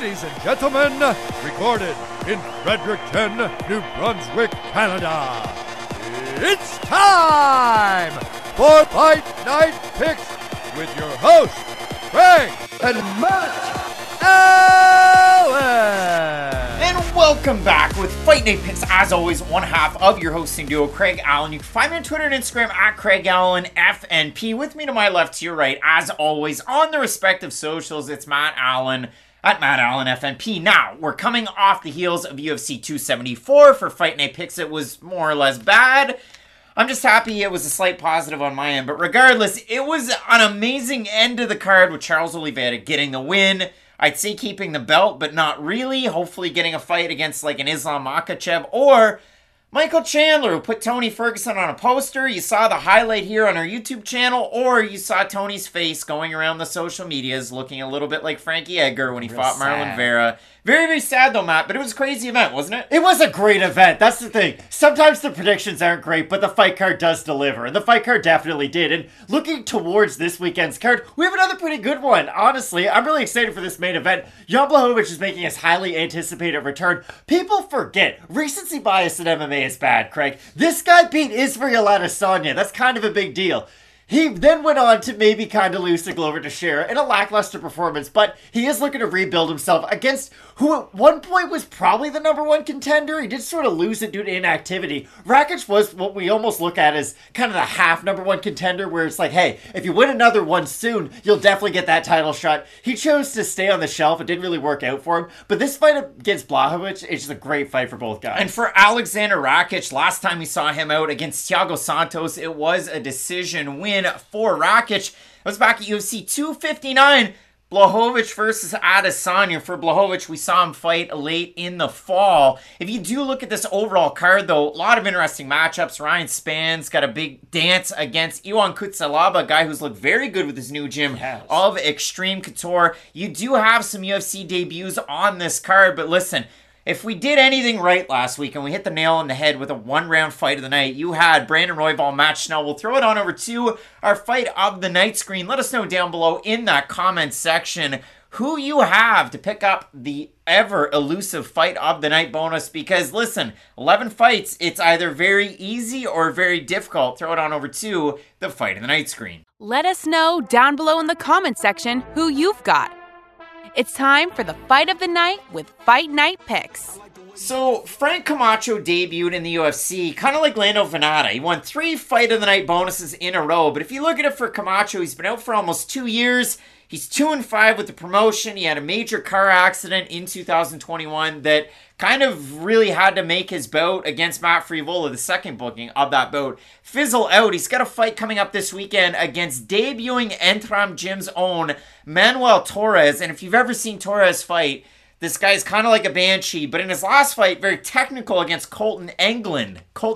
Ladies and gentlemen, recorded in Fredericton, New Brunswick, Canada, it's time for Fight Night Picks with your hosts, Craig and Matt Allen. And welcome back with Fight Night Picks. As always, one half of your hosting duo, Craig Allen. You can find me on Twitter and Instagram at Craig Allen FNP. With me to my left, to your right, as always, on the respective socials, it's Matt Allen at Matt Allen FNP. Now, we're coming off the heels of UFC 274 for Fight Night Picks. It was more or less bad. I'm just happy it was a slight positive on my end. But regardless, it was an amazing end to the card with Charles Oliveira getting the win. I'd say keeping the belt, but not really. Hopefully getting a fight against like an Islam Makhachev or Michael Chandler, who put Tony Ferguson on a poster. You saw the highlight here on our YouTube channel, or you saw Tony's face going around the social medias looking a little bit like Frankie Edgar when he fought Marlon Vera. Very, very sad though, Matt, but it was a crazy event, wasn't it? It was a great event. That's the thing. Sometimes the predictions aren't great, but the fight card does deliver, and the fight card definitely did. And looking towards this weekend's card, we have another pretty good one. Honestly, I'm really excited for this main event. Jan Blachowicz is making his highly anticipated return. People forget, recency bias in MMA is bad, Craig. This guy beat Israel Adesanya. That's kind of a big deal. He then went on to maybe kind of lose to Glover Teixeira in a lackluster performance, but he is looking to rebuild himself against who at one point was probably the number one contender. He did sort of lose it due to inactivity. Rakic was what we almost look at as kind of the half number one contender, where it's like, hey, if you win another one soon, you'll definitely get that title shot. He chose to stay on the shelf. It didn't really work out for him, but this fight against Blachowicz is just a great fight for both guys. And for Alexander Rakic, last time we saw him out against Thiago Santos, it was a decision win for Rakic. It was back at UFC 259. Blachowicz versus Adesanya. For Blachowicz, we saw him fight late in the fall. If you do look at this overall card, though, a lot of interesting matchups. Ryan Span's got a big dance against Ion Cutelaba, a guy who's looked very good with his new gym of Extreme Couture. You do have some UFC debuts on this card, but listen, if we did anything right last week and we hit the nail on the head with a one-round fight of the night, you had Brandon Royval, Matt Schnell. We'll throw it on over to our fight of the night screen. Let us know down below in that comment section who you have to pick up the ever-elusive fight of the night bonus. Because, listen, 11 fights, it's either very easy or very difficult. Throw it on over to the fight of the night screen. Let us know down below in the comment section who you've got. It's time for the fight of the night with Fight Night Picks. So, Frank Camacho debuted in the UFC, kind of like Lando Venata. He won 3 fight of the night bonuses in a row. But if you look at it for Camacho, he's been out for almost 2 years. He's 2-5 with the promotion. He had a major car accident in 2021 that kind of really had to make his bout against Matt Frevola, the second booking of that bout, fizzle out. He's got a fight coming up this weekend against debuting Entram Gym's own Manuel Torres. And if you've ever seen Torres fight, this guy's kind of like a banshee, but in his last fight, very technical against Colton Englund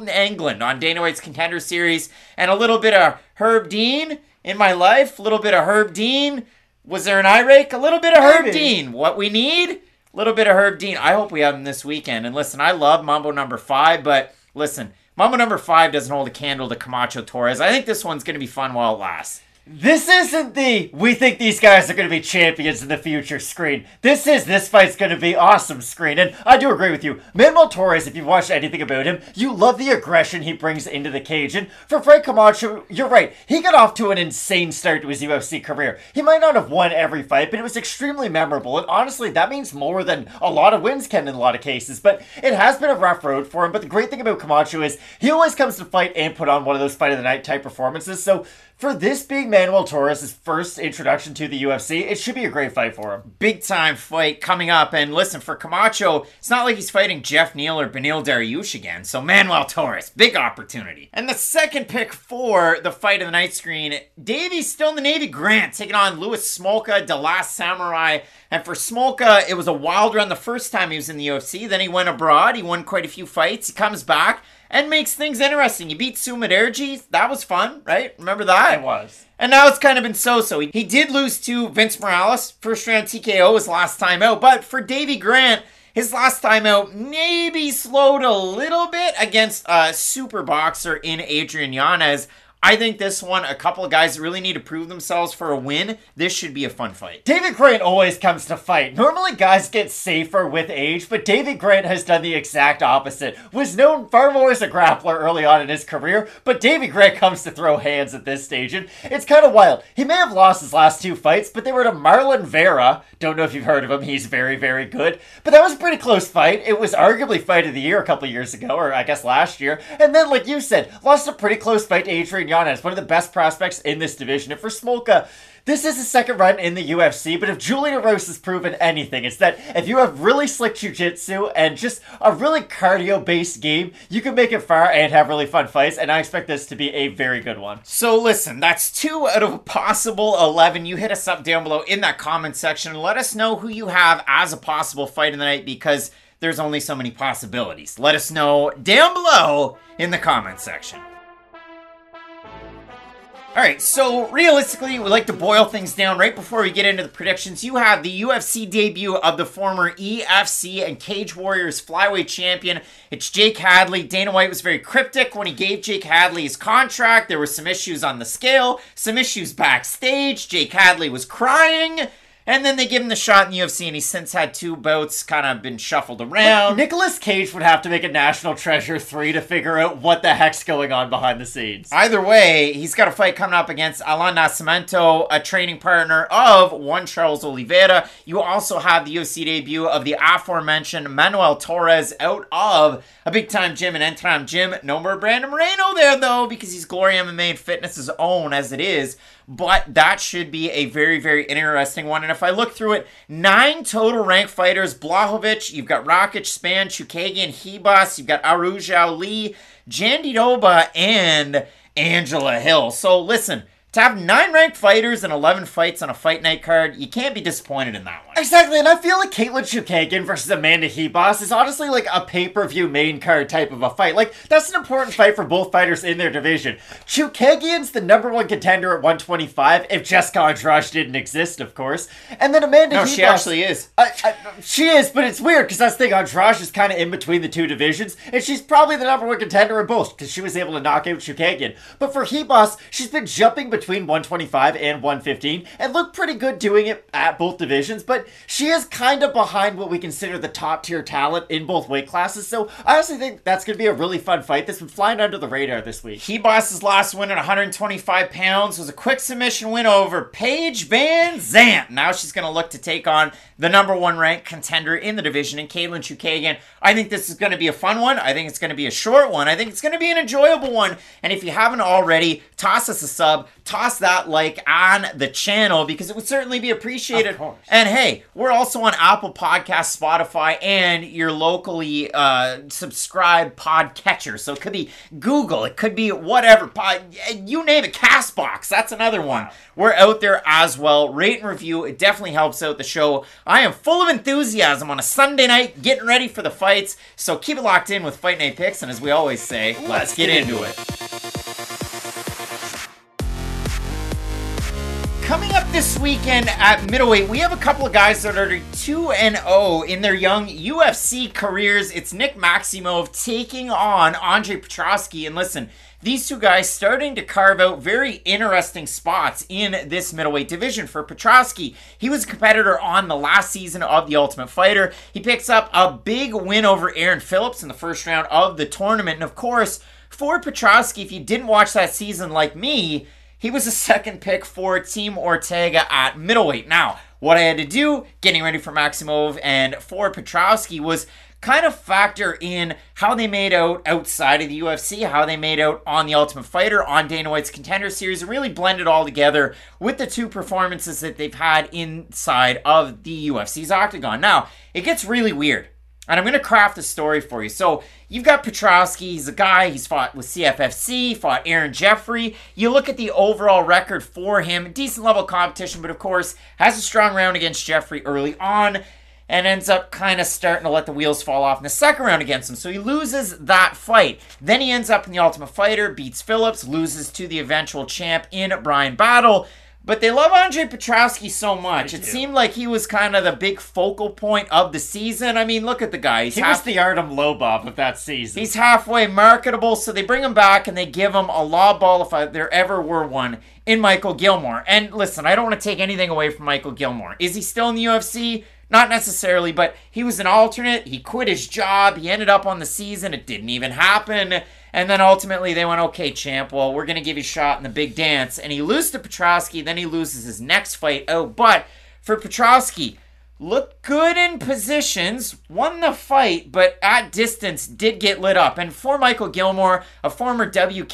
on Dana White's Contender Series, and a little bit of Herb Dean in my life, a little bit of Herb Dean. Was there an eye rake? A little bit of Herb Dean. What we need? A little bit of Herb Dean. I hope we have him this weekend. And listen, I love Mambo number 5, but listen, Mambo number 5 doesn't hold a candle to Camacho Torres. I think this one's going to be fun while it lasts. This isn't the we think these guys are going to be champions in the future screen. This fight's going to be awesome screen. And I do agree with you. Manuel Torres, if you've watched anything about him, you love the aggression he brings into the cage. And for Frank Camacho, you're right. He got off to an insane start to his UFC career. He might not have won every fight, but it was extremely memorable. And honestly, that means more than a lot of wins can in a lot of cases. But it has been a rough road for him. But the great thing about Camacho is he always comes to fight and put on one of those fight of the night type performances. So for this being Manuel Torres' first introduction to the UFC, it should be a great fight for him. Big time fight coming up. And listen, for Camacho, it's not like he's fighting Jeff Neal or Beneil Dariush again. So Manuel Torres, big opportunity. And the second pick for the fight of the night screen, Davey still in the Navy, Grant taking on Louis Smolka, The Last Samurai. And for Smolka, it was a wild run the first time he was in the UFC. Then he went abroad. He won quite a few fights. He comes back and makes things interesting. He beat Sumit Ergi. That was fun, right? Remember that? It was. And now it's kind of been so-so. He did lose to Vince Morales. First round TKO his last time out. But for Davey Grant, his last time out maybe slowed a little bit against a super boxer in Adrian Yanez. I think this one, a couple of guys that really need to prove themselves for a win. This should be a fun fight. David Grant always comes to fight. Normally guys get safer with age, but David Grant has done the exact opposite. Was known far more as a grappler early on in his career, but David Grant comes to throw hands at this stage, and it's kind of wild. He may have lost his last 2 fights, but they were to Marlon Vera. Don't know if you've heard of him. He's very, very good. But that was a pretty close fight. It was arguably fight of the year a couple years ago, or I guess last year. And then, like you said, lost a pretty close fight to Adrian Yanez, one of the best prospects in this division. And for Smolka, this is his second run in the UFC, but if Julian Rose has proven anything, it's that if you have really slick jiu-jitsu and just a really cardio-based game, you can make it far and have really fun fights, and I expect this to be a very good one. So listen, that's 2 out of a possible 11. You hit us up down below in that comment section and let us know who you have as a possible fight of the night, because there's only so many possibilities. Let us know down below in the comment section. Alright, so realistically, we like to boil things down right before we get into the predictions. You have the UFC debut of the former EFC and Cage Warriors flyweight champion. It's Jake Hadley. Dana White was very cryptic when he gave Jake Hadley his contract. There were some issues on the scale, some issues backstage. Jake Hadley was crying. And then they give him the shot in the UFC, and he's since had 2 bouts, kind of been shuffled around. Nicolas Cage would have to make a National Treasure 3 to figure out what the heck's going on behind the scenes. Either way, he's got a fight coming up against Alan Nascimento, a training partner of one Charles Oliveira. You also have the UFC debut of the aforementioned Manuel Torres out of a big-time gym, an Entram gym. No more Brandon Moreno there, though, because he's Glory MMA and Fitness's own as it is. But that should be a very, very interesting one. And if I look through it, 9 total ranked fighters. Blachowicz, you've got Rakic, Span, Chookagian, Ribas, you've got Arujau, Lee, Jandiroba, and Angela Hill. So listen, to have 9 ranked fighters and 11 fights on a fight night card, you can't be disappointed in that one. Exactly, and I feel like Caitlin Chookagian versus Amanda Ribas is honestly like a pay-per-view main card type of a fight. Like, that's an important fight for both fighters in their division. Chookagian's the #1 contender at 125, if Jessica Andrade didn't exist, of course. And then Amanda Ribas... No, she actually is. She is, but it's weird, because that's the thing, Andrade is kind of in between the 2 divisions, and she's probably the #1 contender in both, because she was able to knock out Chookagian. But for Ribas, she's been jumping between 125 and 115 and looked pretty good doing it at both divisions, but she is kind of behind what we consider the top tier talent in both weight classes, so I honestly think that's going to be a really fun fight that's been flying under the radar this week. Ribas' last win at 125 pounds was a quick submission win over Paige Van Zandt. Now she's going to look to take on the #1 ranked contender in the division in Caitlin Chookagian. I think this is going to be a fun one. I think it's going to be a short one. I think it's going to be an enjoyable one. And if you haven't already, toss us a sub, toss that like on the channel, because it would certainly be appreciated. Of course. And hey, we're also on Apple Podcasts, Spotify, and your locally subscribed podcatcher. So it could be Google, it could be whatever, you name it, CastBox, that's another one. We're out there as well. Rate and review, it definitely helps out the show. I am full of enthusiasm on a Sunday night, getting ready for the fights. So keep it locked in with Fight Night Picks, and as we always say, let's get into it. Coming up this weekend at middleweight, we have a couple of guys that are 2-0 in their young UFC careers. It's Nick Maximov taking on Andre Petroski. And listen, these 2 guys starting to carve out very interesting spots in this middleweight division. For Petroski, he was a competitor on the last season of The Ultimate Fighter. He picks up a big win over Aaron Phillips in the first round of the tournament. And of course, for Petroski, if you didn't watch that season like me, he was a second pick for Team Ortega at middleweight. Now, what I had to do, getting ready for Maximov and for Petroski, was kind of factor in how they made out outside of the UFC, how they made out on The Ultimate Fighter, on Dana White's Contender Series, and really blend it all together with the 2 performances that they've had inside of the UFC's Octagon. Now, it gets really weird. And I'm going to craft a story for you. So, you've got Petroski. He's a guy. He's fought with CFFC, fought Aaron Jeffrey. You look at the overall record for him. Decent level competition, but of course, has a strong round against Jeffrey early on and ends up kind of starting to let the wheels fall off in the second round against him. So, he loses that fight. Then he ends up in The Ultimate Fighter, beats Phillips, loses to the eventual champ in Brian Battle. But they love Andre Petrosky so much. It seemed like he was kind of the big focal point of the season. I mean, look at the guy. He was the Artem Lobov of that season. He's halfway marketable, so they bring him back and they give him a law ball, if there ever were one, in Michael Gilmore. And listen, I don't want to take anything away from Michael Gilmore. Is he still in the UFC? Not necessarily, but he was an alternate. He quit his job. He ended up on the season. It didn't even happen. And then ultimately they went, okay, champ, well, we're going to give you a shot in the big dance. And he loses to Petrosky. Then he loses his next fight. Oh, but for Petrosky, looked good in positions, won the fight, but at distance did get lit up. And for Michael Gilmore, a former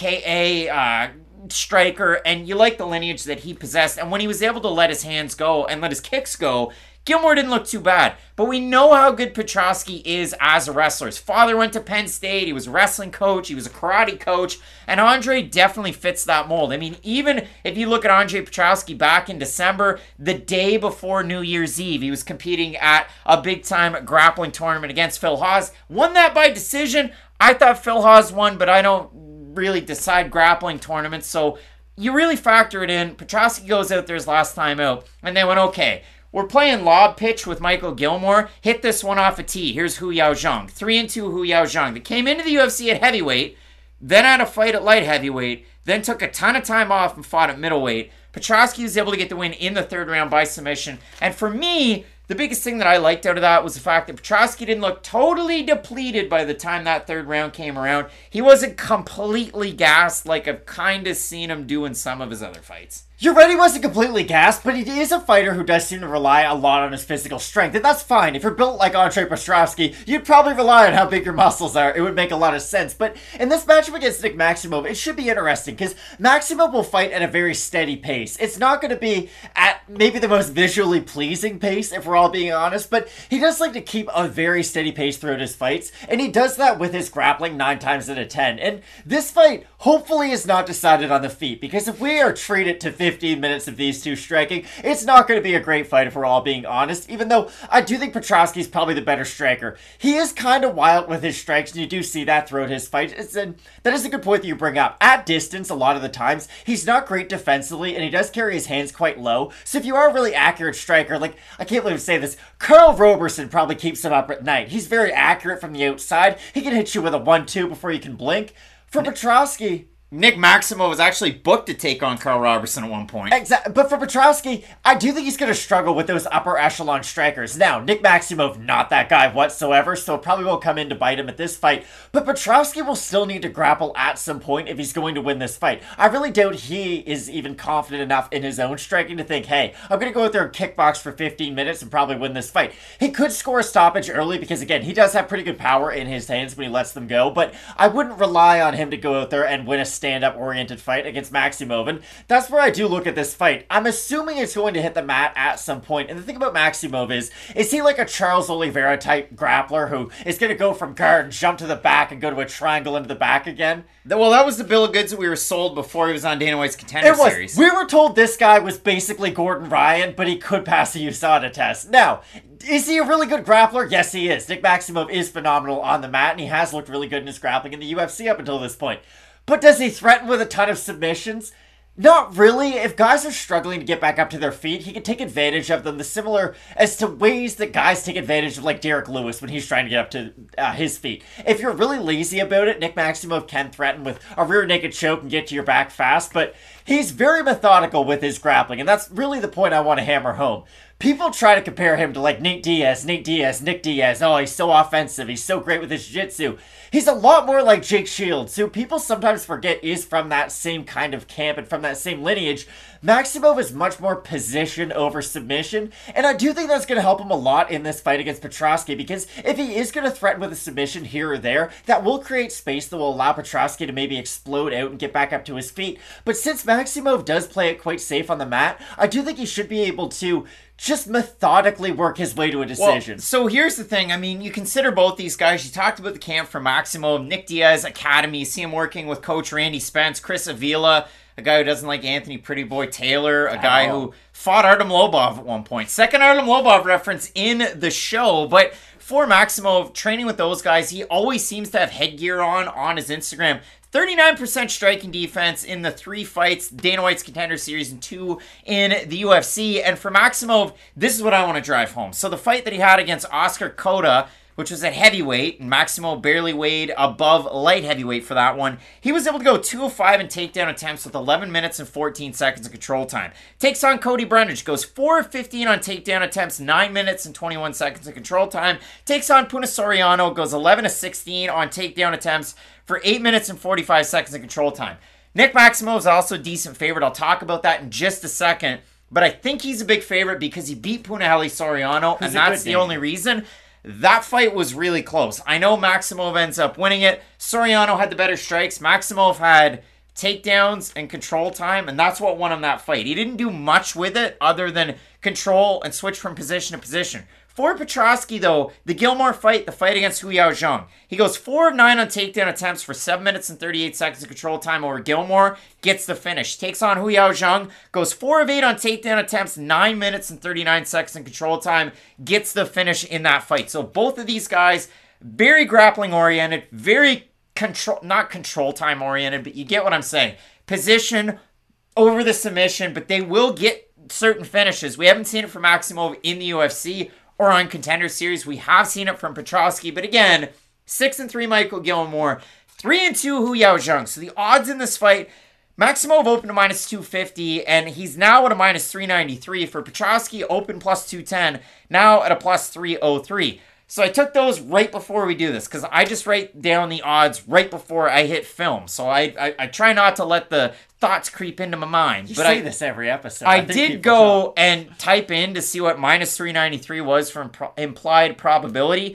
WKA striker, and you like the lineage that he possessed. And when he was able to let his hands go and let his kicks go, Gilmore didn't look too bad, but we know how good Petrosky is as a wrestler. His father went to Penn State, he was a wrestling coach, he was a karate coach, and Andre definitely fits that mold. I mean, even if you look at Andre Petrosky back in December, the day before New Year's Eve, he was competing at a big-time grappling tournament against Phil Hawes, won that by decision. I thought Phil Hawes won, but I don't really decide grappling tournaments, so you really factor it in. Petrosky goes out there his last time out, and they went, okay, we're playing lob pitch with Michael Gilmore. Hit this one off a tee. Here's Hu Yao Zhang. 3-2 Hu Yao Zhang. That came into the UFC at heavyweight, then had a fight at light heavyweight, then took a ton of time off and fought at middleweight. Petrosky was able to get the win in the third round by submission. And for me, the biggest thing that I liked out of that was the fact that Petrosky didn't look totally depleted by the time that third round came around. He wasn't completely gassed like I've kind of seen him do in some of his other fights. You're right, he wasn't completely gassed, but he is a fighter who does seem to rely a lot on his physical strength, and that's fine. If you're built like Andre Petrosky, you'd probably rely on how big your muscles are. It would make a lot of sense. But in this matchup against Nick Maximov, it should be interesting, because Maximov will fight at a very steady pace. It's not going to be at maybe the most visually pleasing pace, if we're all being honest, but he does like to keep a very steady pace throughout his fights, and he does that with his grappling 9 times out of 10. And this fight, hopefully, is not decided on the feet, because if we are treated to 15 minutes of these two striking, it's not going to be a great fight if we're all being honest, even though I do think Petrosky's probably the better striker. He is kind of wild with his strikes, and you do see that throughout his fights. And that is a good point that you bring up. At distance, a lot of the times, he's not great defensively, and he does carry his hands quite low. So if you are a really accurate striker, like, I can't believe I say this, Karl Roberson probably keeps him up at night. He's very accurate from the outside. He can hit you with a 1-2 before you can blink. For Petrosky, Nick Maximov was actually booked to take on Karl Roberson at one point. Exactly, but for Petrosky, I do think he's going to struggle with those upper echelon strikers. Now, Nick Maximov, not that guy whatsoever, so it probably won't come in to bite him at this fight. But Petrosky will still need to grapple at some point if he's going to win this fight. I really doubt he is even confident enough in his own striking to think, hey, I'm going to go out there and kickbox for 15 minutes and probably win this fight. He could score a stoppage early because, again, he does have pretty good power in his hands when he lets them go, but I wouldn't rely on him to go out there and win a stand-up oriented fight against Maximov, and that's where I do look at this fight. I'm assuming it's going to hit the mat at some point, and the thing about Maximov is he like a Charles Oliveira type grappler who is going to go from guard and jump to the back and go to a triangle into the back again? Well, that was the bill of goods that we were sold before he was on Dana White's Contender Series. We were told this guy was basically Gordon Ryan, but he could pass a USADA test. Now, is he a really good grappler? Yes, he is. Nick Maximov is phenomenal on the mat, and he has looked really good in his grappling in the UFC up until this point. But does he threaten with a ton of submissions? Not really. If guys are struggling to get back up to their feet, he can take advantage of them, the similar as to ways that guys take advantage of, like Derek Lewis when he's trying to get up to his feet. If you're really lazy about it, Nick Maximov can threaten with a rear naked choke and get to your back fast, but he's very methodical with his grappling, and that's really the point I want to hammer home. People try to compare him to like Nick Diaz. Oh, he's so offensive. He's so great with his jiu-jitsu. He's a lot more like Jake Shields, who people sometimes forget is from that same kind of camp and from that same lineage. Maximov is much more position over submission, and I do think that's going to help him a lot in this fight against Petrosky, because if he is going to threaten with a submission here or there, that will create space that will allow Petrosky to maybe explode out and get back up to his feet. But since Maximov does play it quite safe on the mat, I do think he should be able to just methodically work his way to a decision. Well, so here's the thing. I mean, you consider both these guys. You talked about the camp for Maximov, Nick Diaz Academy. You see him working with Coach Randy Spence, Chris Avila, a guy who doesn't like Anthony Pretty Boy Taylor, a guy who fought Artem Lobov at one point. Second Artem Lobov reference in the show, but for Maximov, training with those guys, he always seems to have headgear on his Instagram. 39% striking defense in the 3 fights, Dana White's Contender Series and 2 in the UFC. And for Maximov, this is what I want to drive home. So the fight that he had against Oscar Cota, which was at heavyweight, and Maximo barely weighed above light heavyweight for that one. He was able to go 2 of 5 in takedown attempts with 11 minutes and 14 seconds of control time. Takes on Cody Brundage, goes 4 of 15 on takedown attempts, 9 minutes and 21 seconds of control time. Takes on Puna Soriano, goes 11 of 16 on takedown attempts for 8 minutes and 45 seconds of control time. Nick Maximo is also a decent favorite. I'll talk about that in just a second, but I think he's a big favorite because he beat Punahele Soriano, and that's the only reason. That fight was really close. I know Maximov ends up winning it. Soriano had the better strikes. Maximov had takedowns and control time, and that's what won him that fight. He didn't do much with it other than control and switch from position to position. For Petroski, though, the Gilmore fight, the fight against Hu Yao Zhang, he goes 4 of 9 on takedown attempts for 7 minutes and 38 seconds of control time over Gilmore, gets the finish. Takes on Hu Yao Zhang, goes 4 of 8 on takedown attempts, 9 minutes and 39 seconds in control time, gets the finish in that fight. So both of these guys, very grappling oriented, very not control time oriented, but you get what I'm saying. Position over the submission, but they will get certain finishes. We haven't seen it from Maximov in the UFC or on Contender Series. We have seen it from Petroski, but again, 6-3 Michael Gilmore, 3-2 Hu Yao Zhang. So the odds in this fight, Maximov open to minus 250, and he's now at a minus 393. For Petroski, open plus 210, now at a plus 303. So I took those right before we do this, because I just write down the odds right before I hit film. So I try not to let the thoughts creep into my mind. You but say this every episode. I did go and type in to see what minus 393 was from implied probability.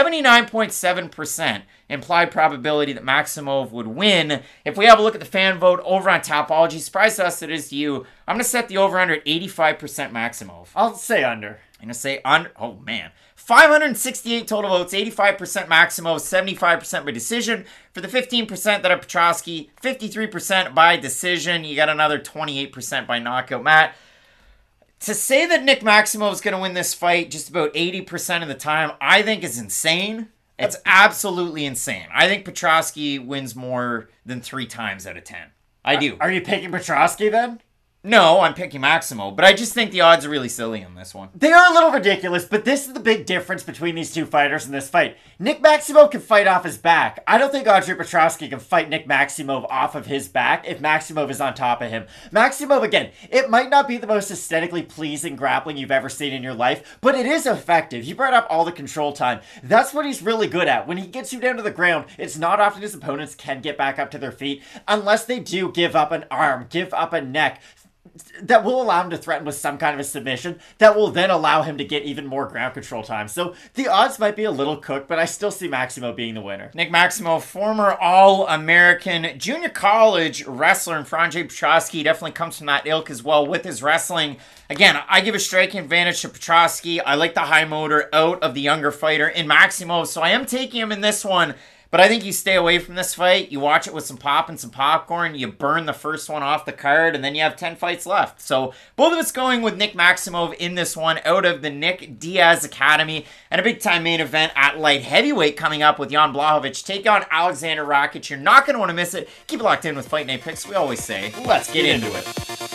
79.7% implied probability that Maximov would win. If we have a look at the fan vote over on Topology, surprise us it is to you, I'm going to set the over-under at 85% Maximov. I'll say under. I'm going to say under. Oh, man. 568 total votes, 85% Maximov, 75% by decision. For the 15% that are Petroski, 53% by decision. You got another 28% by knockout. Matt, to say that Nick Maximov is going to win this fight just about 80% of the time, I think is insane. It's absolutely insane. I think Petroski wins more than 3 times out of 10. I do. Are you picking Petroski then? No, I'm picking Maximo, but I just think the odds are really silly on this one. They are a little ridiculous, but this is the big difference between these two fighters in this fight. Nick Maximov can fight off his back. I don't think Andre Petroski can fight Nick Maximov off of his back if Maximov is on top of him. Maximov, again, it might not be the most aesthetically pleasing grappling you've ever seen in your life, but it is effective. You brought up all the control time. That's what he's really good at. When he gets you down to the ground, it's not often his opponents can get back up to their feet unless they do give up an arm, give up a neck, that will allow him to threaten with some kind of a submission that will then allow him to get even more ground control time. So the odds might be a little cooked, but I still see Maximo being the winner. Nick Maximo, former All-American junior college wrestler, and Franz Petroski definitely comes from that ilk as well with his wrestling. Again, I give a striking advantage to Petroski. I like the high motor out of the younger fighter in Maximo, so I am taking him in this one. But I think you stay away from this fight. You watch it with some pop and some popcorn. You burn the first one off the card, and then you have 10 fights left. So both of us going with Nick Maximov in this one out of the Nick Diaz Academy. And a big-time main event at light heavyweight coming up with Jan Blachowicz. Take on Alexander Rakic. You're not going to want to miss it. Keep it locked in with Fight Night Picks. We always say, let's get into it.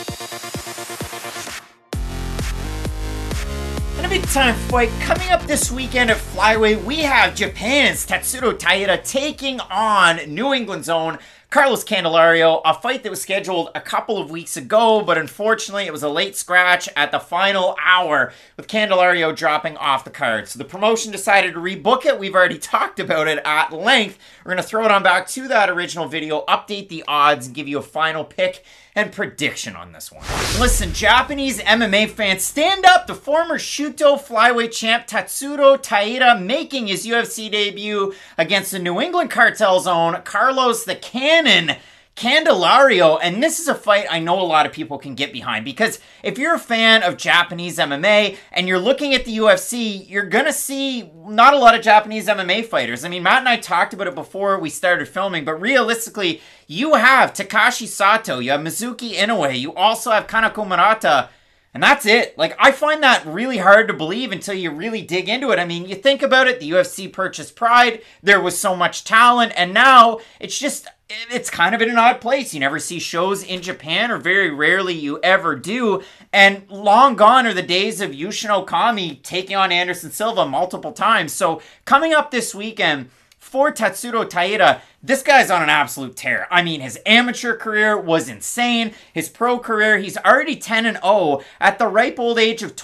A big-time fight coming up this weekend at Flyweight. We have Japan's Tatsuro Taira taking on New England's own Carlos Candelario, a fight that was scheduled a couple of weeks ago, but unfortunately it was a late scratch at the final hour with Candelario dropping off the card. So the promotion decided to rebook it. We've already talked about it at length. We're going to throw it on back to that original video, update the odds, and give you a final pick and prediction on this one. Listen, Japanese MMA fans, stand up! The former Shuto flyweight champ Tatsuro Taira making his UFC debut against the New England Cartel's own Carlos the Cannon Candelario, and this is a fight I know a lot of people can get behind, because if you're a fan of Japanese MMA and you're looking at the UFC, you're gonna see not a lot of Japanese MMA fighters. I mean, Matt and I talked about it before we started filming, but realistically, you have Takashi Sato, you have Mizuki Inoue, you also have Kanako Murata, And that's it. Like, I find that really hard to believe until you really dig into it. I mean, you think about it, the UFC purchased Pride, there was so much talent, and now it's kind of in an odd place. You never see shows in Japan, or very rarely you ever do. And long gone are the days of Yushin Okami taking on Anderson Silva multiple times. So coming up this weekend for Tatsuro Taira, this guy's on an absolute tear. I mean, his amateur career was insane. His pro career, he's already 10-0 at the ripe old age of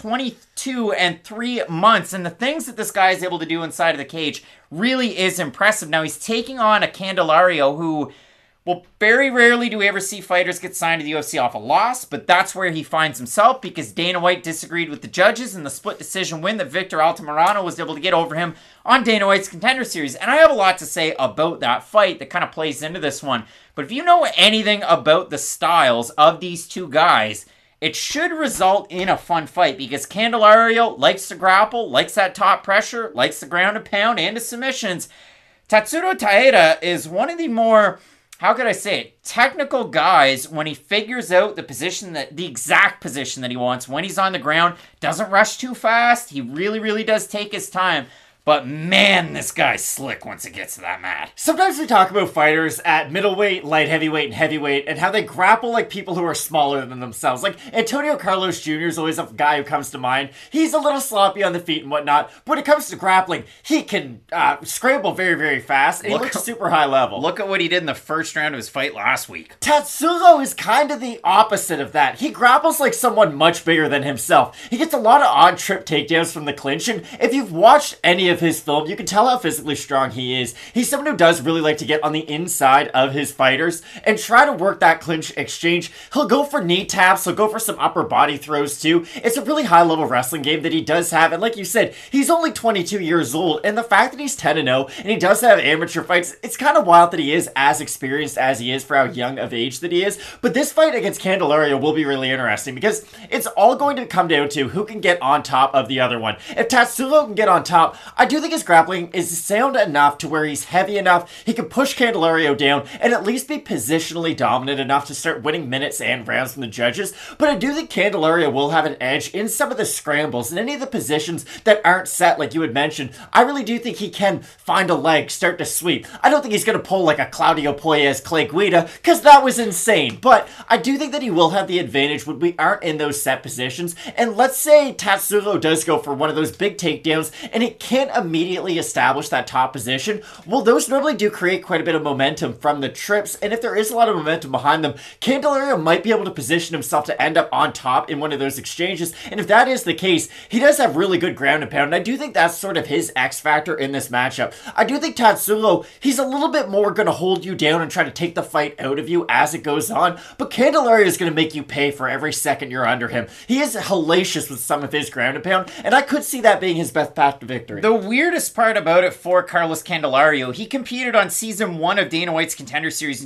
22 and 3 months. And the things that this guy is able to do inside of the cage really is impressive. Now, he's taking on a Candelario who, well, very rarely do we ever see fighters get signed to the UFC off a loss, but that's where he finds himself because Dana White disagreed with the judges in the split decision win that Victor Altamirano was able to get over him on Dana White's Contender Series. And I have a lot to say about that fight that kind of plays into this one. But if you know anything about the styles of these two guys, it should result in a fun fight because Candelario likes to grapple, likes that top pressure, likes the ground and pound and the submissions. Tatsuro Taira is one of the more, how could I say it, technical guys when he figures out the exact position that he wants when he's on the ground. Doesn't rush too fast. He really, really does take his time. But man, this guy's slick once it gets to that mat. Sometimes we talk about fighters at middleweight, light heavyweight, and heavyweight, and how they grapple like people who are smaller than themselves. Like, Antonio Carlos Jr. is always a guy who comes to mind. He's a little sloppy on the feet and whatnot, but when it comes to grappling, he can scramble very, very fast, and he looks super high level. Look at what he did in the first round of his fight last week. Tatsuro is kind of the opposite of that. He grapples like someone much bigger than himself. He gets a lot of odd trip takedowns from the clinch, and if you've watched any of his film, you can tell how physically strong he is. He's someone who does really like to get on the inside of his fighters and try to work that clinch exchange. He'll go for knee taps, he'll go for some upper body throws too. It's a really high level wrestling game that he does have, and like you said, he's only 22 years old, and the fact that he's 10-0 and he does have amateur fights, it's kind of wild that he is as experienced as he is for how young of age that he is. But this fight against Candelario will be really interesting because it's all going to come down to who can get on top of the other one. If Tatsuro can get on top, I do think his grappling is sound enough to where he's heavy enough, he can push Candelario down and at least be positionally dominant enough to start winning minutes and rounds from the judges. But I do think Candelario will have an edge in some of the scrambles and any of the positions that aren't set like you had mentioned. I really do think he can find a leg, start to sweep. I don't think he's going to pull like a Claudio Puelles, Clay Guida, because that was insane. But I do think that he will have the advantage when we aren't in those set positions. And let's say Tatsuro does go for one of those big takedowns and it can't immediately establish that top position. Well, those normally do create quite a bit of momentum from the trips, and if there is a lot of momentum behind them, Candelario might be able to position himself to end up on top in one of those exchanges, and if that is the case, he does have really good ground and pound, and I do think that's sort of his X factor in this matchup. I do think Tatsuro, he's a little bit more going to hold you down and try to take the fight out of you as it goes on, but Candelario is going to make you pay for every second you're under him. He is hellacious with some of his ground and pound, and I could see that being his best path to victory. The weirdest part about it for Carlos Candelario, he competed on season 1 of Dana White's Contender Series in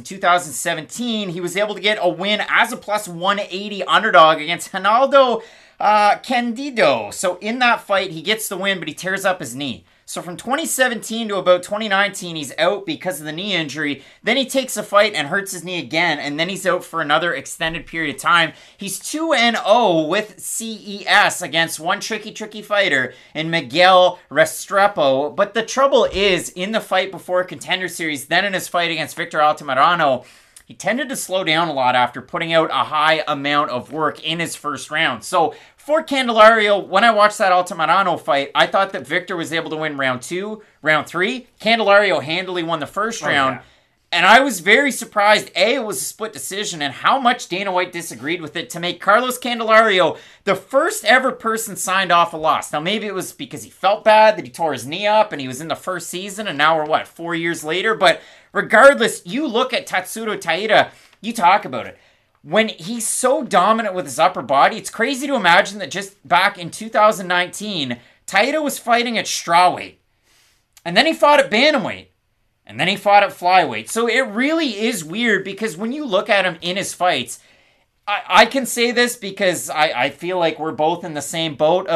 2017. He was able to get a win as a plus 180 underdog against Ronaldo Candido. So in that fight, he gets the win, but he tears up his knee. So from 2017 to about 2019, he's out because of the knee injury. Then he takes a fight and hurts his knee again, and then he's out for another extended period of time. He's 2-0 with CES against one tricky fighter in Miguel Restrepo. But the trouble is, in the fight before Contender Series, then in his fight against Victor Altamirano, he tended to slow down a lot after putting out a high amount of work in his first round. So for Candelario, when I watched that Altamirano fight, I thought that Victor was able to win round 2, round 3. Candelario handily won the first round. Yeah. And I was very surprised, it was a split decision, and how much Dana White disagreed with it to make Carlos Candelario the first ever person signed off a loss. Now, maybe it was because he felt bad that he tore his knee up and he was in the first season, and now we're, 4 years later? But regardless, you look at Tatsuro Taira, you talk about it. When he's so dominant with his upper body, it's crazy to imagine that just back in 2019, Taira was fighting at strawweight. And then he fought at bantamweight. And then he fought at flyweight. So it really is weird because when you look at him in his fights, I can say this because I feel like we're both in the same boat of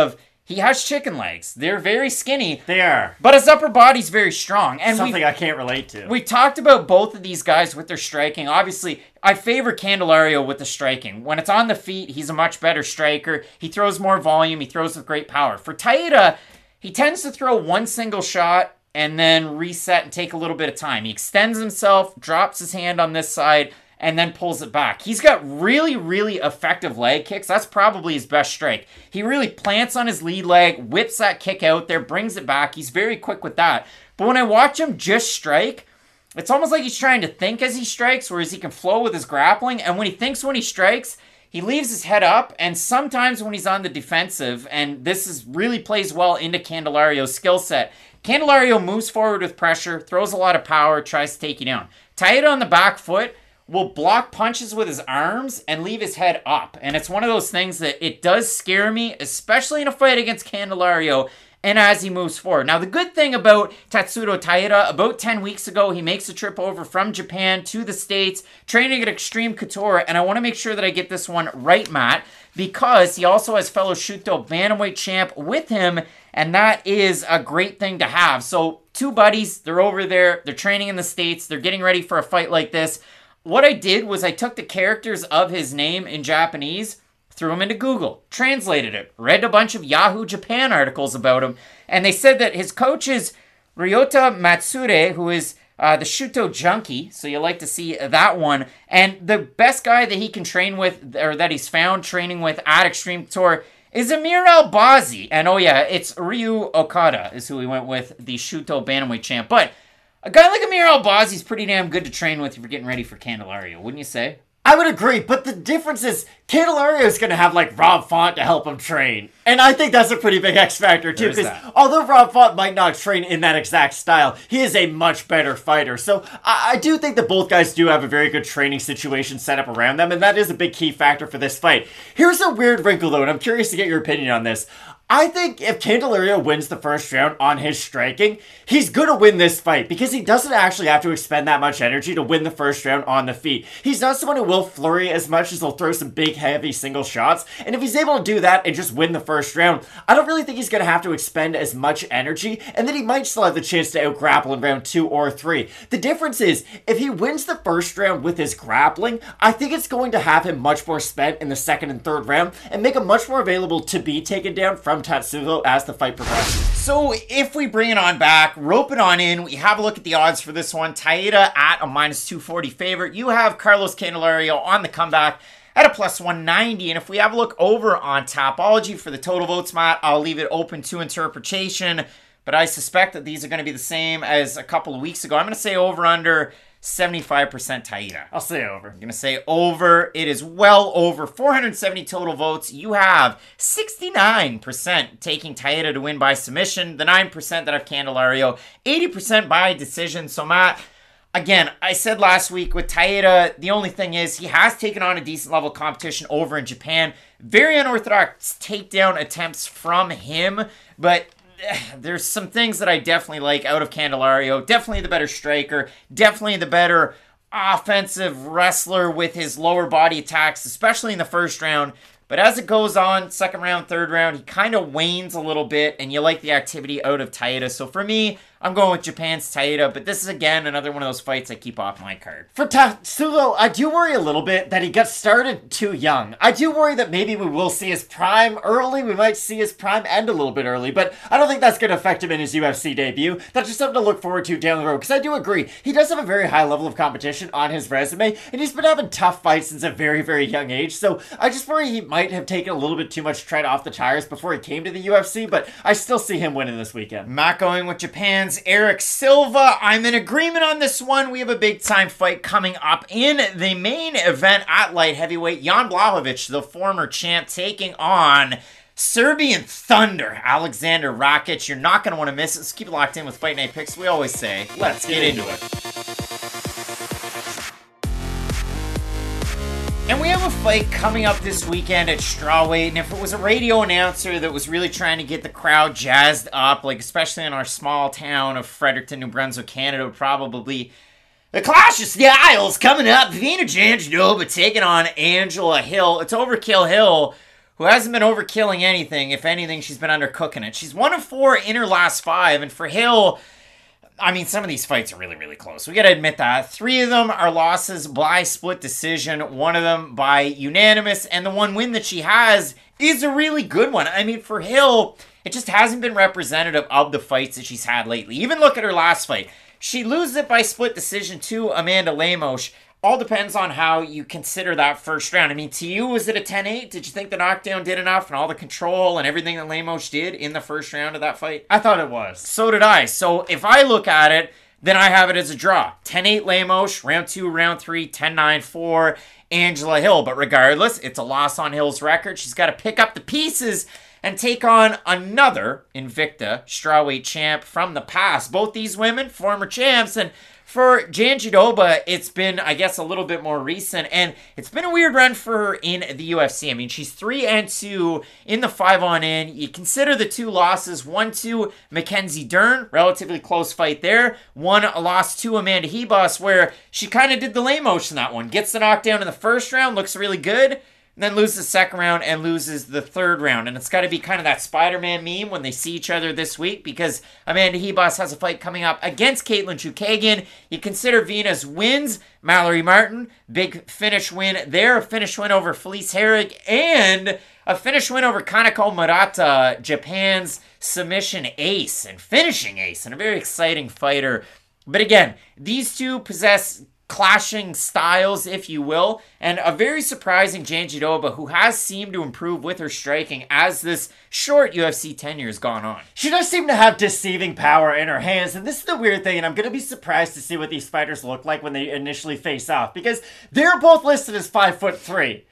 he has chicken legs. They're very skinny. They are. But his upper body's very strong. And Something I can't relate to. We talked about both of these guys with their striking. Obviously, I favor Candelario with the striking. When it's on the feet, he's a much better striker. He throws more volume. He throws with great power. For Taira, he tends to throw one single shot and then reset and take a little bit of time. He extends himself, drops his hand on this side, and then pulls it back. He's got really, really effective leg kicks. That's probably his best strike. He really plants on his lead leg, whips that kick out there, brings it back. He's very quick with that. But when I watch him just strike, it's almost like he's trying to think as he strikes, whereas he can flow with his grappling. And when he thinks when he strikes, he leaves his head up. And sometimes when he's on the defensive, and this is really plays well into Candelario's skill set, Candelario moves forward with pressure, throws a lot of power, tries to take you down. Taira on the back foot will block punches with his arms and leave his head up. And it's one of those things that it does scare me, especially in a fight against Candelario and as he moves forward. Now, the good thing about Tatsuro Taira, about 10 weeks ago, he makes a trip over from Japan to the States, training at Extreme Couture, and I want to make sure that I get this one right, Matt, because he also has fellow Shuto Bantamweight champ with him, and that is a great thing to have. So, two buddies, they're over there, they're training in the States, they're getting ready for a fight like this. What I did was I took the characters of his name in Japanese, threw them into Google, translated it, read a bunch of Yahoo Japan articles about him, and they said that his coach is Ryota Matsure, who is the Shuto junkie, so you like to see that one, and the best guy that he can train with, or that he's found training with at Extreme Tour, is Amir Albazi. And oh yeah, it's Ryu Okada is who he went with, the Shuto Bantamweight champ. But a guy like Amir Albazi is pretty damn good to train with if you're getting ready for Candelario, wouldn't you say? I would agree, but the difference is Candelario is going to have like Rob Font to help him train. And I think that's a pretty big X factor too, because although Rob Font might not train in that exact style, he is a much better fighter. So I do think that both guys do have a very good training situation set up around them, and that is a big key factor for this fight. Here's a weird wrinkle though, and I'm curious to get your opinion on this. I think if Candelario wins the first round on his striking, he's going to win this fight because he doesn't actually have to expend that much energy to win the first round on the feet. He's not someone who will flurry as much as he'll throw some big, heavy single shots. And if he's able to do that and just win the first round, I don't really think he's going to have to expend as much energy, and then he might still have the chance to out-grapple in round 2 or 3. The difference is, if he wins the first round with his grappling, I think it's going to have him much more spent in the second and third round and make him much more available to be taken down from Tatsugo as the fight progresses. So if we bring it on back, rope it on in, we have a look at the odds for this one. Taira at a minus 240 favorite. You have Carlos Candelario on the comeback at a plus 190. And if we have a look over on Tapology for the total votes, Matt, I'll leave it open to interpretation. But I suspect that these are going to be the same as a couple of weeks ago. I'm going to say over under 75% Taira. I'll say over. I'm going to say over. It is well over 470 total votes. You have 69% taking Taira to win by submission. The 9% that have Candelario. 80% by decision. So, Matt, again, I said last week with Taira, the only thing is he has taken on a decent level of competition over in Japan. Very unorthodox takedown attempts from him, but there's some things that I definitely like out of Candelario. Definitely the better striker. Definitely the better offensive wrestler with his lower body attacks, especially in the first round. But as it goes on, second round, third round, he kind of wanes a little bit, and you like the activity out of Taira. So for me, I'm going with Japan's Taira, but this is, again, another one of those fights I keep off my card. For Tatsugo, I do worry a little bit that he got started too young. I do worry that maybe we will see his prime early. We might see his prime end a little bit early, but I don't think that's going to affect him in his UFC debut. That's just something to look forward to down the road, because I do agree. He does have a very high level of competition on his resume, and he's been having tough fights since a very, very young age, so I just worry he might have taken a little bit too much tread off the tires before he came to the UFC, but I still see him winning this weekend. Matt going with Japan's Eric Silva. I'm in agreement on this one. We have a big time fight coming up in the main event at light heavyweight. Jan Blachowicz, the former champ, taking on Serbian Thunder, Alexander Rakic. You're not going to want to miss it. Let's keep it locked in with Fight Night Picks. We always say, let's get into it. And we have a fight coming up this weekend at strawweight, and if it was a radio announcer that was really trying to get the crowd jazzed up, like especially in our small town of Fredericton, New Brunswick, Canada, would probably the Clash of Styles coming up. Vina Janjanova taking on Angela Hill. It's Overkill Hill, who hasn't been overkilling anything. If anything, she's been undercooking it. She's 1 of 4 in her last 5, and for Hill, I mean, some of these fights are really, really close. We got to admit that. 3 of them are losses by split decision, 1 of them by unanimous, and the one win that she has is a really good one. I mean, for Hill, it just hasn't been representative of the fights that she's had lately. Even look at her last fight. She loses it by split decision to Amanda Lemos. All depends on how you consider that first round. I mean, to you, was it a 10-8? Did you think the knockdown did enough and all the control and everything that Lemos did in the first round of that fight? I thought it was. So did I. So if I look at it, then I have it as a draw. 10-8 Lemos, round 2, round 3, 10-9 for Angela Hill. But regardless, it's a loss on Hill's record. She's got to pick up the pieces and take on another Invicta strawweight champ from the past. Both these women, former champs, and for Jandiroba, it's been, I guess, a little bit more recent, and it's been a weird run for her in the UFC. I mean, she's 3-2 in the 5-on-in. You consider the 2 losses, 1 to Mackenzie Dern, relatively close fight there. 1 loss to Amanda Hebos, where she kind of did the Lemos in that one. Gets the knockdown in the first round, looks really good, and then loses the second round and loses the third round. And it's got to be kind of that Spider-Man meme when they see each other this week, because Amanda Hebos has a fight coming up against Caitlin Chukagian. You consider Vena's wins, Mallory Martin, big finish win there, a finish win over Felice Herrig, and a finish win over Kaneko Murata, Japan's submission ace and finishing ace, and a very exciting fighter. But again, these two possess clashing styles, if you will, and a very surprising Jandiroba who has seemed to improve with her striking as this short UFC tenure has gone on. She does seem to have deceiving power in her hands, and this is the weird thing, and I'm going to be surprised to see what these fighters look like when they initially face off, because they're both listed as 5'3".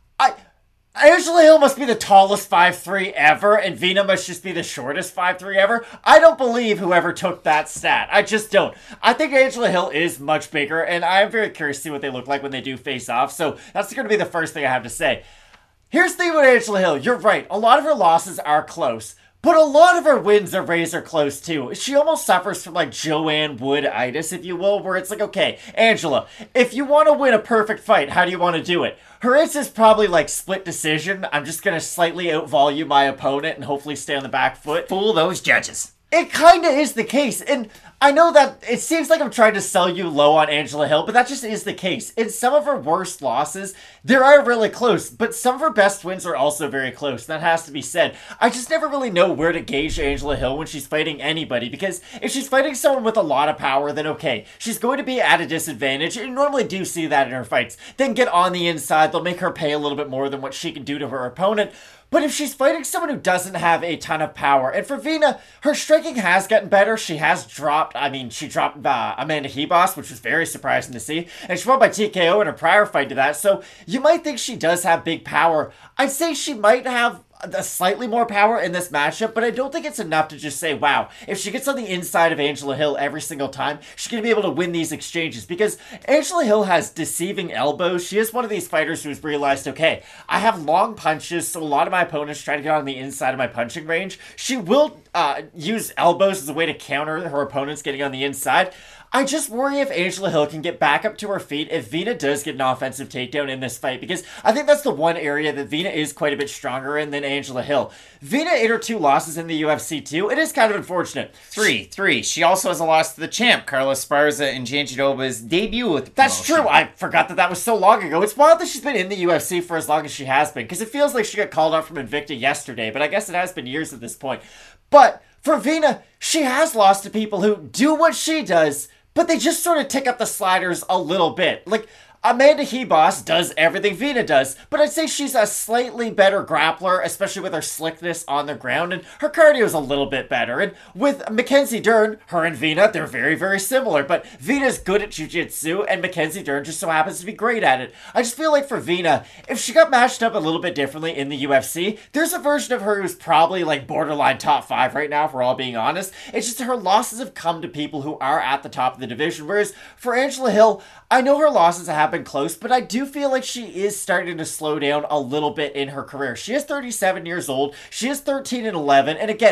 Angela Hill must be the tallest 5'3" ever, and Vena must just be the shortest 5'3" ever. I don't believe whoever took that stat. I just don't. I think Angela Hill is much bigger, and I'm very curious to see what they look like when they do face off, so that's going to be the first thing I have to say. Here's the thing with Angela Hill. You're right. A lot of her losses are close. But a lot of her wins are razor close too. She almost suffers from like Joanne Wood-itis, if you will, where it's like, okay, Angela, if you want to win a perfect fight, how do you want to do it? Her is probably like split decision. I'm just going to slightly outvolume my opponent and hopefully stay on the back foot. Fool those judges. It kind of is the case, and I know that it seems like I'm trying to sell you low on Angela Hill, but that just is the case. In some of her worst losses, they are really close, but some of her best wins are also very close. That has to be said. I just never really know where to gauge Angela Hill when she's fighting anybody, because if she's fighting someone with a lot of power, then okay, she's going to be at a disadvantage. You normally do see that in her fights. Then get on the inside, they'll make her pay a little bit more than what she can do to her opponent. But if she's fighting someone who doesn't have a ton of power, and for Vena, her striking has gotten better. She has dropped, she dropped Amanda Hebos, which was very surprising to see, and she won by TKO in her prior fight to that, so you might think she does have big power. I'd say she might have a slightly more power in this matchup, but I don't think it's enough to just say, wow, if she gets on the inside of Angela Hill every single time, she's going to be able to win these exchanges, because Angela Hill has deceiving elbows. She is one of these fighters who's realized, okay, I have long punches, so a lot of my opponents try to get on the inside of my punching range. She will use elbows as a way to counter her opponents getting on the inside. I just worry if Angela Hill can get back up to her feet if Vena does get an offensive takedown in this fight, because I think that's the one area that Vena is quite a bit stronger in than Angela Hill. Vena in her 2 losses in the UFC too. It is kind of unfortunate. Three. She also has a loss to the champ, Carla Esparza, in Jandiroba's debut with the That's true. I forgot that was so long ago. It's wild that she's been in the UFC for as long as she has been, because it feels like she got called up from Invicta yesterday, but I guess it has been years at this point. But for Vena, she has lost to people who do what she does, but they just sort of tick up the sliders a little bit. Like, Amanda Hebos does everything Vena does, but I'd say she's a slightly better grappler, especially with her slickness on the ground, and her cardio is a little bit better. And with Mackenzie Dern, her and Vena, they're very, very similar, but Vena's good at jiu-jitsu, and Mackenzie Dern just so happens to be great at it. I just feel like for Vena, if she got matched up a little bit differently in the UFC, there's a version of her who's probably like borderline top 5 right now, if we're all being honest. It's just her losses have come to people who are at the top of the division, whereas for Angela Hill, I know her losses have been close, but I do feel like she is starting to slow down a little bit in her career. She is 37 years old. She is 13-11. And again,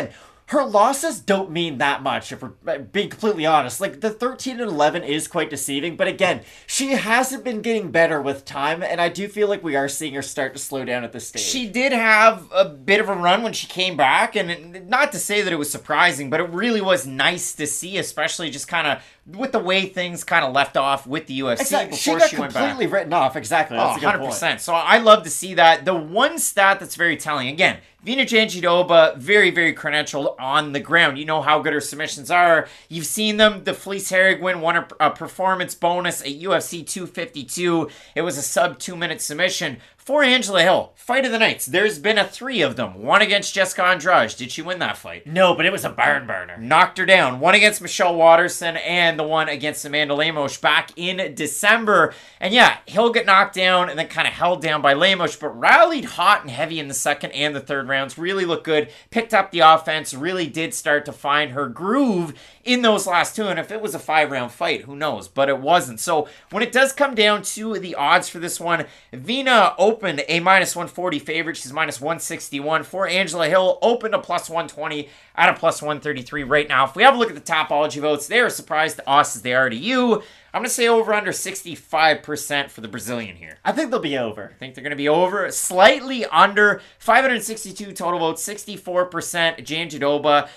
her losses don't mean that much, if we're being completely honest. Like, the 13-11 is quite deceiving, but again, she hasn't been getting better with time, and I do feel like we are seeing her start to slow down at this stage. She did have a bit of a run when she came back, and not to say that it was surprising, but it really was nice to see, especially just kind of with the way things kind of left off with the UFC before she went back. Completely written off, exactly. That's a good 100%. point. So I love to see that. The one stat that's very telling, again, Vina Jandiroba, very, very credentialed on the ground. You know how good her submissions are. You've seen them. The Felice Herrig win won a performance bonus at UFC 252. It was a sub 2-minute submission. For Angela Hill, fight of the nights. There's been 3 of them. One against Jessica Andrade. Did she win that fight? No, but it was a barn burner. Knocked her down. One against Michelle Waterson and the one against Amanda Lemos back in December. And yeah, Hill got knocked down and then kind of held down by Lemos, but rallied hot and heavy in the second and the third rounds. Really looked good. Picked up the offense. Really did start to find her groove in those last 2. And if it was a 5-round fight, who knows? But it wasn't. So when it does come down to the odds for this one, Vina opened a -140 favorite. She's -161. For Angela Hill, opened a +120 at a +133 right now. If we have a look at the Topology votes, they are surprised to us as they are to you. I'm going to say over under 65% for the Brazilian here. I think they'll be over. I think they're going to be over. Slightly under. 562 total votes. 64% Jandiroba.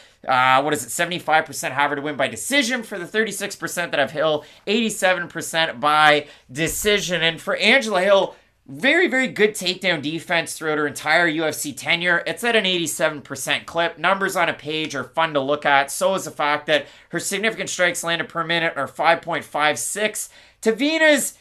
75% have her to win by decision. For the 36% that have Hill, 87% by decision. And for Angela Hill, very, very good takedown defense throughout her entire UFC tenure. It's at an 87% clip. Numbers on a page are fun to look at. So is the fact that her significant strikes landed per minute are 5.56. To Vina's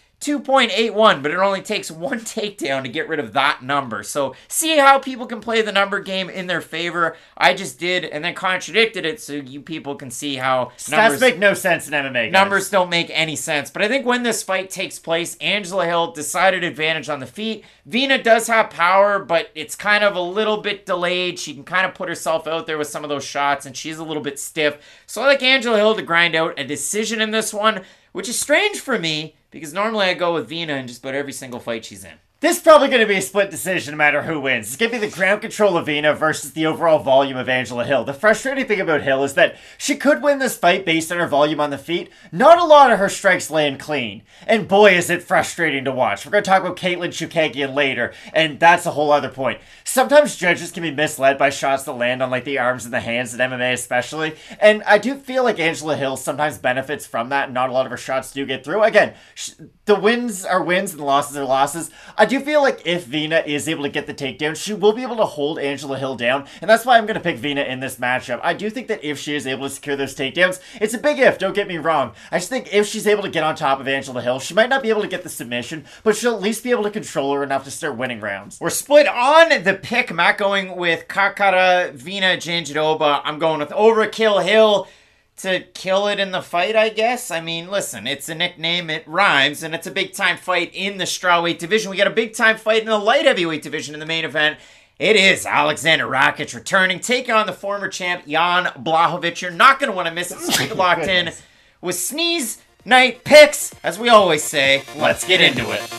2.81, but it only takes one takedown to get rid of that number. So see how people can play the number game in their favor. I just did and then contradicted it so you people can see how stats make no sense in MMA, guys. Numbers don't make any sense. But I think when this fight takes place, Angela Hill decided advantage on the feet. Vina does have power, but it's kind of a little bit delayed. She can kind of put herself out there with some of those shots, and she's a little bit stiff. So I like Angela Hill to grind out a decision in this one, which is strange for me, because normally I go with Vina in just about every single fight she's in. This is probably going to be a split decision no matter who wins. It's going to be the ground control of Vina versus the overall volume of Angela Hill. The frustrating thing about Hill is that she could win this fight based on her volume on the feet. Not a lot of her strikes land clean. And boy, is it frustrating to watch. We're going to talk about Caitlin Chookagian later, and that's a whole other point. Sometimes judges can be misled by shots that land on like the arms and the hands in MMA especially. And I do feel like Angela Hill sometimes benefits from that, and not a lot of her shots do get through. Again, the wins are wins and the losses are losses. I do feel like if Vina is able to get the takedown, she will be able to hold Angela Hill down, and that's why I'm going to pick Vina in this matchup. I do think that if she is able to secure those takedowns, it's a big if, don't get me wrong. I just think if she's able to get on top of Angela Hill, she might not be able to get the submission, but she'll at least be able to control her enough to start winning rounds. We're split on the pick. Matt going with Kakara, Vina, Jandiroba. I'm going with Overkill Hill to kill it in the fight, I guess. I mean, listen, it's a nickname, it rhymes, and it's a big-time fight in the strawweight division. We got a big-time fight in the light heavyweight division in the main event. It is Alexander Rakic returning, taking on the former champ, Jan Blachowicz. You're not going to want to miss it. Stay locked in with Sneeze Night Picks. As we always say, let's get into it.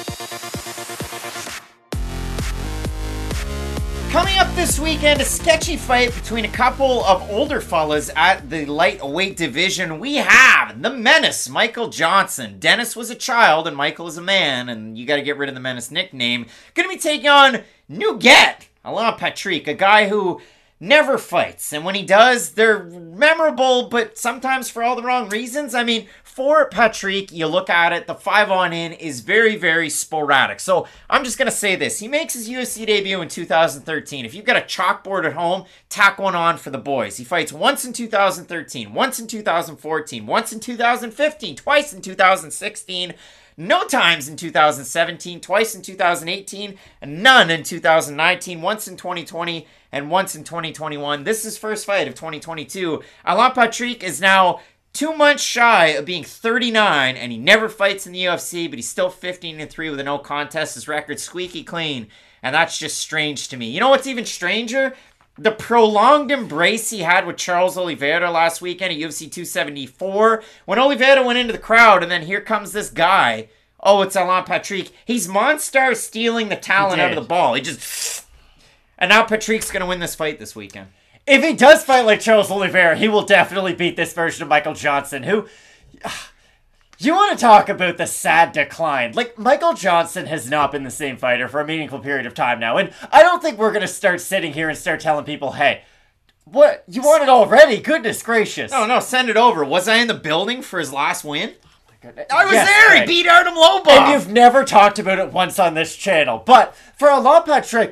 Coming up this weekend, a sketchy fight between a couple of older fellas at the lightweight division. We have the Menace, Michael Johnson. Dennis was a child and Michael is a man, and you got to get rid of the Menace nickname. Going to be taking on Nougat, Alan Patrick, a guy who never fights. And when he does, they're memorable, but sometimes for all the wrong reasons. I mean, for Patrick, you look at it, the 5-on-in is very, very sporadic. So I'm just going to say this. He makes his UFC debut in 2013. If you've got a chalkboard at home, tack one on for the boys. He fights once in 2013, once in 2014, once in 2015, twice in 2016, no times in 2017, twice in 2018, and none in 2019, once in 2020, and once in 2021. This is his first fight of 2022. Alan Patrick is now 2 months shy of being 39, and he never fights in the UFC, but he's still 15-3 with a no contest. His record's squeaky clean, and that's just strange to me. You know what's even stranger? The prolonged embrace he had with Charles Oliveira last weekend at UFC 274. When Oliveira went into the crowd, and then here comes this guy. Oh, it's Alan Patrick. He's Monstar stealing the talent out of the ball. He just... And now Patrick's going to win this fight this weekend. If he does fight like Charles Oliveira, he will definitely beat this version of Michael Johnson, who... You want to talk about the sad decline. Like, Michael Johnson has not been the same fighter for a meaningful period of time now, and I don't think we're going to start sitting here and start telling people, hey, what? You won it already? Goodness gracious. No, send it over. Was I in the building for his last win? I was Yes, there! Craig. He beat Artem Lobov! And you've never talked about it once on this channel. But for Alan Patrick,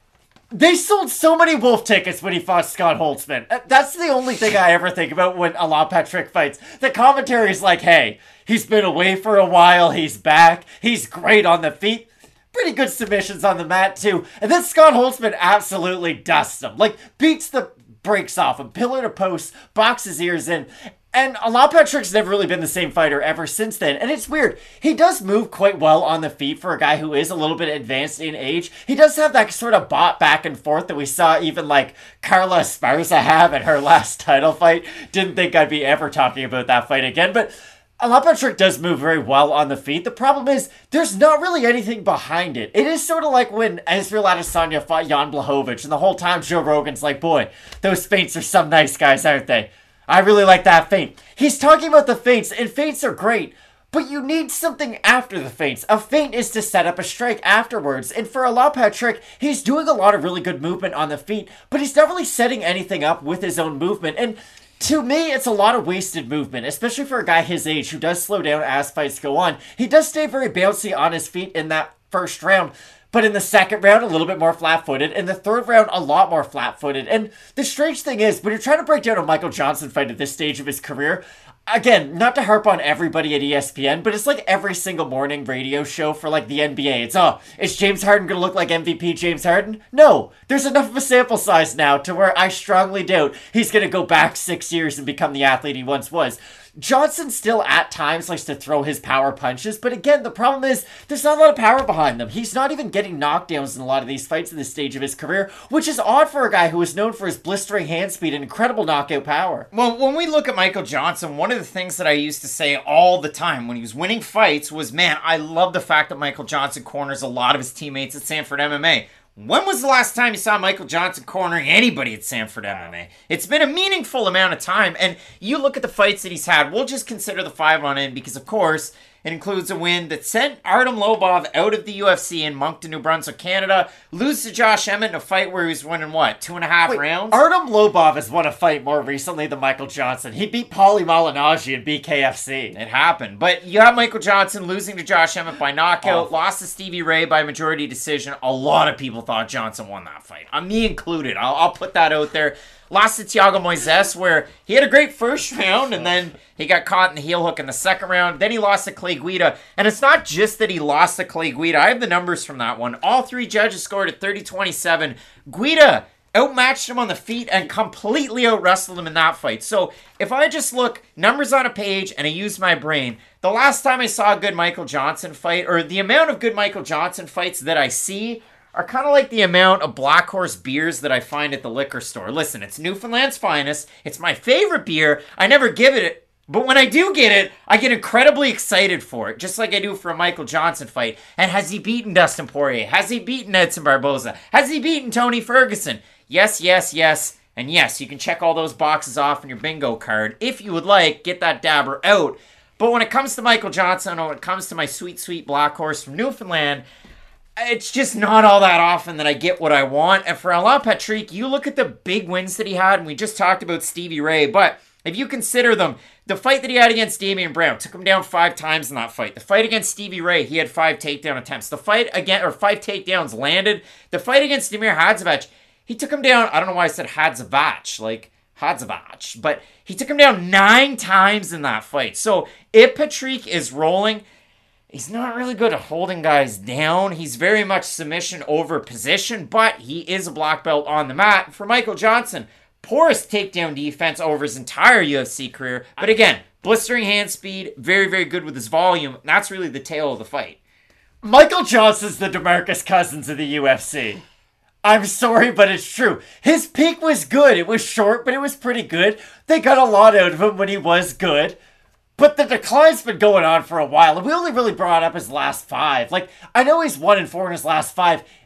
they sold so many Wolf tickets when he fought Scott Holtzman. That's the only thing I ever think about when Alan Patrick fights. The commentary is like, hey, he's been away for a while, he's back, he's great on the feet. Pretty good submissions on the mat, too. And then Scott Holtzman absolutely dusts him. Like, beats the brakes off him, pillar to post, boxes ears in. And Alan Patrick's never really been the same fighter ever since then. And it's weird. He does move quite well on the feet for a guy who is a little bit advanced in age. He does have that sort of bot back and forth that we saw even like Carla Esparza have at her last title fight. Didn't think I'd be ever talking about that fight again. But Alan Patrick does move very well on the feet. The problem is, there's not really anything behind it. It is sort of like when Israel Adesanya fought Jan Blachowicz, and the whole time Joe Rogan's like, boy, those feints are some nice guys, aren't they? I really like that feint. He's talking about the feints, and feints are great, but you need something after the feints. A feint is to set up a strike afterwards, and for Alan Patrick, he's doing a lot of really good movement on the feet, but he's not really setting anything up with his own movement, and to me, it's a lot of wasted movement, especially for a guy his age who does slow down as fights go on. He does stay very bouncy on his feet in that first round, but in the second round, a little bit more flat-footed. In the third round, a lot more flat-footed. And the strange thing is, when you're trying to break down a Michael Johnson fight at this stage of his career, again, not to harp on everybody at ESPN, but it's like every single morning radio show for like the NBA. Is James Harden going to look like MVP James Harden? No. There's enough of a sample size now to where I strongly doubt he's going to go back 6 years and become the athlete he once was. Johnson still at times likes to throw his power punches, but again, the problem is there's not a lot of power behind them. He's not even getting knockdowns in a lot of these fights at this stage of his career, which is odd for a guy who is known for his blistering hand speed and incredible knockout power. Well, when we look at Michael Johnson, one of the things that I used to say all the time when he was winning fights was, man, I love the fact that Michael Johnson corners a lot of his teammates at Sanford MMA. When was the last time you saw Michael Johnson cornering anybody at Sanford MMA? It's been a meaningful amount of time, and you look at the fights that he's had, we'll just consider the 5 on in because, of course, it includes a win that sent Artem Lobov out of the UFC in Moncton, New Brunswick, Canada, lose to Josh Emmett in a fight where he was winning, 2.5 rounds? Artem Lobov has won a fight more recently than Michael Johnson. He beat Paulie Malignaggi in BKFC. It happened. But you have Michael Johnson losing to Josh Emmett by knockout, lost to Stevie Ray by majority decision. A lot of people thought Johnson won that fight. Me included. I'll put that out there. Lost to Thiago Moises, where he had a great first round, and then he got caught in the heel hook in the second round. Then he lost to Clay Guida. And it's not just that he lost to Clay Guida. I have the numbers from that one. All 3 judges scored at 30-27. Guida outmatched him on the feet and completely out-wrestled him in that fight. So if I just look numbers on a page and I use my brain, the last time I saw a good Michael Johnson fight, or the amount of good Michael Johnson fights that I see, are kind of like the amount of Black Horse beers that I find at the liquor store. Listen, it's Newfoundland's finest. It's my favorite beer. I never give it, but when I do get it, I get incredibly excited for it, just like I do for a Michael Johnson fight. And has he beaten Dustin Poirier? Has he beaten Edson Barboza? Has he beaten Tony Ferguson? Yes, yes, yes, and yes. You can check all those boxes off in your bingo card. If you would like, get that dabber out. But when it comes to Michael Johnson, or when it comes to my sweet, sweet Black Horse from Newfoundland, it's just not all that often that I get what I want. And for Alan Patrick, you look at the big wins that he had, and we just talked about Stevie Ray, but if you consider them, the fight that he had against Damian Brown took him down 5 times in that fight. The fight against Stevie Ray, he had 5 takedown attempts. The fight again, or 5 takedowns landed. The fight against Damir Hadzovac, he took him down, I don't know why I said Hadzovac, like Hadzovac, but he took him down 9 times in that fight. So if Patrick is rolling, he's not really good at holding guys down. He's very much submission over position, but he is a black belt on the mat. For Michael Johnson, poorest takedown defense over his entire UFC career. But again, blistering hand speed, very, very good with his volume. That's really the tail of the fight. Michael Johnson's the DeMarcus Cousins of the UFC. I'm sorry, but it's true. His peak was good. It was short, but it was pretty good. They got a lot out of him when he was good. But the decline's been going on for a while, and we only really brought up his last 5. Like, I know he's 1-4 in his last 5.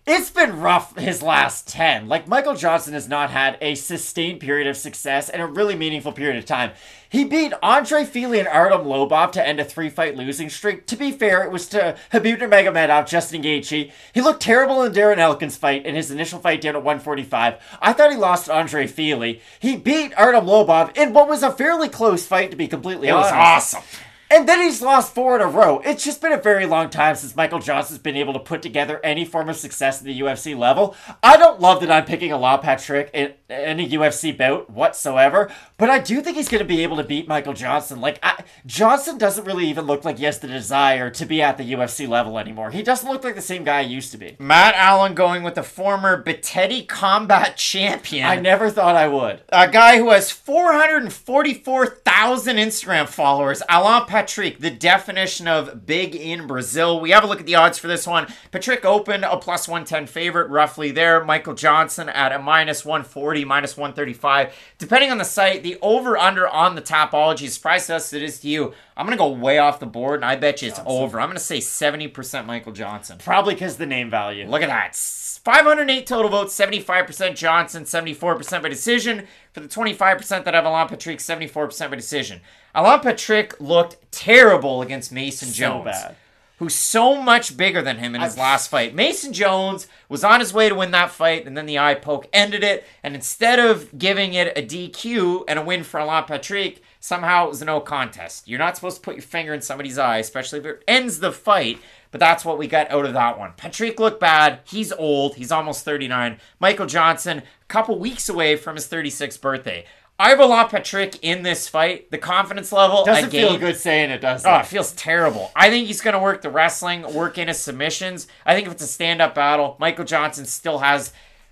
It's been rough his last 10. Like, Michael Johnson has not had a sustained period of success and a really meaningful period of time. He beat Andre Fili and Artem Lobov to end a 3-fight losing streak. To be fair, it was to Khabib Nurmagomedov, Justin Gaethje. He looked terrible in Darren Elkins' fight in his initial fight down at 145. I thought he lost to Andre Fili. He beat Artem Lobov in what was a fairly close fight, to be completely honest. It was awesome. And then he's lost 4 in a row. It's just been a very long time since Michael Johnson's been able to put together any form of success at the UFC level. I don't love that I'm picking Alan Patrick in any UFC bout whatsoever, but I do think he's going to be able to beat Michael Johnson. Johnson doesn't really even look like he has the desire to be at the UFC level anymore. He doesn't look like the same guy he used to be. Matt Allen going with the former Betetti Combat Champion. I never thought I would. A guy who has 444,000 Instagram followers. Alan Patrick, the definition of big in Brazil. We have a look at the odds for this one. Patrick opened a plus 110 favorite, roughly there. Michael Johnson at a minus 140, minus 135. Depending on the site, the over-under on the Tapology, as surprised us it is to you, I'm going to go way off the board, and I bet you it's over. I'm going to say 70% Michael Johnson. Probably because of the name value. Look at that. 508 total votes, 75% Johnson, 74% by decision. For the 25% that have Alan Patrick, 74% by decision. Alan Patrick looked terrible against Mason Jones. Bad. Who's so much bigger than him in his last fight. Mason Jones was on his way to win that fight, and then the eye poke ended it. And instead of giving it a DQ and a win for Alan Patrick, somehow it was a no contest. You're not supposed to put your finger in somebody's eye, especially if it ends the fight. But that's what we got out of that one. Patrick looked bad. He's old. He's almost 39. Michael Johnson, a couple weeks away from his 36th birthday. I have Alan Patrick in this fight. The confidence level doesn't feel good saying it, does it? Oh, it feels terrible. I think he's going to work the wrestling, work in his submissions. I think if it's a stand-up battle, Michael Johnson still has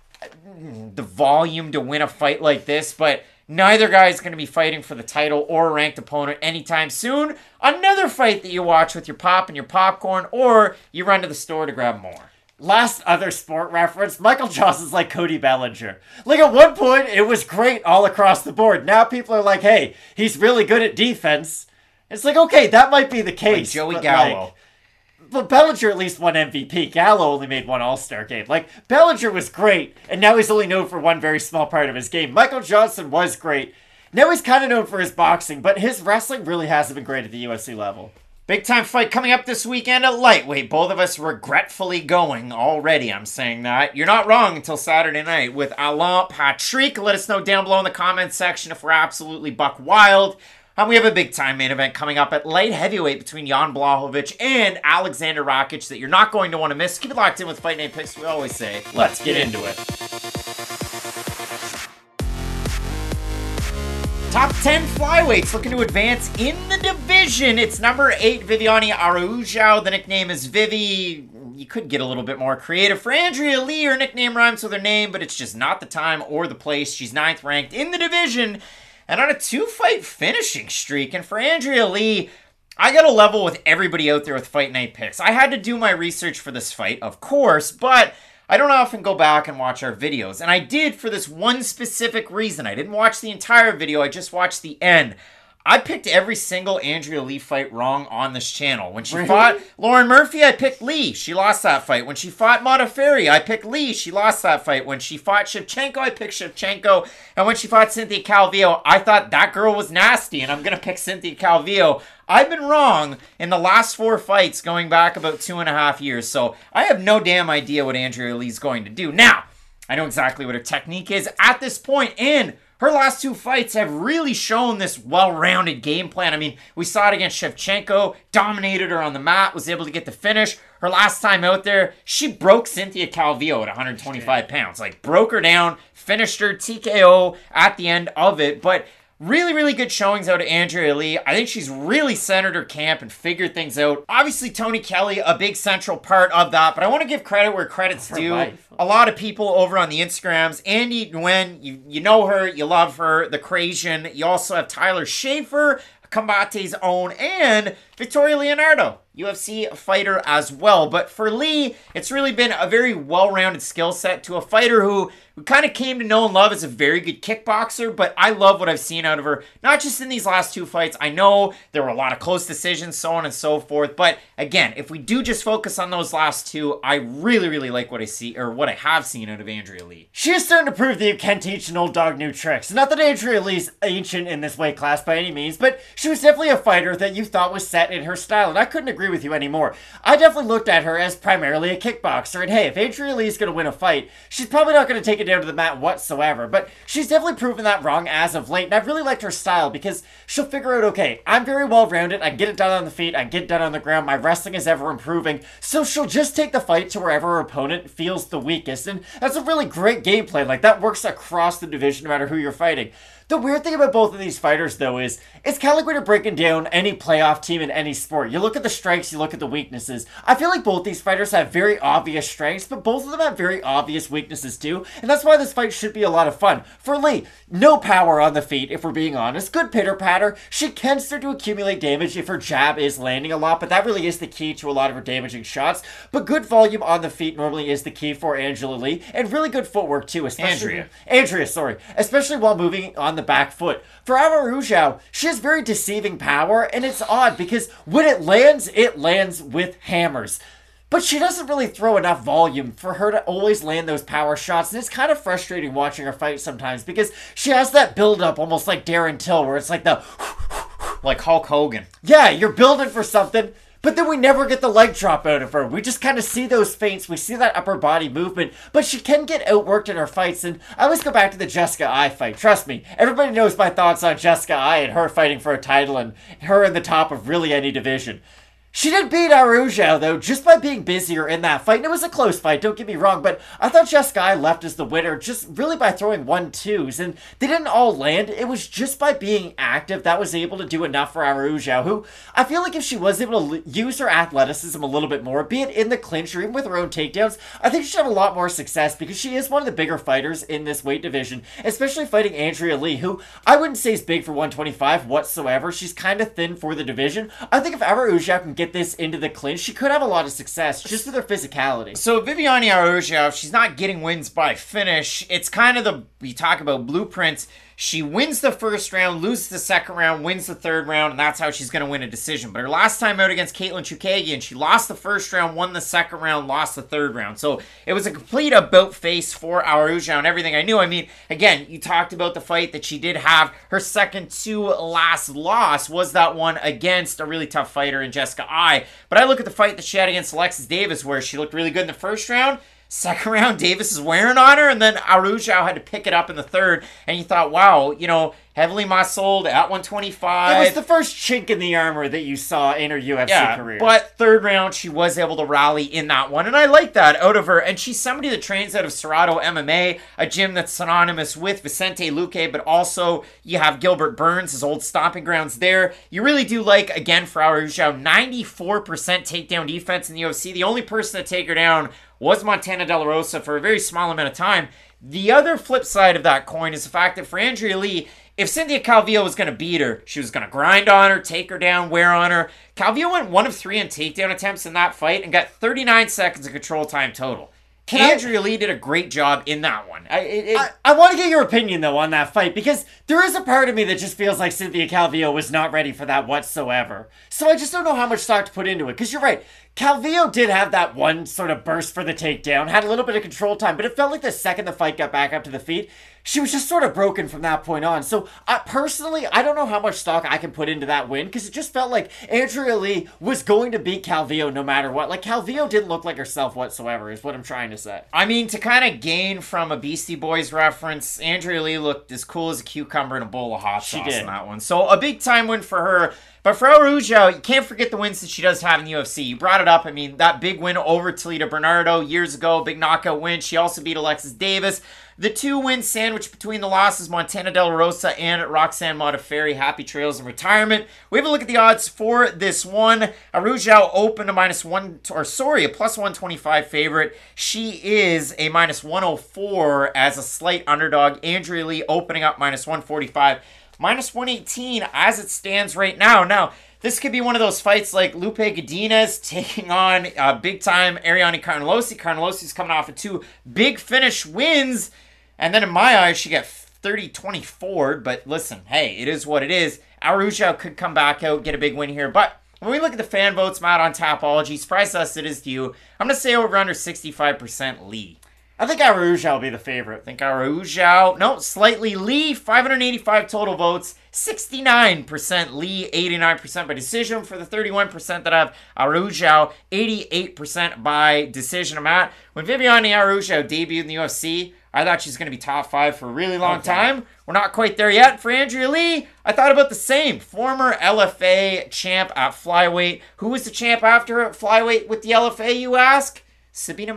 the volume to win a fight like this, but neither guy is going to be fighting for the title or a ranked opponent anytime soon. Another fight that you watch with your pop and your popcorn, or you run to the store to grab more. Last other sport reference, Michael Johnson's like Cody Bellinger. Like, at one point, it was great all across the board. Now people are like, hey, he's really good at defense. It's like, okay, that might be the case. Like Joey Gallo. But Bellinger at least won MVP. Gallo only made one All-Star game. Like, Bellinger was great, and now he's only known for one very small part of his game. Michael Johnson was great. Now he's kind of known for his boxing, but his wrestling really hasn't been great at the UFC level. Big time fight coming up this weekend at lightweight. Both of us regretfully going already. I'm saying that. You're not wrong until Saturday night with Alan Patrick. Let us know down below in the comments section if we're absolutely buck wild. And we have a big time main event coming up at light heavyweight between Jan Blachowicz and Alexander Rakic that you're not going to want to miss. Keep it locked in with Fight Night Picks. We always say, let's get into it. Top 10 flyweights looking to advance in the division. It's number 8, Viviane Araújo. The nickname is Vivi. You could get a little bit more creative. For Andrea Lee, her nickname rhymes with her name, but it's just not the time or the place. She's 9th ranked in the division and on a 2-fight finishing streak. And for Andrea Lee, I got to level with everybody out there with Fight Night Picks. I had to do my research for this fight, of course, but I don't often go back and watch our videos, and I did for this one specific reason. I didn't watch the entire video, I just watched the end. I picked every single Andrea Lee fight wrong on this channel. When she fought Lauren Murphy, I picked Lee. She lost that fight. When she fought Modafferi, I picked Lee. She lost that fight. When she fought Shevchenko, I picked Shevchenko. And when she fought Cynthia Calvillo, I thought that girl was nasty, and I'm going to pick Cynthia Calvillo. I've been wrong in the last 4 fights going back about 2.5 years, so I have no damn idea what Andrea Lee's going to do. Now, I know exactly what her technique is at this point, and her last 2 fights have really shown this well-rounded game plan. I mean, we saw it against Shevchenko, dominated her on the mat, was able to get the finish. Her last time out there, she broke Cynthia Calvillo at 125 pounds. Like, broke her down, finished her TKO at the end of it, but really, really good showings out of Andrea Lee. I think she's really centered her camp and figured things out. Obviously, Tony Kelly, a big central part of that, but I want to give credit where credit's due. A lot of people over on the Instagrams, Andy Nguyen, you know her, you love her, the Crasian. You also have Tyler Schaefer, Combate's own, and Victoria Leonardo. UFC fighter as well. But for Lee, it's really been a very well-rounded skill set to a fighter who we kind of came to know and love as a very good kickboxer, but I love what I've seen out of her, not just in these last two fights. I know there were a lot of close decisions, so on and so forth, but again, if we do just focus on those last two, I really, really like what I see, or what I have seen out of Andrea Lee. She is starting to prove that you can teach an old dog new tricks. Not that Andrea Lee's ancient in this weight class by any means, but she was definitely a fighter that you thought was set in her style, and I couldn't agree with you anymore. I definitely looked at her as primarily a kickboxer, and hey, if Andrea Lee's going to win a fight, she's probably not going to take it down to the mat whatsoever, but she's definitely proven that wrong as of late, and I've really liked her style because she'll figure out, okay, I'm very well rounded, I get it done on the feet, I get it done on the ground, my wrestling is ever improving, so she'll just take the fight to wherever her opponent feels the weakest, and that's a really great game plan. Like, that works across the division no matter who you're fighting. The weird thing about both of these fighters, though, is it's kind of like when you're breaking down any playoff team in any sport. You look at the strengths, you look at the weaknesses. I feel like both these fighters have very obvious strengths, but both of them have very obvious weaknesses, too. And that's why this fight should be a lot of fun. For Lee, no power on the feet, if we're being honest. Good pitter-patter. She can start to accumulate damage if her jab is landing a lot, but that really is the key to a lot of her damaging shots. But good volume on the feet normally is the key for Angela Lee, and really good footwork, too. Especially especially while moving on the back foot. For Araujo, she has very deceiving power, and it's odd because when it lands with hammers. But she doesn't really throw enough volume for her to always land those power shots, and it's kind of frustrating watching her fight sometimes because she has that build-up almost like Darren Till, where it's like the like Hulk Hogan. Yeah, you're building for something, but then we never get the leg drop out of her. We just kind of see those feints. We see that upper body movement. But she can get outworked in her fights. And I always go back to the Jessica Ai fight. Trust me, everybody knows my thoughts on Jessica Ai and her fighting for a title and her in the top of really any division. She did beat Araujo, though, just by being busier in that fight. And it was a close fight, don't get me wrong, but I thought Jessica Ai left as the winner just really by throwing 1-2s, and they didn't all land. It was just by being active that was able to do enough for Araujo, who I feel like if she was able to use her athleticism a little bit more, be it in the clinch or even with her own takedowns, I think she'd have a lot more success because she is one of the bigger fighters in this weight division, especially fighting Andrea Lee, who I wouldn't say is big for 125 whatsoever. She's kind of thin for the division. I think if Araujo can get this into the clinch, she could have a lot of success just with her physicality. So Viviane Araujo, if she's not getting wins by finish, it's kind of we talk about blueprints. She wins the first round, loses the second round, wins the third round, and that's how she's going to win a decision. But her last time out against Caitlin Chukagian, she lost the first round, won the second round, lost the third round. So it was a complete about-face for Araujo and everything I knew. I mean, again, you talked about the fight that she did have. Her second to last loss was that one against a really tough fighter in Jessica Ai. But I look at the fight that she had against Alexis Davis, where she looked really good in the first round. Second round, Davis is wearing on her, and then Araujo had to pick it up in the third, and you thought, wow, you know, heavily muscled at 125. It was the first chink in the armor that you saw in her UFC career. But third round, she was able to rally in that one, and I like that out of her. And she's somebody that trains out of Serrato MMA, a gym that's synonymous with Vicente Luque, but also you have Gilbert Burns, his old stomping grounds there. You really do like, again, for Araujo, 94% takedown defense in the UFC. The only person to take her down was Montana De La Rosa for a very small amount of time. The other flip side of that coin is the fact that for Andrea Lee, if Cynthia Calvillo was going to beat her, she was going to grind on her, take her down, wear on her. Calvillo went 1 of 3 in takedown attempts in that fight and got 39 seconds of control time total. Andrea Lee did a great job in that one. I want to get your opinion, though, on that fight, because there is a part of me that just feels like Cynthia Calvillo was not ready for that whatsoever. So I just don't know how much stock to put into it, because you're right. Calvillo did have that one sort of burst for the takedown, had a little bit of control time, but it felt like the second the fight got back up to the feet, she was just sort of broken from that point on. So personally, I don't know how much stock I can put into that win, because it just felt like Andrea Lee was going to beat Calvillo no matter what. Like, Calvillo didn't look like herself whatsoever, is what I'm trying to say. I mean, to kind of gain from a Beastie Boys reference, Andrea Lee looked as cool as a cucumber in a bowl of hot sauce in that one. So a big time win for her. But for Araujo, you can't forget the wins that she does have in the UFC. You brought it up. I mean, that big win over Talita Bernardo years ago, big knockout win. She also beat Alexis Davis. The 2-win sandwich between the losses, Montana De La Rosa and Roxanne Modafferi. Happy trails in retirement. We have a look at the odds for this one. Araujo opened a plus 125 favorite. She is a minus 104 as a slight underdog. Andrea Lee opening up minus 145. minus 118 as it stands right now. Now, this could be one of those fights like Lupe Godinez taking on big-time Ariane Carnelossi. Carnellossi's coming off of 2 big finish wins. And then in my eyes, she got 30-24. But listen, hey, it is what it is. Araujo could come back out, get a big win here. But when we look at the fan votes, Matt, on Tapology, surprise us it is to you. I'm going to say over under 65% Lee. I think Araujo will be the favorite. I think Araujo, no, slightly Lee, 585 total votes, 69% Lee, 89% by decision for the 31% that have Araujo, 88% by decision. Matt, when Viviane Araujo debuted in the UFC, I thought she's going to be top 5 for a really long time. We're not quite there yet. For Andrea Lee, I thought about the same. Former LFA champ at flyweight. Who was the champ after her at flyweight with the LFA, you ask? Sabina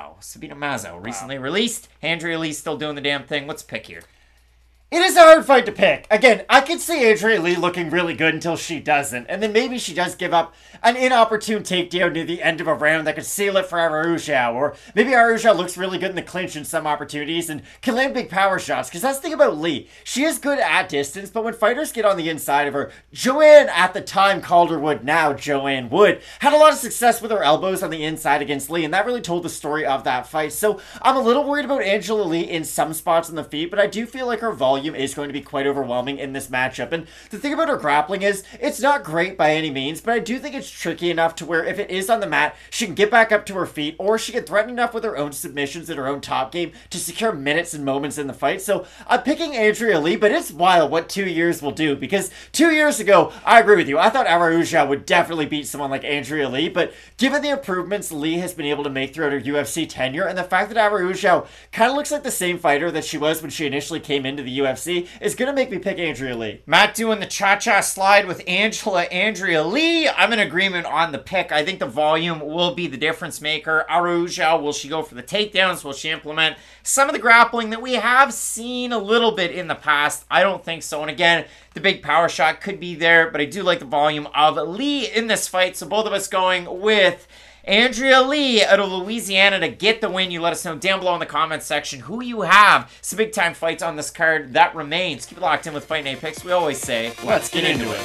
Mazo recently released. Andrea Lee still doing the damn thing. Let's pick here. It is a hard fight to pick. Again, I could see Andrea Lee looking really good until she doesn't. And then maybe she does give up an inopportune takedown near the end of a round that could seal it for Araujo. Or maybe Araujo looks really good in the clinch in some opportunities and can land big power shots. Because that's the thing about Lee. She is good at distance, but when fighters get on the inside of her, Joanne at the time Calderwood, now Joanne Wood, had a lot of success with her elbows on the inside against Lee. And that really told the story of that fight. So I'm a little worried about Angela Lee in some spots on the feet, but I do feel like her volume is going to be quite overwhelming in this matchup. And the thing about her grappling is it's not great by any means, but I do think it's tricky enough to where if it is on the mat, she can get back up to her feet, or she can threaten enough with her own submissions and her own top game to secure minutes and moments in the fight. So I'm picking Andrea Lee, but it's wild what 2 years will do, because 2 years ago, I agree with you, I thought Araujo would definitely beat someone like Andrea Lee, but given the improvements Lee has been able to make throughout her UFC tenure, and the fact that Araujo kind of looks like the same fighter that she was when she initially came into the UFC, is going to make me pick Andrea Lee. Matt doing the cha-cha slide with Andrea Lee. I'm in agreement on the pick. I think the volume will be the difference maker. Araujo, will she go for the takedowns? Will she implement some of the grappling that we have seen a little bit in the past? I don't think so. And again, the big power shot could be there, but I do like the volume of Lee in this fight. So both of us going with Andrea Lee out of Louisiana to get the win. You let us know down below in the comments section who you have. Some big time fights on this card that remains. Keep it locked in with Fight Night Picks. We always say, let's get into it.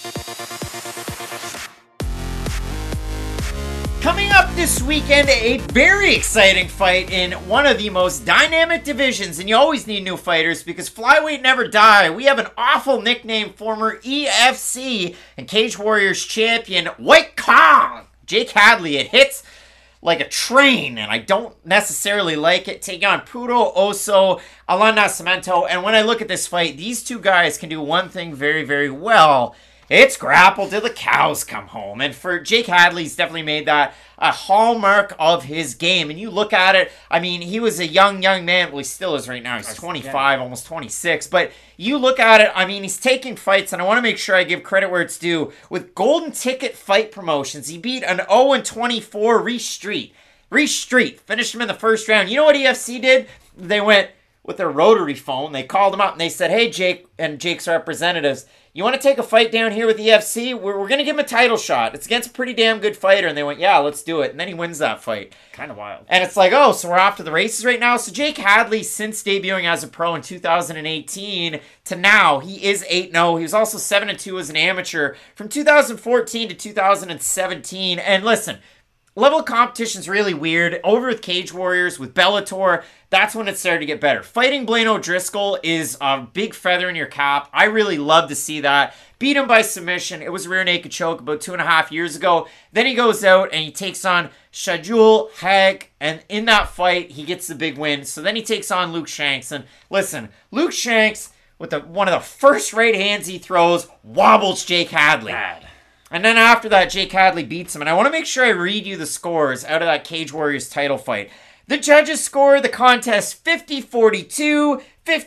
Coming up this weekend, a very exciting fight in one of the most dynamic divisions, and you always need new fighters because flyweight never die. We have an awful nickname, former EFC and Cage Warriors champion, White Kong. Jake Hadley, it hits like a train, and I don't necessarily like it. Taking on Puro Oso, Alan Nascimento, and when I look at this fight, these two guys can do one thing very, very well. It's grapple till the cows come home. And for Jake Hadley, he's definitely made that a hallmark of his game. And you look at it, I mean, he was a young man. Well, he still is right now. He's 25, almost 26. But you look at it, I mean, he's taking fights, and I want to make sure I give credit where it's due. With Golden Ticket Fight Promotions, he beat an 0-24 Reece Street. Reece Street finished him in the first round. You know what EFC did? They went with their rotary phone. They called him up, and they said, hey, Jake, and Jake's representatives, you want to take a fight down here with EFC? We're going to give him a title shot. It's against a pretty damn good fighter. And they went, yeah, let's do it. And then he wins that fight. Kind of wild. And it's like, oh, so we're off to the races right now? So Jake Hadley, since debuting as a pro in 2018 to now, he is 8-0. He was also 7-2 as an amateur from 2014 to 2017. And listen, level of competition's really weird. Over with Cage Warriors, with Bellator, that's when it started to get better. Fighting Blaine O'Driscoll is a big feather in your cap. I really love to see that. Beat him by submission. It was a rear naked choke about 2.5 years ago. Then he goes out and he takes on Shadul Hag, and in that fight, he gets the big win. So then he takes on Luke Shanks. And listen, Luke Shanks, with one of the first right hands he throws, wobbles Jake Hadley. Bad. And then after that, Jake Hadley beats him. And I want to make sure I read you the scores out of that Cage Warriors title fight. The judges scored the contest 50-42,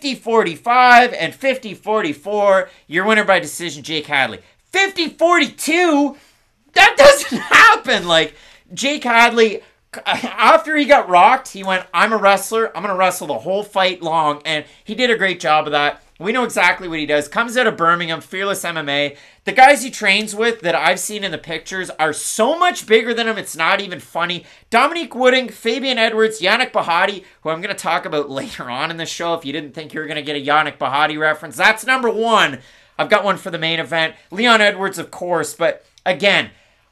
50-45, and 50-44. Your winner by decision, Jake Hadley. 50-42? That doesn't happen. Like, Jake Hadley, after he got rocked, he went, I'm a wrestler. I'm going to wrestle the whole fight long. And he did a great job of that. We know exactly what he does. Comes out of Birmingham, Fearless MMA. The guys he trains with that I've seen in the pictures are so much bigger than him, it's not even funny. Dominique Wooding, Fabian Edwards, Yannick Bahati, who I'm going to talk about later on in the show if you didn't think you were going to get a Yannick Bahati reference. That's number one. I've got one for the main event. Leon Edwards, of course, but again,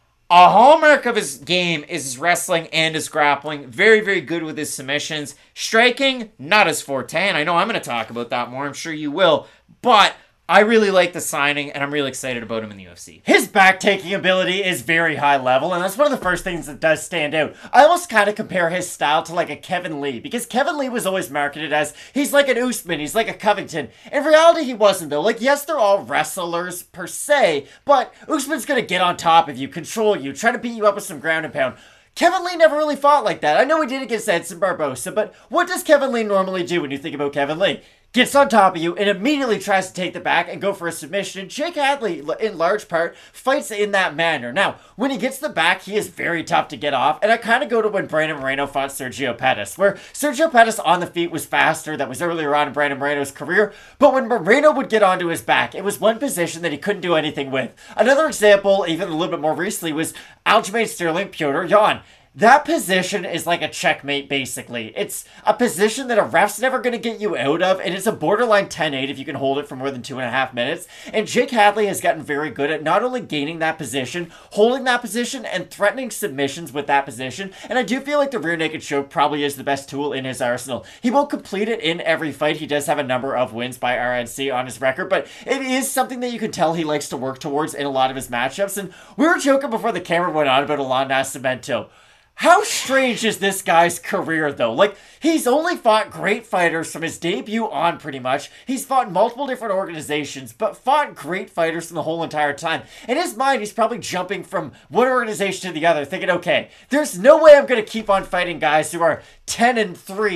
a hallmark of his game is his wrestling and his grappling. Very, very good with his submissions. Striking, not his forte, and I know I'm going to talk about that more. I'm sure you will. But I really like the signing, and I'm really excited about him in the UFC. His back-taking ability is very high level, and that's one of the first things that does stand out. I almost kind of compare his style to like a Kevin Lee, because Kevin Lee was always marketed as, he's like an Usman, he's like a Covington. In reality, he wasn't though. Like, yes, they're all wrestlers per se, but Usman's gonna get on top of you, control you, try to beat you up with some ground and pound. Kevin Lee never really fought like that. I know he did against Edson Barbosa, but what does Kevin Lee normally do when you think about Kevin Lee? Gets on top of you and immediately tries to take the back and go for a submission. And Jake Hadley, in large part, fights in that manner. Now, when he gets the back, he is very tough to get off. And I kind of go to when Brandon Moreno fought Sergio Pettis, where Sergio Pettis on the feet was faster. That was earlier on in Brandon Moreno's career. But when Moreno would get onto his back, it was one position that he couldn't do anything with. Another example, even a little bit more recently, was Aljamain Sterling, Petr Yan. That position is like a checkmate, basically. It's a position that a ref's never going to get you out of, and it's a borderline 10-8 if you can hold it for more than 2.5 minutes. And Jake Hadley has gotten very good at not only gaining that position, holding that position, and threatening submissions with that position. And I do feel like the rear naked choke probably is the best tool in his arsenal. He won't complete it in every fight. He does have a number of wins by RNC on his record, but it is something that you can tell he likes to work towards in a lot of his matchups. And we were joking before the camera went on about Alon Nascimento. How strange is this guy's career, though? Like, he's only fought great fighters from his debut on, pretty much. He's fought multiple different organizations, but fought great fighters from the whole entire time. In his mind, he's probably jumping from one organization to the other, thinking, okay, there's no way I'm going to keep on fighting guys who are 10-3,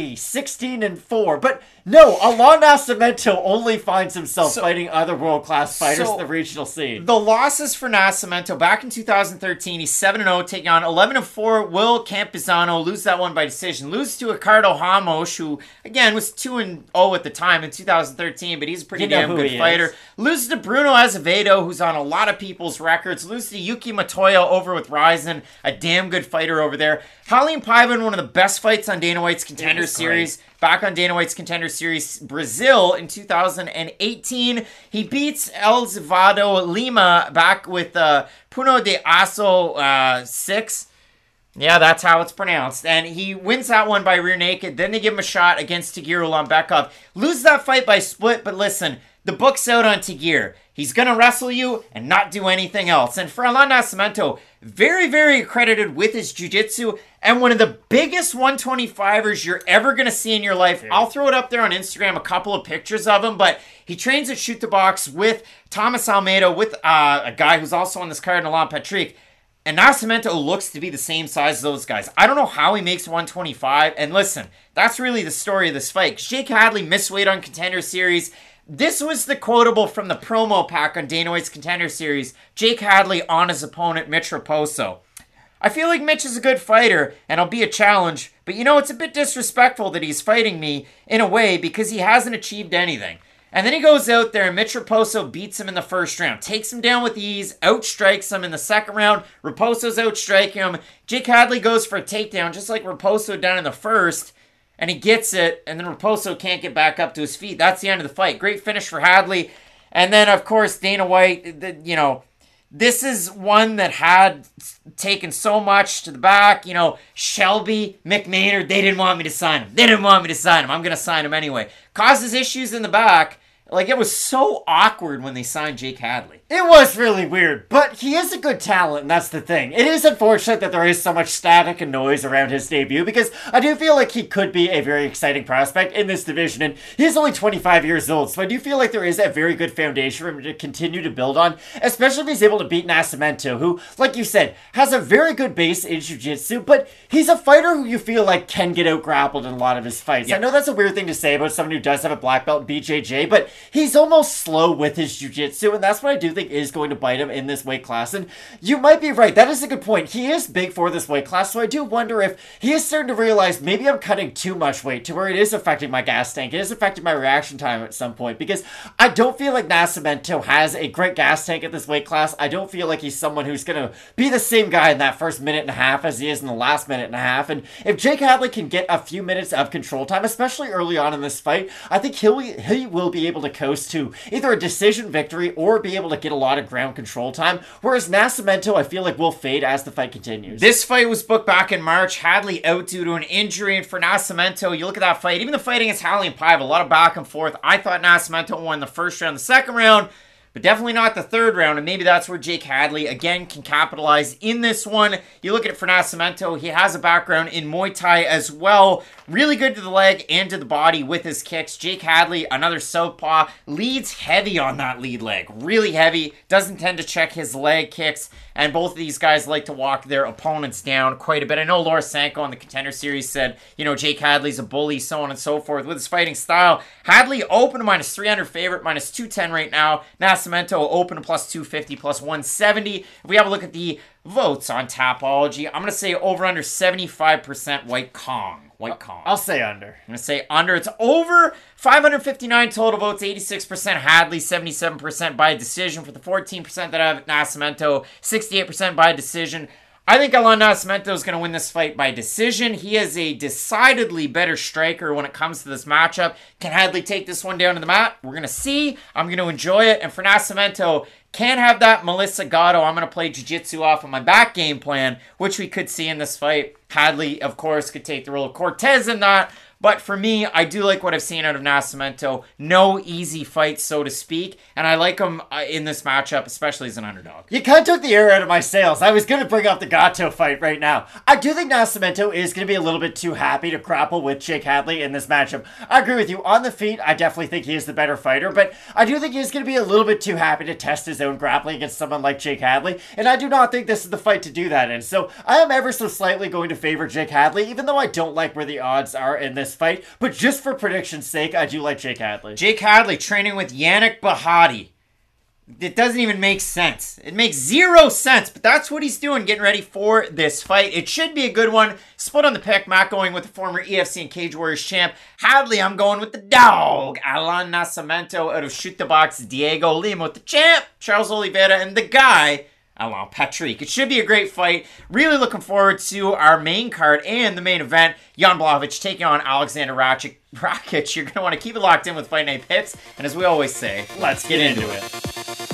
16-4. But no, Alon Nascimento only finds himself fighting other world-class fighters in the regional scene. The losses for Nascimento back in 2013, he's 7-0, taking on 11-4 Will Campuzano, lose that one by decision. Lose to Ricardo Ramos, who, again, was 2-0 at the time in 2013, but he's a pretty damn good fighter. Loses to Bruno Azevedo, who's on a lot of people's records. Loses to Yuki Matoya over with Ryzen, a damn good fighter over there. Halim Paivan, one of the best fights on Dana White's Contender Series. Back on Dana White's Contender Series Brazil in 2018. He beats Elzevado Lima back with Puno de Aço 6. Yeah, that's how it's pronounced. And he wins that one by rear naked. Then they give him a shot against Tagir Ulanbekov. Loses that fight by split, but listen, the book's out on Tagir. He's going to wrestle you and not do anything else. And for Alon Nascimento, very, very accredited with his jiu-jitsu and one of the biggest 125ers you're ever going to see in your life. I'll throw it up there on Instagram, a couple of pictures of him, but he trains at Shoot the Box with Thomas Almeida, with a guy who's also on this card, Alan Patrick. And Nascimento looks to be the same size as those guys. I don't know how he makes 125. And listen, that's really the story of this fight. Jake Hadley missed weight on Contender Series. This was the quotable from the promo pack on Dana White's Contender Series. Jake Hadley on his opponent, Mitch Raposo. I feel like Mitch is a good fighter, and it'll be a challenge. But you know, it's a bit disrespectful that he's fighting me in a way because he hasn't achieved anything. And then he goes out there and Mitch Raposo beats him in the first round. Takes him down with ease, outstrikes him in the second round. Raposo's outstriking him. Jake Hadley goes for a takedown just like Raposo done in the first. And he gets it, and then Raposo can't get back up to his feet. That's the end of the fight. Great finish for Hadley. And then, of course, Dana White, this is one that had taken so much to the back. Shelby, McMahon, they didn't want me to sign him. I'm going to sign him anyway. Causes issues in the back. Like, it was so awkward when they signed Jake Hadley. It was really weird, but he is a good talent, and that's the thing. It is unfortunate that there is so much static and noise around his debut, because I do feel like he could be a very exciting prospect in this division, and he is only 25 years old, so I do feel like there is a very good foundation for him to continue to build on, especially if he's able to beat Nascimento, who, like you said, has a very good base in jiu-jitsu, but he's a fighter who you feel like can get out-grappled in a lot of his fights. Yeah. I know that's a weird thing to say about someone who does have a black belt in BJJ, but he's almost slow with his jiu-jitsu, and that's what I do think is going to bite him in this weight class. And you might be right. That is a good point. He is big for this weight class, so I do wonder if he is starting to realize maybe I'm cutting too much weight to where it is affecting my gas tank. It is affecting my reaction time at some point, because I don't feel like Nascimento has a great gas tank at this weight class. I don't feel like he's someone who's going to be the same guy in that first minute and a half as he is in the last minute and a half. And if Jake Hadley can get a few minutes of control time, especially early on in this fight, I think he will be able to coast to either a decision victory or be able to get a lot of ground control time, whereas Nascimento I feel like will fade as the fight continues. This fight was booked back in March. Hadley out due to an injury, and for Nascimento, you look at that fight, even the fight against Hadley and Paiva, a lot of back and forth. I thought Nascimento won the first round. The second round, but definitely not the third round, and maybe that's where Jake Hadley, again, can capitalize in this one. You look at it for Nascimento, he has a background in Muay Thai as well. Really good to the leg and to the body with his kicks. Jake Hadley, another southpaw, leads heavy on that lead leg. Really heavy, doesn't tend to check his leg kicks, and both of these guys like to walk their opponents down quite a bit. I know Laura Sanko on the Contender Series said, Jake Hadley's a bully, so on and so forth. With his fighting style, Hadley open to minus 300 favorite, minus 210 right now. Nascimento open to plus 250, plus 170. If we have a look at the votes on Tapology, I'm going to say over under 75% White Kong. I'll say under. I'm going to say under. It's over 559 total votes, 86% Hadley, 77% by decision. For the 14% that have Nascimento, 68% by decision. I think Alan Nascimento is going to win this fight by decision. He is a decidedly better striker when it comes to this matchup. Can Hadley take this one down to the mat? We're going to see. I'm going to enjoy it. And for Nascimento, can't have that Melissa Gatto, I'm going to play jiu-jitsu off of my back game plan, which we could see in this fight. Hadley, of course, could take the role of Cortez in that. But for me, I do like what I've seen out of Nascimento. No easy fight, so to speak. And I like him in this matchup, especially as an underdog. You kind of took the air out of my sails. I was going to bring up the Gatto fight right now. I do think Nascimento is going to be a little bit too happy to grapple with Jake Hadley in this matchup. I agree with you. On the feet, I definitely think he is the better fighter. But I do think he's going to be a little bit too happy to test his own grappling against someone like Jake Hadley. And I do not think this is the fight to do that in. So I am ever so slightly going to favor Jake Hadley, even though I don't like where the odds are in this fight. But just for prediction's sake, I do like Jake Hadley. Jake Hadley training with Yannick Bahati. It doesn't even make sense. It makes zero sense, but that's what he's doing, getting ready for this fight. It should be a good one. Split on the pick. Matt going with the former EFC and Cage Warriors champ. Hadley, I'm going with the dog. Alan Nascimento out of Shoot the Box. Diego Lima with the champ. Charles Oliveira and the guy, Alain Patrick. It should be a great fight. Really looking forward to our main card and the main event. Jan Blachowicz taking on Alexander Rakic. You're going to want to keep it locked in with Fight Night Picks. And as we always say, let's get into it.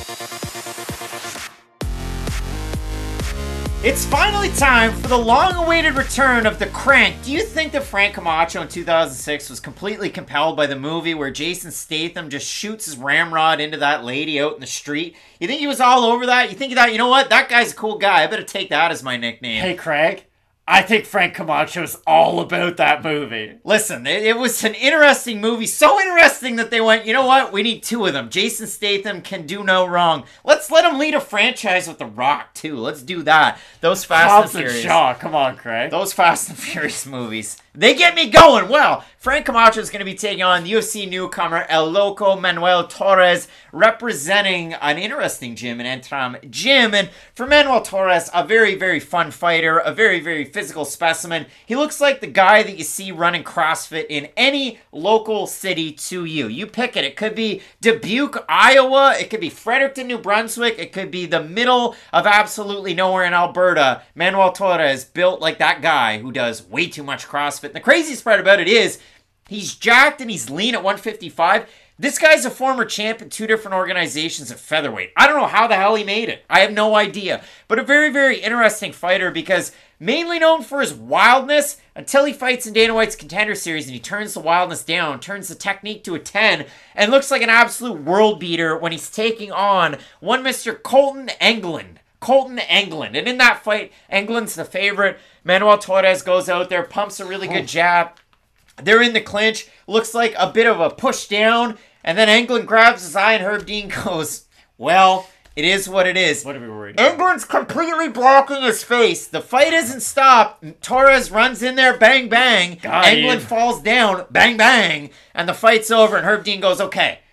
It's finally time for the long-awaited return of the Crank. Do you think that Frank Camacho in 2006 was completely compelled by the movie where Jason Statham just shoots his ramrod into that lady out in the street? You think he was all over that? You think that, you know what? That guy's a cool guy. I better take that as my nickname. Hey, Craig. I think Frank Camacho's all about that movie. Listen, it was an interesting movie. So interesting that they went, you know what? We need two of them. Jason Statham can do no wrong. Let's let him lead a franchise with The Rock, too. Let's do that. Those Fast and Furious. Shaw. Come on, Craig. Those Fast and Furious movies. They get me going. Well, Frank Camacho is going to be taking on the UFC newcomer El Loco Manuel Torres, representing an interesting gym in Antrim Gym. And for Manuel Torres, a very, very fun fighter, a very, very physical specimen. He looks like the guy that you see running CrossFit in any local city to you. You pick it. It could be Dubuque, Iowa. It could be Fredericton, New Brunswick. It could be the middle of absolutely nowhere in Alberta. Manuel Torres built like that guy who does way too much CrossFit. And the craziest part about it is he's jacked and he's lean at 155. This guy's a former champ in two different organizations at featherweight. I don't know how the hell he made it. I have no idea. But a very, very interesting fighter because mainly known for his wildness until he fights in Dana White's Contender Series and he turns the wildness down, turns the technique to a 10, and looks like an absolute world beater when he's taking on one Mr. Colton Englund. And in that fight, Englund's the favorite. Manuel Torres goes out there, pumps a really good jab. They're in the clinch. Looks like a bit of a push down. And then Englund grabs his eye and Herb Dean goes, well, it is what it is. What are we worried about? Englund's completely blocking his face. The fight isn't stopped. Torres runs in there, bang, bang. Englund falls down, bang, bang. And the fight's over and Herb Dean goes, okay,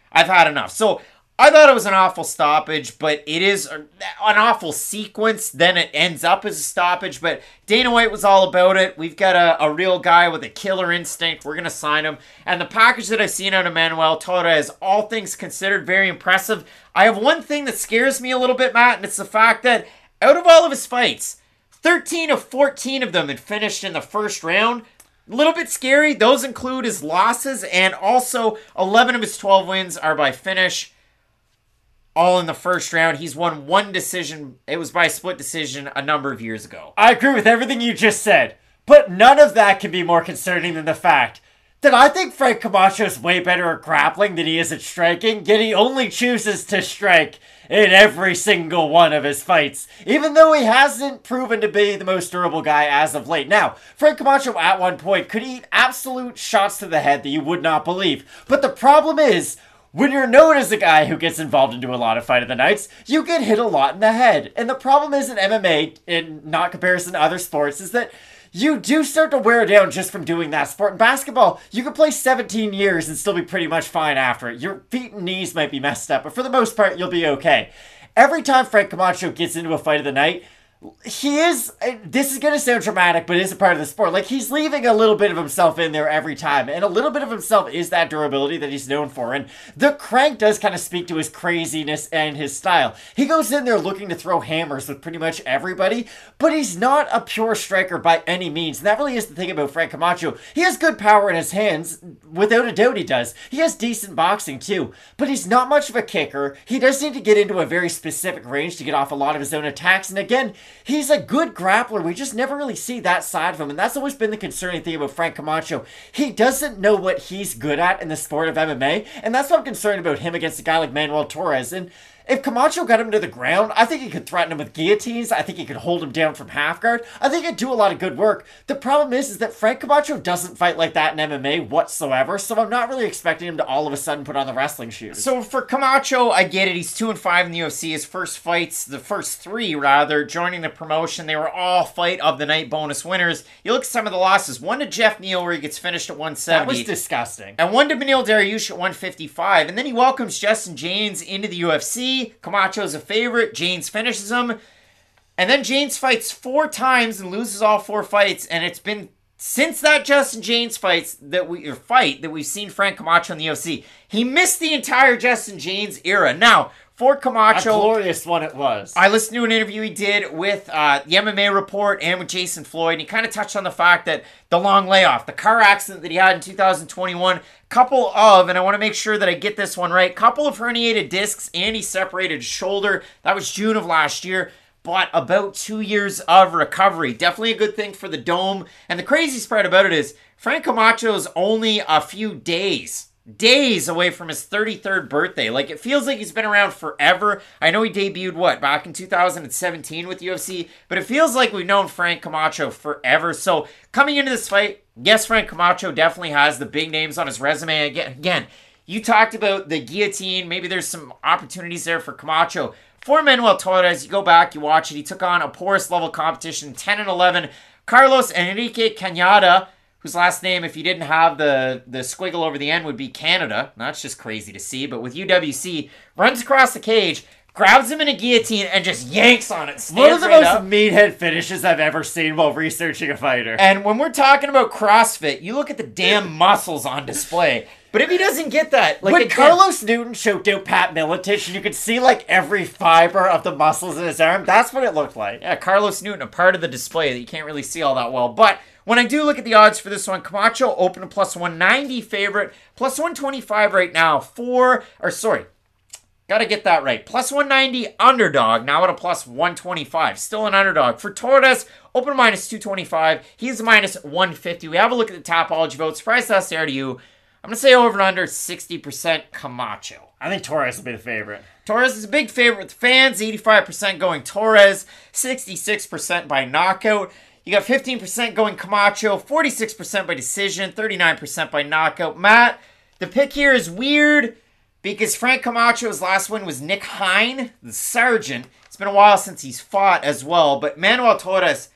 I've had enough. So I thought it was an awful stoppage, but it is an awful sequence. Then it ends up as a stoppage, but Dana White was all about it. We've got a real guy with a killer instinct. We're going to sign him. And the package that I've seen out of Manuel Torres, all things considered, very impressive. I have one thing that scares me a little bit, Matt, and it's the fact that out of all of his fights, 13 of 14 of them had finished in the first round. A little bit scary. Those include his losses, and also 11 of his 12 wins are by finish. All in the first round. He's won one decision. It was by split decision a number of years ago. I agree with everything you just said, but none of that can be more concerning than the fact that I think Frank Camacho is way better at grappling than he is at striking, yet he only chooses to strike in every single one of his fights, even though he hasn't proven to be the most durable guy as of late. Now, Frank Camacho at one point could eat absolute shots to the head that you would not believe, but the problem is, when you're known as a guy who gets involved into a lot of fight of the nights, you get hit a lot in the head. And the problem is in MMA, in not comparison to other sports, is that you do start to wear down just from doing that sport. In basketball, you can play 17 years and still be pretty much fine after it. Your feet and knees might be messed up, but for the most part, you'll be okay. Every time Frank Camacho gets into a fight of the night, this is going to sound dramatic, but it is a part of the sport. Like, he's leaving a little bit of himself in there every time, and a little bit of himself is that durability that he's known for, and the crank does kind of speak to his craziness and his style. He goes in there looking to throw hammers with pretty much everybody, but he's not a pure striker by any means, and that really is the thing about Frank Camacho. He has good power in his hands, without a doubt he does. He has decent boxing too, but he's not much of a kicker. He does need to get into a very specific range to get off a lot of his own attacks, and again, he's a good grappler. We just never really see that side of him, and that's always been the concerning thing about Frank Camacho. He doesn't know what he's good at in the sport of MMA, and that's what I'm concerned about him against a guy like Manuel Torres. And if Camacho got him to the ground, I think he could threaten him with guillotines. I think he could hold him down from half guard. I think he'd do a lot of good work. The problem is that Frank Camacho doesn't fight like that in MMA whatsoever, so I'm not really expecting him to all of a sudden put on the wrestling shoes. So for Camacho, I get it. He's 2-5 in the UFC. His first fights, the first three rather, joining the promotion, they were all fight of the night bonus winners. You look at some of the losses. One to Jeff Neal where he gets finished at 170. That was disgusting. And one to Beneil Dariush at 155. And then he welcomes Justin James into the UFC. Camacho's a favorite. James finishes him. And then James fights 4 times and loses all 4 fights. And it's been since that Justin James fight that we've seen Frank Camacho in the UFC. He missed the entire Justin James era. Now, for Camacho, a glorious one it was. I listened to an interview he did with the MMA Report and with Jason Floyd, and he kind of touched on the fact that the long layoff, the car accident that he had in 2021, couple of, and I want to make sure that I get this one right, couple of herniated discs, and he separated his shoulder. That was June of last year. But about 2 years of recovery. Definitely a good thing for the Dome. And the craziest part about it is Frank Camacho's only a few days away from his 33rd birthday. Like, it feels like he's been around forever. I know he debuted, back in 2017 with UFC, but it feels like we've known Frank Camacho forever. So, coming into this fight, yes, Frank Camacho definitely has the big names on his resume. Again, you talked about the guillotine. Maybe there's some opportunities there for Camacho. For Manuel Torres, you go back, you watch it, he took on a porous level competition, 10-11. Carlos Enrique Cañada, whose last name, if you didn't have the squiggle over the end, would be Canada. That's just crazy to see. But with UWC, runs across the cage, grabs him in a guillotine, and just yanks on it. One of the most meathead finishes I've ever seen while researching a fighter. And when we're talking about CrossFit, you look at the damn muscles on display. But if he doesn't get that... when Carlos Newton choked out Pat Miletich, and you could see, every fiber of the muscles in his arm, that's what it looked like. Yeah, Carlos Newton, a part of the display that you can't really see all that well. But when I do look at the odds for this one, Camacho open a plus 190 favorite, plus 125 right now gotta get that right. Plus 190 underdog, now at a plus 125. Still an underdog. For Torres, open minus 225. He's a minus 150. We have a look at the Tapology votes. Price that's there to you. I'm going to say over and under 60% Camacho. I think Torres will be the favorite. Torres is a big favorite with fans. 85% going Torres. 66% by knockout. You got 15% going Camacho. 46% by decision. 39% by knockout. Matt, the pick here is weird because Frank Camacho's last win was Nick Hine, the sergeant. It's been a while since he's fought as well. But Manuel Torres,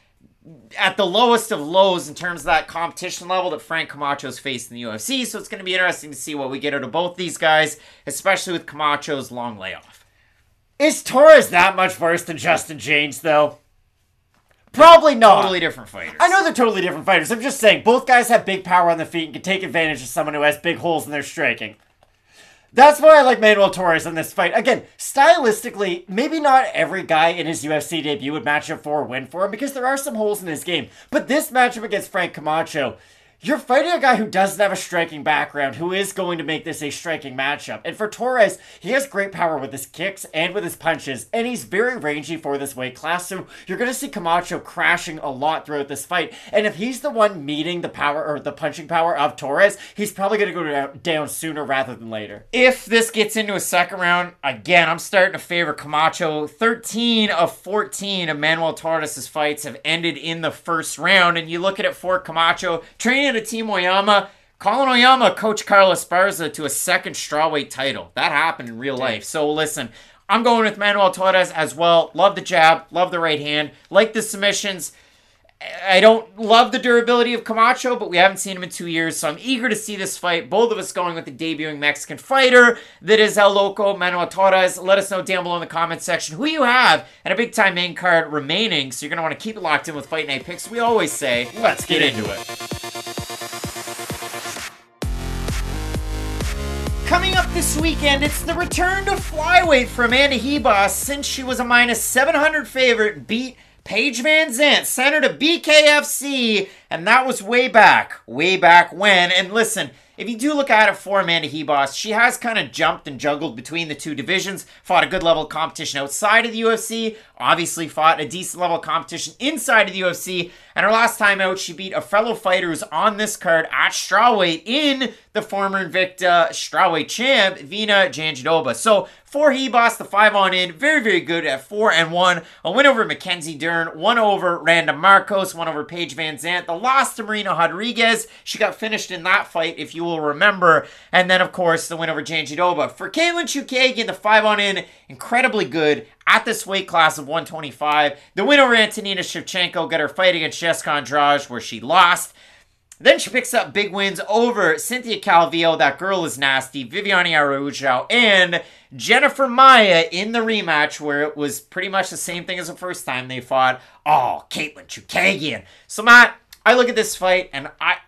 at the lowest of lows in terms of that competition level that Frank Camacho's faced in the UFC. So it's going to be interesting to see what we get out of both these guys, especially with Camacho's long layoff. Is Torres that much worse than Justin James, though? Probably not. Totally different fighters. I know they're totally different fighters. I'm just saying, both guys have big power on the feet and can take advantage of someone who has big holes in their striking. That's why I like Manuel Torres in this fight. Again, stylistically, maybe not every guy in his UFC debut would match up for or win for him because there are some holes in his game. But this matchup against Frank Camacho, you're fighting a guy who doesn't have a striking background, who is going to make this a striking matchup. And for Torres, he has great power with his kicks and with his punches, and he's very rangy for this weight class, so you're going to see Camacho crashing a lot throughout this fight. And if he's the one meeting the power or the punching power of Torres, he's probably going to go down sooner rather than later. If this gets into a second round, again, I'm starting to favor Camacho. 13 of 14 of Manuel Torres' fights have ended in the first round, and you look at it for Camacho, training at Team Oyama, Colin Oyama coached Carlos Esparza to a second strawweight title. That happened in real life. So listen, I'm going with Manuel Torres as well. Love the jab, love the right hand, like the submissions. I don't love the durability of Camacho, but we haven't seen him in 2 years, so I'm eager to see this fight. Both of us going with the debuting Mexican fighter that is El Loco, Manuel Torres. Let us know down below in the comments section who you have and a big-time main card remaining, so you're going to want to keep it locked in with Fight Night Picks. We always say, let's get into it. Coming up this weekend, it's the return to flyweight for Amanda Ribas since she was a -700 favorite, beat Paige Van Zandt, sent her to BKFC, and that was way back when. And listen, if you do look at it for Amanda Ribas, she has kind of jumped and juggled between the two divisions, fought a good level of competition outside of the UFC, obviously fought a decent level of competition inside of the UFC, and her last time out, she beat a fellow fighter who's on this card at strawweight in the former Invicta strawweight champ, Vina Jandiroba. So for Ribas, the 5-on-in, very, very good at 4-1. A win over Mackenzie Dern, one over Randa Marcos, one over Paige Van Zandt. The loss to Marina Rodriguez. She got finished in that fight, if you will remember. And then, of course, the win over Jandiroba. For Katlyn Chookagian, the 5-on-in, incredibly good at this weight class of 125. The win over Antonina Shevchenko got her fight against Jessica Andrade, where she lost. Then she picks up big wins over Cynthia Calvillo, that girl is nasty, Viviane Araújo, and Jennifer Maia in the rematch, where it was pretty much the same thing as the first time they fought. Oh, Katlyn Chookagian. So, Matt, I look at this fight, and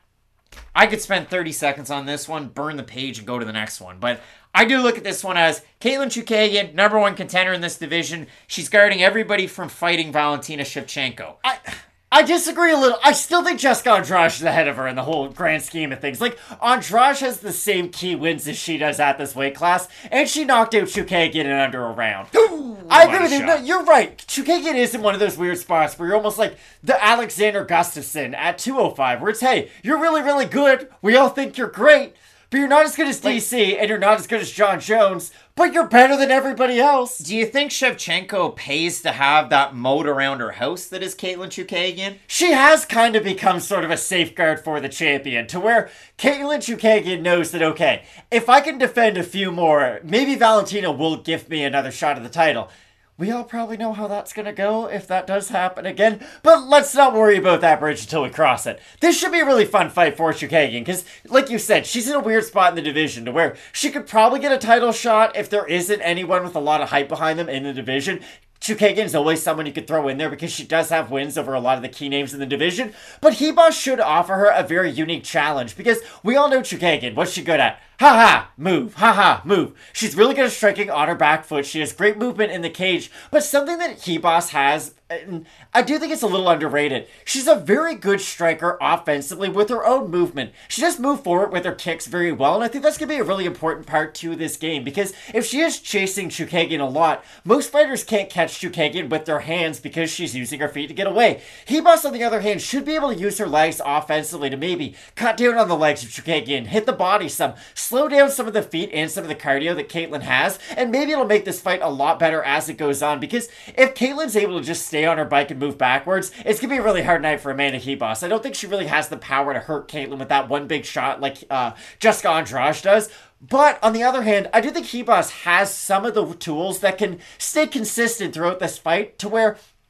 I could spend 30 seconds on this one, burn the page, and go to the next one. But I do look at this one as Katlyn Chookagian, number one contender in this division. She's guarding everybody from fighting Valentina Shevchenko. I disagree a little. I still think Jessica Andrade is ahead of her in the whole grand scheme of things. Like, Andrade has the same key wins as she does at this weight class, and she knocked out Chookagian in under a round. I agree with you. No, you're right. Chookagian is in one of those weird spots where you're almost like the Alexander Gustafsson at 205, where it's, hey, you're really, really good. We all think you're great, but you're not as good as DC, and you're not as good as John Jones, but you're better than everybody else. Do you think Shevchenko pays to have that moat around her house that is Katlyn Chookagian? She has kind of become sort of a safeguard for the champion, to where Katlyn Chookagian knows that, okay, if I can defend a few more, maybe Valentina will give me another shot at the title. We all probably know how that's going to go if that does happen again, but let's not worry about that bridge until we cross it. This should be a really fun fight for Chookagian, because, like you said, she's in a weird spot in the division to where she could probably get a title shot if there isn't anyone with a lot of hype behind them in the division. Chookagian's always someone you could throw in there because she does have wins over a lot of the key names in the division, but Ribas should offer her a very unique challenge, because we all know Chookagian. What's she good at? Ha-ha, move, ha-ha, move. She's really good at striking on her back foot. She has great movement in the cage, but something that Ribas has, and I do think it's a little underrated, she's a very good striker offensively with her own movement. She does move forward with her kicks very well, and I think that's going to be a really important part to this game, because if she is chasing Chookagian a lot, most fighters can't catch Chookagian with their hands because she's using her feet to get away. Ribas, on the other hand, should be able to use her legs offensively to maybe cut down on the legs of Chookagian, hit the body some, slow down some of the feet and some of the cardio that Katlyn has, and maybe it'll make this fight a lot better as it goes on, because if Katlyn's able to just stay on her bike and move backwards, it's going to be a really hard night for Amanda Ribas. I don't think she really has the power to hurt Katlyn with that one big shot like Jessica Andrade does. But on the other hand, I do think Ribas has some of the tools that can stay consistent throughout this fight to where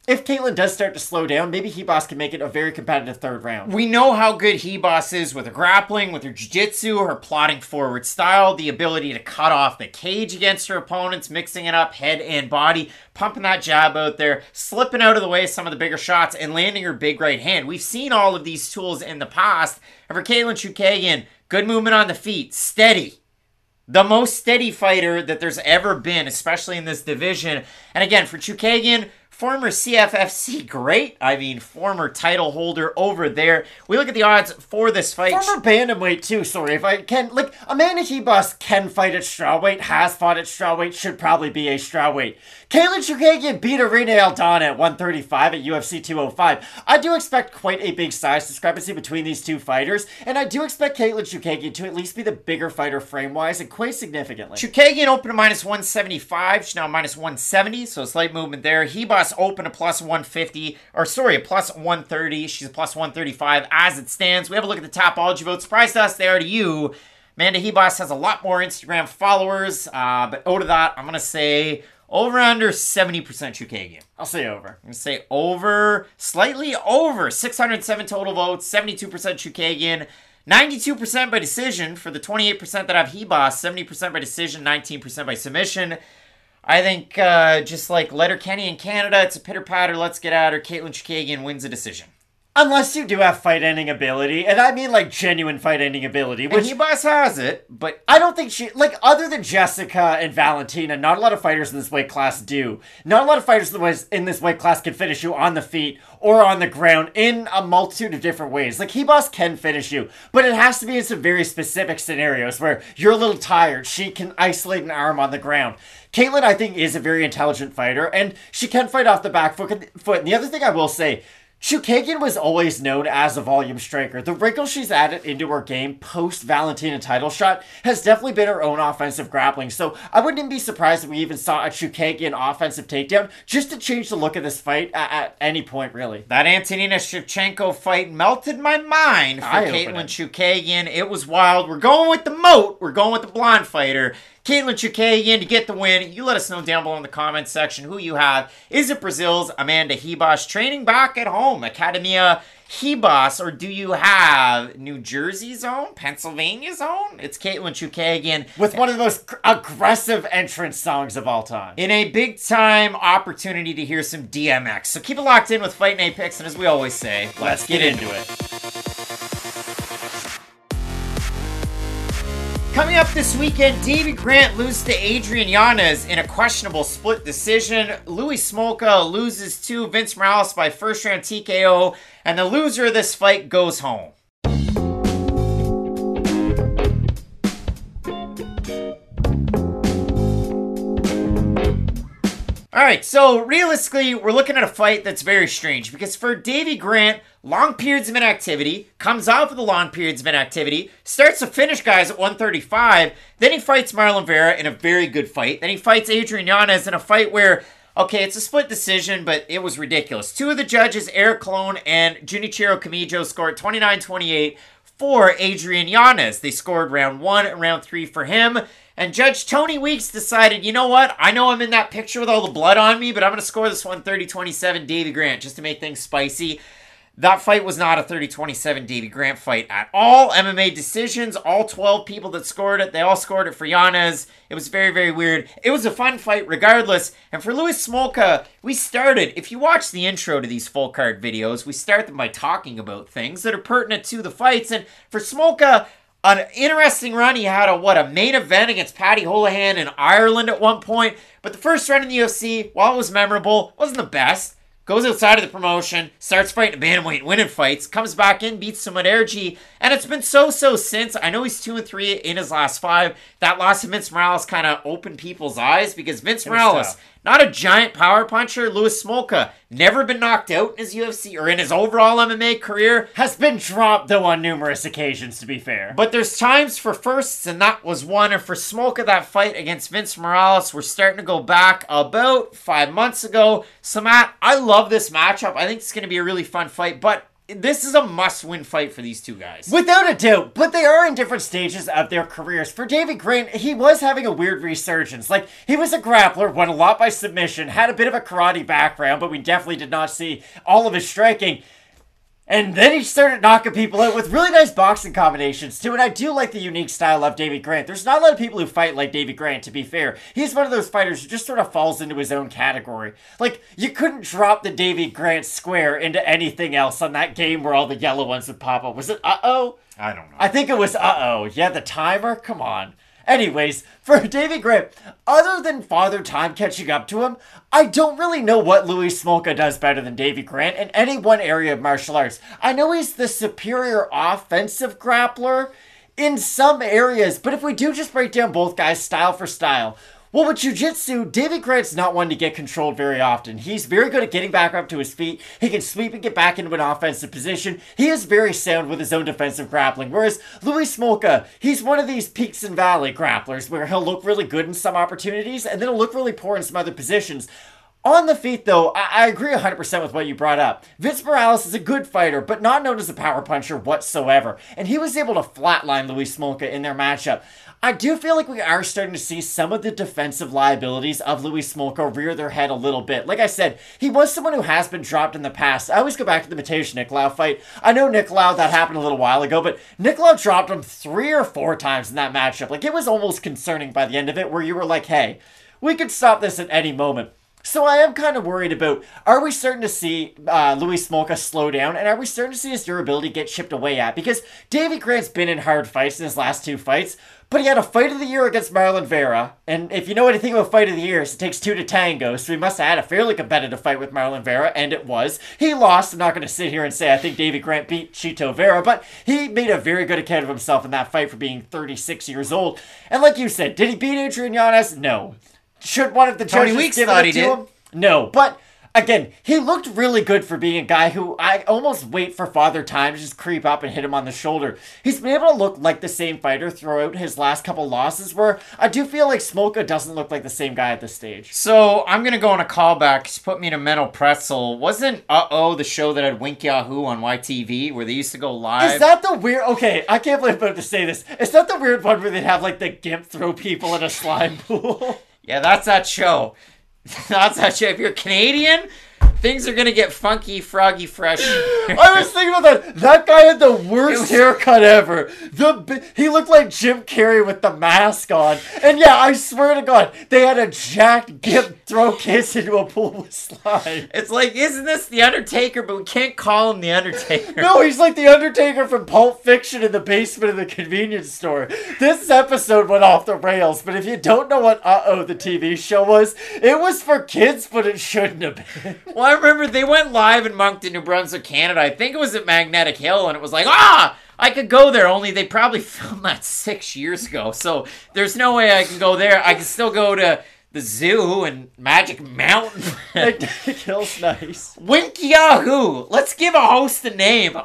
if Caitlin does start to slow down, maybe Hebos can make it a very competitive third round. We know how good Hebos is with her grappling, with her jiu-jitsu, her plotting forward style, the ability to cut off the cage against her opponents, mixing it up head and body, pumping that jab out there, slipping out of the way of some of the bigger shots, and landing her big right hand. We've seen all of these tools in the past. And for Katlyn Chookagian, good movement on the feet, steady. The most steady fighter that there's ever been, especially in this division. And again, for Chookagian, former CFFC great. I mean, former title holder over there. We look at the odds for this fight. Former bantamweight too, sorry. If I can, like, Amanda Hebos can fight at strawweight, has fought at strawweight, should probably be a strawweight. Katlyn Chookagian beat Irene Aldana at 135 at UFC 205. I do expect quite a big size discrepancy between these two fighters, and I do expect Katlyn Chookagian to at least be the bigger fighter frame-wise, and quite significantly. Chookagian opened to minus 175. She's now minus 170, so a slight movement there. Hebos open to plus 150, or sorry, a plus 130. She's a plus 135 as it stands. We have a look at the Tapology votes. Surprise to us, they are to you. Amanda Hebos has a lot more Instagram followers, but out of that, I'm going to say over under 70% Chookagian. I'll say over. I'm going to say over, slightly over. 607 total votes, 72% Chookagian. 92% by decision for the 28% that have Hebos, 70% by decision, 19% by submission. I think just like Letterkenny in Canada, it's a pitter-patter, let's get at her. Katlyn Chookagian wins a decision. Unless you do have fight-ending ability, and I mean like genuine fight-ending ability. Which and Hebos has it, but I don't think she, like, other than Jessica and Valentina, not a lot of fighters in this weight class do. Not a lot of fighters in this weight class can finish you on the feet or on the ground in a multitude of different ways. Like, Hebos can finish you, but it has to be in some very specific scenarios where you're a little tired. She can isolate an arm on the ground. Katlyn, I think, is a very intelligent fighter, and she can fight off the back foot. And the other thing I will say, Chookagian was always known as a volume striker. The wrinkle she's added into her game post-Valentina title shot has definitely been her own offensive grappling. So I wouldn't even be surprised if we even saw a Chookagian offensive takedown just to change the look of this fight at any point, really. That Antonina Shevchenko fight melted my mind for Katlyn Chookagian. It was wild. We're going with the moat. We're going with the blonde fighter. Katlyn Chookagian to get the win. You let us know down below in the comments section who you have. Is it Brazil's Amanda Hebos training back at home, Academia Hebos, or do you have New Jersey's own, Pennsylvania's own? It's Katlyn Chookagian with one of the most aggressive entrance songs of all time. In a big-time opportunity to hear some DMX. So keep it locked in with Fight Night Picks, and as we always say, let's get into it. Coming up this weekend, Davey Grant loses to Adrian Yanez in a questionable split decision. Louis Smolka loses to Vince Morales by first round TKO, and the loser of this fight goes home. Alright, so realistically, we're looking at a fight that's very strange because for Davey Grant, long periods of inactivity, comes off with the long periods of inactivity, starts to finish guys at 135, then he fights Marlon Vera in a very good fight, then he fights Adrian Yanez in a fight where, okay, it's a split decision, but it was ridiculous. Two of the judges, Eric Colon and Junichiro Kamijo, scored 29-28 for Adrian Yanez. They scored round 1 and round 3 for him. And Judge Tony Weeks decided, you know what? I know I'm in that picture with all the blood on me, but I'm going to score this one 30-27 Davey Grant just to make things spicy. That fight was not a 30-27 Davey Grant fight at all. MMA decisions, all 12 people that scored it, they all scored it for Yanez. It was very, very weird. It was a fun fight regardless. And for Louis Smolka, we started, if you watch the intro to these full card videos, we start them by talking about things that are pertinent to the fights. And for Smolka, an interesting run. He had a main event against Paddy Holohan in Ireland at one point. But the first run in the UFC, while it was memorable, wasn't the best. Goes outside of the promotion, starts fighting a bantamweight, winning fights, comes back in, beats Sumit Ergi, and it's been so since. I know he's 2-3 in his last 5. That loss to Vince Morales kind of opened people's eyes because Vince Morales, not a giant power puncher. Louis Smolka, never been knocked out in his UFC or in his overall MMA career. Has been dropped, though, on numerous occasions, to be fair. But there's times for firsts, and that was one. And for Smolka, that fight against Vince Morales, we're starting to go back about 5 months ago. So, Matt, I love this matchup. I think it's going to be a really fun fight. But this is a must-win fight for these two guys. Without a doubt, but they are in different stages of their careers. For Davy Grant, he was having a weird resurgence. Like, he was a grappler, won a lot by submission, had a bit of a karate background, but we definitely did not see all of his striking. And then he started knocking people out with really nice boxing combinations too, and I do like the unique style of Davy Grant. There's not a lot of people who fight like Davy Grant, to be fair. He's one of those fighters who just sort of falls into his own category. Like, you couldn't drop the Davy Grant square into anything else on that game where all the yellow ones would pop up. Was it Uh-Oh? I don't know. I think it was Uh-Oh. Yeah, the timer? Come on. Anyways, for Davy Grant, other than Father Time catching up to him, I don't really know what Louis Smolka does better than Davy Grant in any one area of martial arts. I know he's the superior offensive grappler in some areas, but if we do just break down both guys style for style, well, with jiu-jitsu, Davy Grant's not one to get controlled very often. He's very good at getting back up to his feet. He can sweep and get back into an offensive position. He is very sound with his own defensive grappling. Whereas Louis Smolka, he's one of these peaks and valley grapplers where he'll look really good in some opportunities and then he'll look really poor in some other positions. On the feet, though, I agree 100% with what you brought up. Vince Morales is a good fighter, but not known as a power puncher whatsoever. And he was able to flatline Louis Smolka in their matchup. I do feel like we are starting to see some of the defensive liabilities of Louis Smolka rear their head a little bit. Like I said, he was someone who has been dropped in the past. I always go back to the Mateusz Nicolau fight. I know Nicolau, that happened a little while ago, but Nicolau dropped him 3 or 4 times in that matchup. Like, it was almost concerning by the end of it, where you were like, hey, we could stop this at any moment. So I am kind of worried about, are we starting to see Louis Smolka slow down, and are we starting to see his durability get chipped away at? Because Davy Grant's been in hard fights in his last 2 fights, but he had a fight of the year against Marlon Vera, and if you know anything about fight of the years, it takes 2 to tango, so he must have had a fairly competitive fight with Marlon Vera, and it was. He lost. I'm not going to sit here and say I think Davy Grant beat Chito Vera, but he made a very good account of himself in that fight for being 36 years old. And like you said, did he beat Adrian Yanez? No. Should one of the Tony judges Weeks give thought it he to did. him? No, but again, he looked really good for being a guy who I almost wait for Father Time to just creep up and hit him on the shoulder. He's been able to look like the same fighter throughout his last couple losses, where I do feel like Smolka doesn't look like the same guy at this stage. So I'm going to go on a callback. Just put me in a mental pretzel. Wasn't Uh-Oh the show that had Wink Yahoo on YTV where they used to go live? Is that the weird... Okay, I can't believe I'm about to say this. Is that the weird one where they'd have like the GIMP throw people in a slime pool? Yeah, that's that show. That's that show. If you're Canadian, things are going to get funky, froggy, fresh. I was thinking about that. That guy had the worst haircut ever. He looked like Jim Carrey with the mask on. And yeah, I swear to God, they had a jacked GIMP throw kids into a pool with slime. It's like, isn't this The Undertaker? But we can't call him The Undertaker. No, he's like the Undertaker from Pulp Fiction in the basement of the convenience store. This episode went off the rails, but if you don't know what Uh-Oh the TV show was, it was for kids, but it shouldn't have been. Well, I remember they went live in Moncton, New Brunswick, Canada. I think it was at Magnetic Hill, and it was like, I could go there, only they probably filmed that 6 years ago. So there's no way I can go there. I can still go to the zoo and Magic Mountain. Magnetic Hill's nice. Wink Yahoo! Let's give a host a name.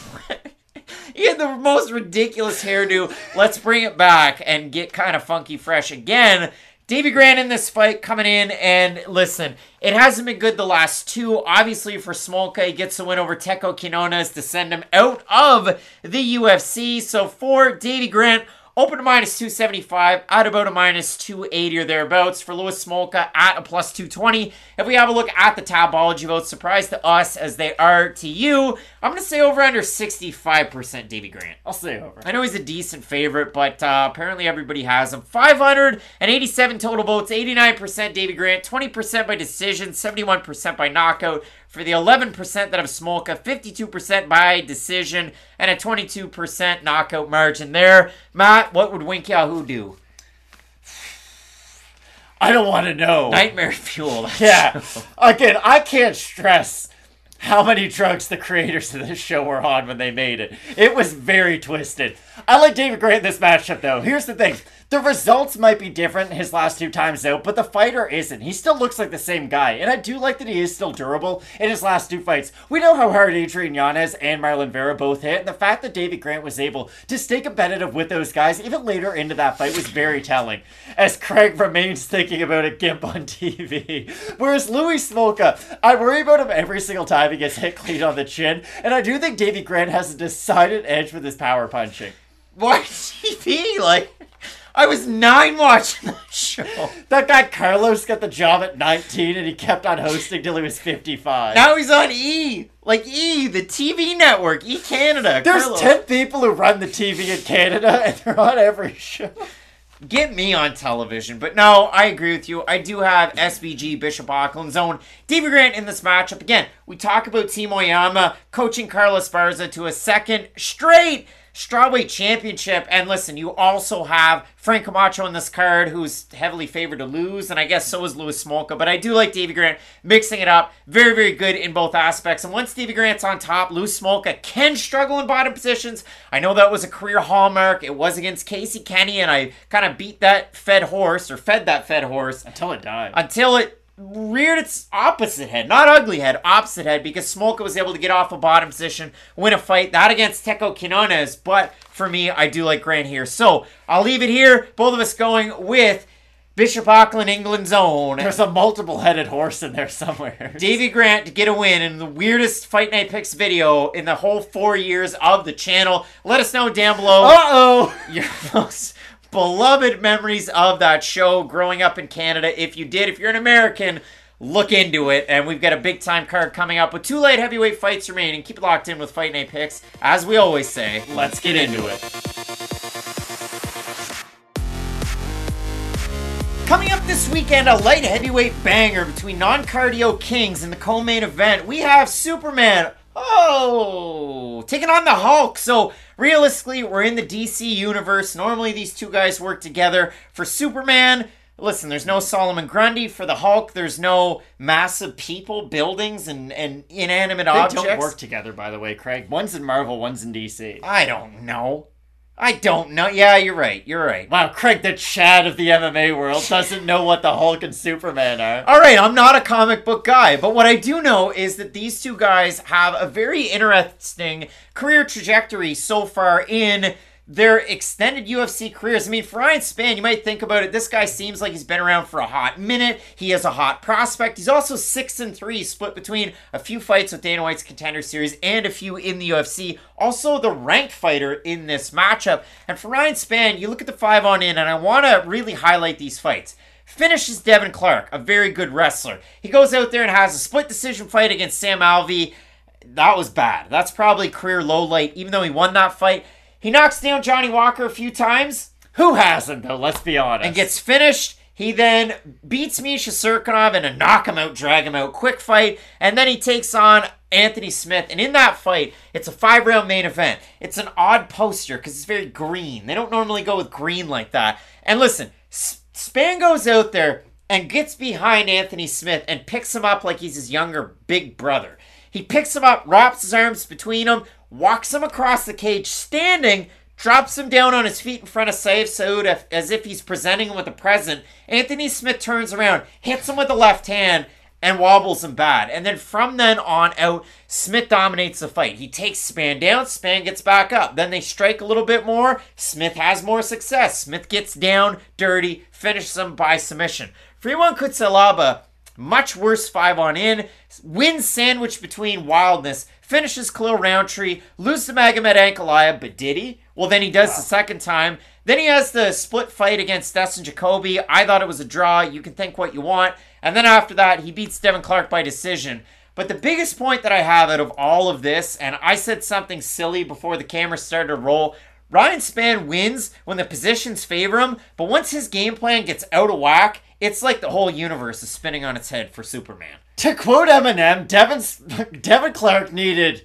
He had the most ridiculous hairdo. Let's bring it back and get kind of funky fresh again. Davy Grant in this fight coming in, and listen, it hasn't been good the last 2. Obviously for Smolka, he gets a win over Teco Quinones to send him out of the UFC. So for Davy Grant, open to minus 275, at about a minus 280 or thereabouts. For Louis Smolka, at a plus 220. If we have a look at the Tabology votes, surprise to us as they are to you, I'm going to say over under 65% Davy Grant. I'll say over. I know he's a decent favorite, but apparently everybody has him. 587 total votes, 89% Davy Grant, 20% by decision, 71% by knockout. For the 11% that have Smolka, 52% by decision, and a 22% knockout margin there. Matt, what would Wink Yahoo do? I don't want to know. Nightmare fuel. Yeah. Again, I can't stress how many drugs the creators of this show were on when they made it. It was very twisted. I like David Grant in this matchup, though. Here's the thing. The results might be different his last 2 times out, but the fighter isn't. He still looks like the same guy, and I do like that he is still durable in his last 2 fights. We know how hard Adrian Yanez and Marlon Vera both hit, and the fact that Davy Grant was able to stay competitive with those guys even later into that fight was very telling, as Craig remains thinking about a gimp on TV. Whereas Louis Smolka, I worry about him every single time he gets hit clean on the chin, and I do think Davy Grant has a decided edge with his power punching. Why TV? Like, I was 9 watching that show. That guy Carlos got the job at 19 and he kept on hosting till he was 55. Now he's on E! Like E, the TV network, E Canada. There's Carlos. 10 people who run the TV in Canada and they're on every show. Get me on television. But no, I agree with you. I do have SBG Bishop Auckland's own Davy Grant in this matchup. Again, we talk about Team Oyama coaching Carlos Barza to a second straight strawweight championship. And listen, you also have Frank Camacho in this card, who's heavily favored to lose, and I guess so is Louis Smolka. But I do like Davy Grant mixing it up. Very, very good in both aspects. And once Davy Grant's on top, Louis Smolka can struggle in bottom positions. I know that was a career hallmark. It was against Casey Kenny, and I kind of fed that fed horse. Until it died. Until it reared its opposite head, not ugly head, opposite head, because Smolka was able to get off a bottom position, win a fight, that against Teco Quinones, but for me, I do like Grant here. So, I'll leave it here, both of us going with Bishop Auckland, England's own. There's a multiple-headed horse in there somewhere. Davy Grant to get a win in the weirdest Fight Night Picks video in the whole 4 years of the channel. Let us know down below. Uh-oh! Your most beloved memories of that show growing up in Canada. If you did, if you're an American, look into it. And we've got a big time card coming up with 2 light heavyweight fights remaining. Keep it locked in with Fight Night Picks. As we always say, let's get into it. Coming up this weekend, a light heavyweight banger between non-cardio kings in the co-main event. We have Superman, taking on the Hulk. So realistically, we're in the DC universe. Normally, these 2 guys work together. For Superman, listen, there's no Solomon Grundy. For the Hulk, there's no massive people, buildings, and inanimate objects. They don't work together, by the way, Craig. One's in Marvel, one's in DC. I don't know. Yeah, you're right. Wow, Craig, the Chad of the MMA world, doesn't know what the Hulk and Superman are. All right, I'm not a comic book guy, but what I do know is that these 2 guys have a very interesting career trajectory so far in their extended UFC careers. I mean, for Ryan Spann, you might think about it, this guy seems like he's been around for a hot minute. He has a hot prospect. He's also 6-3, split between a few fights with Dana White's Contender Series and a few in the UFC. Also the ranked fighter in this matchup. And for Ryan Spann, you look at the 5 on in, and I want to really highlight these fights. Finishes Devin Clark, a very good wrestler. He goes out there and has a split decision fight against Sam Alvey. That was bad. That's probably career low light, even though he won that fight. He knocks down Johnny Walker a few times. Who hasn't, though? Let's be honest. And gets finished. He then beats Misha Serkinov in a knock him out, drag him out quick fight. And then he takes on Anthony Smith. And in that fight, it's a 5-round main event. It's an odd poster because it's very green. They don't normally go with green like that. And listen, Spann goes out there and gets behind Anthony Smith and picks him up like he's his younger big brother. He picks him up, wraps his arms between him, walks him across the cage standing, drops him down on his feet in front of Saif Saud as if he's presenting him with a present. Anthony Smith turns around, hits him with the left hand, and wobbles him bad. And then from then on out, Smith dominates the fight. He takes Spann down, Spann gets back up. Then they strike a little bit more, Smith has more success. Smith gets down, dirty, finishes him by submission. Freeman Kutsalaba, much worse 5 on in, wins sandwiched between wildness, finishes Khalil Roundtree, loses to Magomed Ankalaev, but did he? Well, then he does the second time. Then he has the split fight against Dustin Jacoby. I thought it was a draw. You can think what you want. And then after that, he beats Devin Clark by decision. But the biggest point that I have out of all of this, and I said something silly before the camera started to roll, Ryan Spann wins when the positions favor him, but once his game plan gets out of whack, it's like the whole universe is spinning on its head for Superman. To quote Eminem, Devin Clark needed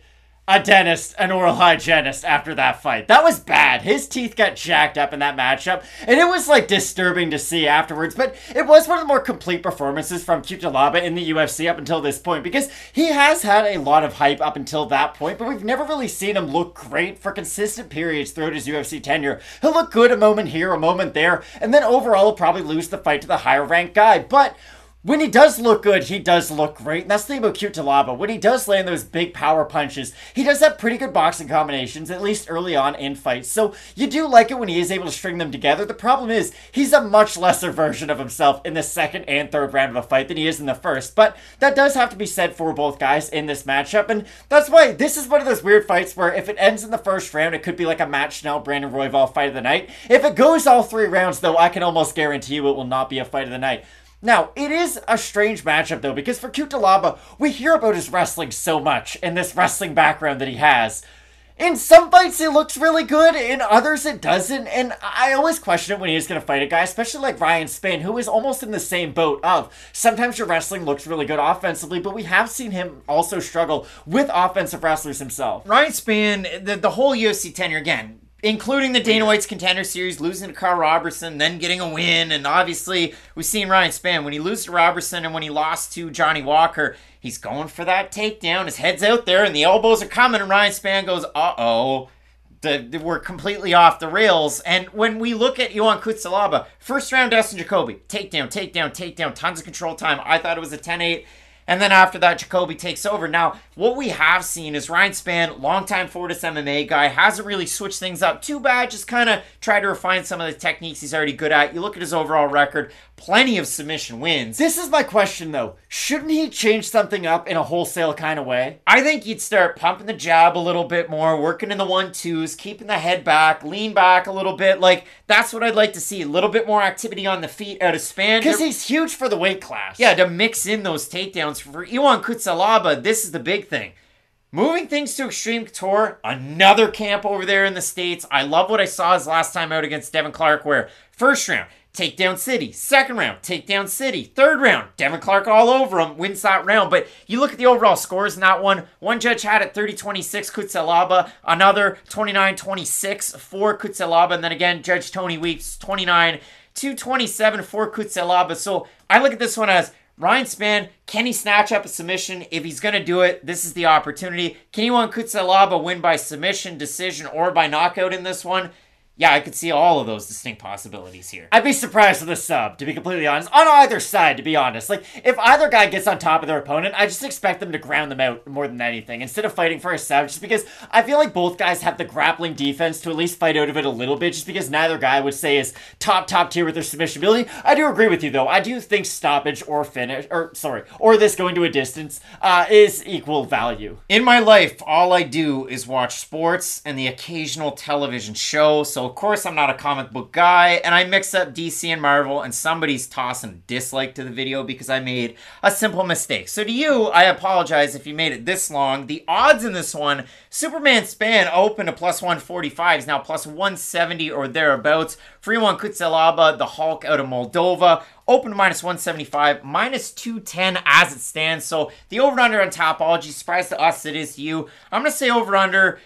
a dentist, an oral hygienist after that fight. That was bad. His teeth got jacked up in that matchup, and it was like disturbing to see afterwards, but it was one of the more complete performances from Cutelaba in the UFC up until this point, because he has had a lot of hype up until that point, but we've never really seen him look great for consistent periods throughout his UFC tenure. He'll look good a moment here, a moment there, and then overall he'll probably lose the fight to the higher ranked guy, but when he does look good, he does look great. And that's the thing about Cutelaba. When he does land those big power punches, he does have pretty good boxing combinations, at least early on in fights. So you do like it when he is able to string them together. The problem is, he's a much lesser version of himself in the second and third round of a fight than he is in the first. But that does have to be said for both guys in this matchup. And that's why this is one of those weird fights where if it ends in the first round, it could be like a Matt Schnell, Brandon Royval fight of the night. If it goes all 3 rounds, though, I can almost guarantee you it will not be a fight of the night. Now, it is a strange matchup, though, because for Cutelaba, we hear about his wrestling so much and this wrestling background that he has. In some fights, it looks really good. In others, it doesn't. And I always question it when he is going to fight a guy, especially like Ryan Spann, who is almost in the same boat of sometimes your wrestling looks really good offensively, but we have seen him also struggle with offensive wrestlers himself. Ryan Spann, the whole UFC tenure, again, including the Dana White's Contender Series, losing to Carl Robertson, then getting a win. And obviously, we've seen Ryan Spann, when he loses to Robertson and when he lost to Johnny Walker, he's going for that takedown. His head's out there and the elbows are coming. And Ryan Spann goes, uh-oh, we're completely off the rails. And when we look at Ion Cutelaba, first round, Dustin Jacoby, takedown, takedown, takedown, tons of control time. I thought it was a 10-8. And then after that, Jacoby takes over. Now, what we have seen is Ryan Spann, longtime Fortis MMA guy, hasn't really switched things up too bad, just kind of tried to refine some of the techniques he's already good at. You look at his overall record, plenty of submission wins. This is my question, though. Shouldn't he change something up in a wholesale kind of way? I think you'd start pumping the jab a little bit more, working in the 1-2s, keeping the head back, lean back a little bit. Like, that's what I'd like to see. A little bit more activity on the feet out of Spann. Because he's huge for the weight class. Yeah, to mix in those takedowns. For Ion Cutelaba, this is the big thing. Moving things to Extreme Couture, another camp over there in the States. I love what I saw his last time out against Devin Clark, where first round, takedown city. Second round, takedown city. Third round, Devin Clark all over him, wins that round. But you look at the overall scores in that one. One judge had it 30-26 Cutelaba, another 29-26 for Cutelaba, and then again, Judge Tony Weeks 29-27 for Cutelaba. So I look at this one as Ryan Spann, can he snatch up a submission? If he's going to do it, this is the opportunity. Can Ion Cutelaba win by submission, decision, or by knockout in this one? Yeah, I could see all of those distinct possibilities here. I'd be surprised with a sub, to be completely honest. On either side, to be honest. Like, if either guy gets on top of their opponent, I just expect them to ground them out more than anything, instead of fighting for a sub, just because I feel like both guys have the grappling defense to at least fight out of it a little bit, just because neither guy would say is top tier with their submission ability. I do agree with you, though. I do think stoppage or finish, or this going to a distance, is equal value. In my life, all I do is watch sports and the occasional television show, so of course I'm not a comic book guy, and I mix up DC and Marvel, and somebody's tossing a dislike to the video because I made a simple mistake. So to you, I apologize if you made it this long. The odds in this one, Superman Spann open to plus 145, is now plus 170 or thereabouts. For Ion Cutelaba, the Hulk out of Moldova, open to minus 175, minus 210 as it stands. So the over-under on Topology, surprise to us it is to you. I'm going to say over-under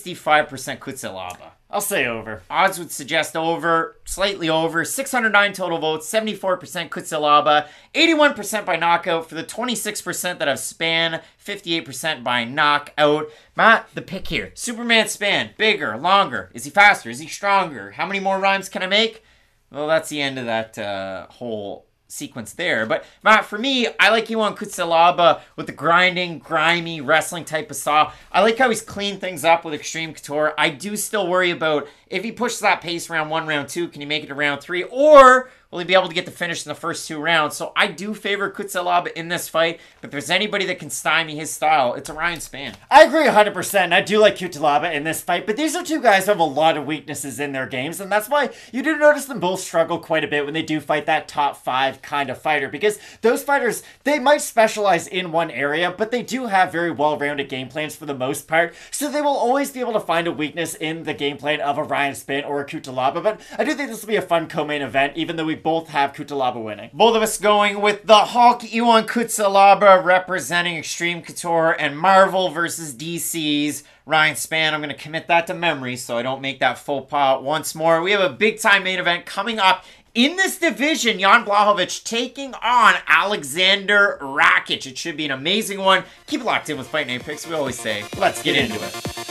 65% Cutelaba. I'll say over. Odds would suggest over, slightly over. 609 total votes, 74% Cutelaba, 81% by knockout for the 26% that have Spann, 58% by knockout. Matt, the pick here. Superman Spann, bigger, longer. Is he faster? Is he stronger? How many more rhymes can I make? Well, that's the end of that whole sequence there. But Matt, for me, I like Ion Cutelaba with the grinding, grimy wrestling type of style. I like how he's cleaned things up with Extreme Couture. I do still worry about if he pushes that pace round 1, round 2, can he make it to round 3? Or will he be able to get the finish in the first 2 rounds? So I do favor Cutelaba in this fight. But if there's anybody that can stymie his style, it's a Ryan Spann. I agree 100%. I do like Cutelaba in this fight, but these are two guys who have a lot of weaknesses in their games, and that's why you do notice them both struggle quite a bit when they do fight that top 5 kind of fighter, because those fighters, they might specialize in one area, but they do have very well-rounded game plans for the most part, so they will always be able to find a weakness in the game plan of a Ryan Spann or a Cutelaba. But I do think this will be a fun co-main event, even though we both have Cutelaba winning. Both of us going with the Hulk, Ion Cutelaba representing Extreme Couture, and Marvel versus DC's Ryan Spann. I'm going to commit that to memory so I don't make that faux pas once more. We have a big-time main event coming up in this division. Jan Blachowicz taking on Alexander Rakic. It should be an amazing one. Keep it locked in with Fight Night Picks. We always say, let's get into it.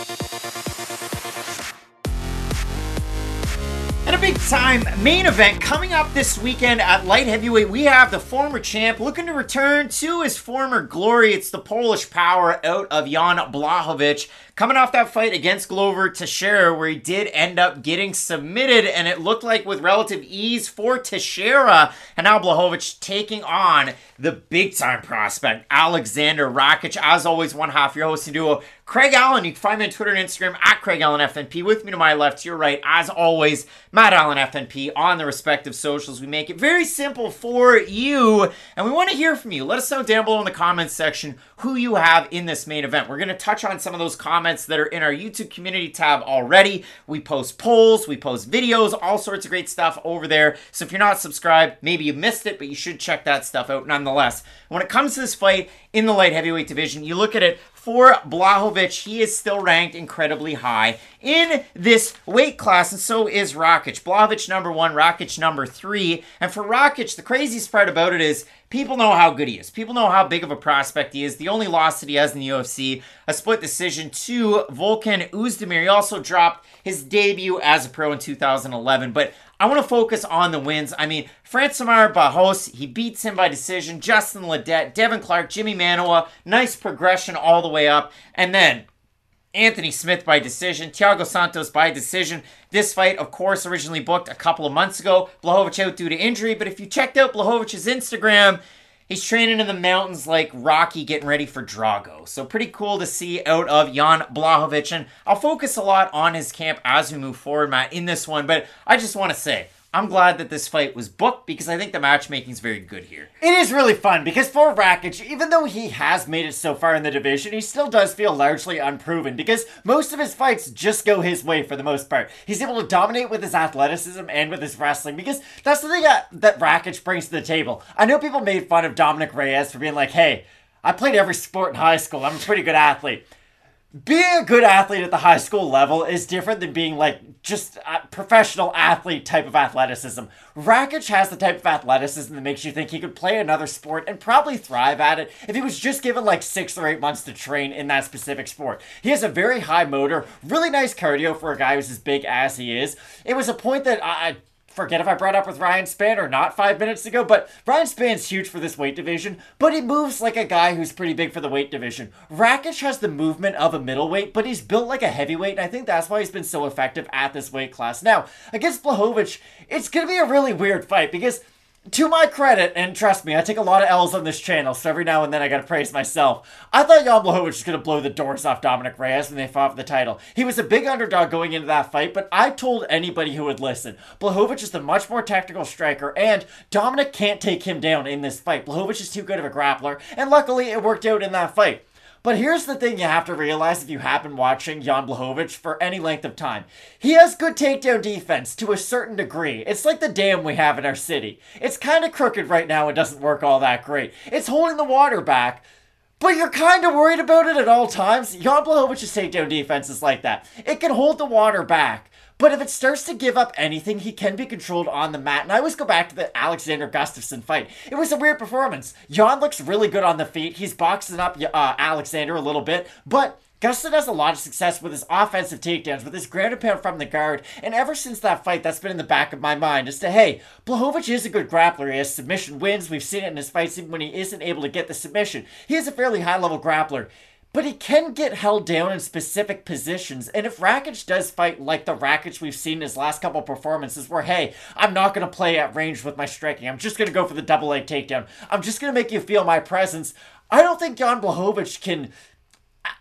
And a big-time main event coming up this weekend at light heavyweight. We have the former champ looking to return to his former glory. It's the Polish power out of Jan Blachowicz. Coming off that fight against Glover Teixeira, where he did end up getting submitted, and it looked like with relative ease for Teixeira. And now Blachowicz taking on the big-time prospect, Alexander Rakic. As always, one half your hosting duo, Craig Allen. You can find me on Twitter and Instagram at Craig Allen FNP. With me to my left, to your right, as always, Matt Allen FNP on the respective socials. We make it very simple for you, and we want to hear from you. Let us know down below in the comments section who you have in this main event. We're going to touch on some of those comments that are in our YouTube community tab already. We post polls, we post videos, all sorts of great stuff over there. So if you're not subscribed, maybe you missed it, but you should check that stuff out nonetheless. When it comes to this fight in the light heavyweight division, you look at it for Blachowicz, he is still ranked incredibly high in this weight class, and so is Rakic. Blachowicz number 1, Rakic number 3. And for Rakic, the craziest part about it is people know how good he is. People know how big of a prospect he is. The only loss that he has in the UFC, a split decision to Volkan Oezdemir. He also dropped his debut as a pro in 2011. But I want to focus on the wins. I mean, Francimar Barros, he beats him by decision. Justin Ledet, Devin Clark, Jimmy Manoa, nice progression all the way up. And then Anthony Smith by decision, Thiago Santos by decision. This fight, of course, originally booked a couple of months ago. Blachowicz out due to injury, but if you checked out Blachowicz's Instagram, he's training in the mountains like Rocky getting ready for Drago. So pretty cool to see out of Jan Blachowicz, and I'll focus a lot on his camp as we move forward, Matt, in this one, but I just want to say, I'm glad that this fight was booked because I think the matchmaking is very good here. It is really fun because for Rakic, even though he has made it so far in the division, he still does feel largely unproven because most of his fights just go his way for the most part. He's able to dominate with his athleticism and with his wrestling because that's the thing that Rakic brings to the table. I know people made fun of Dominic Reyes for being like, hey, I played every sport in high school. I'm a pretty good athlete. Being a good athlete at the high school level is different than being like just a professional athlete type of athleticism. Rakic has the type of athleticism that makes you think he could play another sport and probably thrive at it if he was just given like 6 or 8 months to train in that specific sport. He has a very high motor, really nice cardio for a guy who's as big as he is. It was a point that I forget if I brought up with Ryan Spann or not 5 minutes ago, but Ryan Spann's huge for this weight division, but he moves like a guy who's pretty big for the weight division. Rakic has the movement of a middleweight, but he's built like a heavyweight, and I think that's why he's been so effective at this weight class. Now, against Blachowicz, it's going to be a really weird fight because to my credit, and trust me, I take a lot of L's on this channel, so every now and then I gotta praise myself. I thought Jan Blachowicz was gonna blow the doors off Dominic Reyes when they fought for the title. He was a big underdog going into that fight, but I told anybody who would listen, Blachowicz is the much more technical striker, and Dominic can't take him down in this fight. Blachowicz is too good of a grappler, and luckily it worked out in that fight. But here's the thing you have to realize if you have been watching Jan Blachowicz for any length of time. He has good takedown defense to a certain degree. It's like the dam we have in our city. It's kind of crooked right now and doesn't work all that great. It's holding the water back, but you're kind of worried about it at all times. Jan Blachowicz's takedown defense is like that. It can hold the water back, but if it starts to give up anything, he can be controlled on the mat. And I always go back to the Alexander Gustafsson fight. It was a weird performance. Jan looks really good on the feet. He's boxing up Alexander a little bit, but Gustin has a lot of success with his offensive takedowns, with his ground and pound from the guard, and ever since that fight, that's been in the back of my mind as to, hey, Blachowicz is a good grappler. He has submission wins. We've seen it in his fights even when he isn't able to get the submission. He is a fairly high-level grappler, but he can get held down in specific positions, and if Rakic does fight like the Rakic we've seen in his last couple performances where, hey, I'm not going to play at range with my striking, I'm just going to go for the double leg takedown, I'm just going to make you feel my presence, I don't think Jan Blachowicz can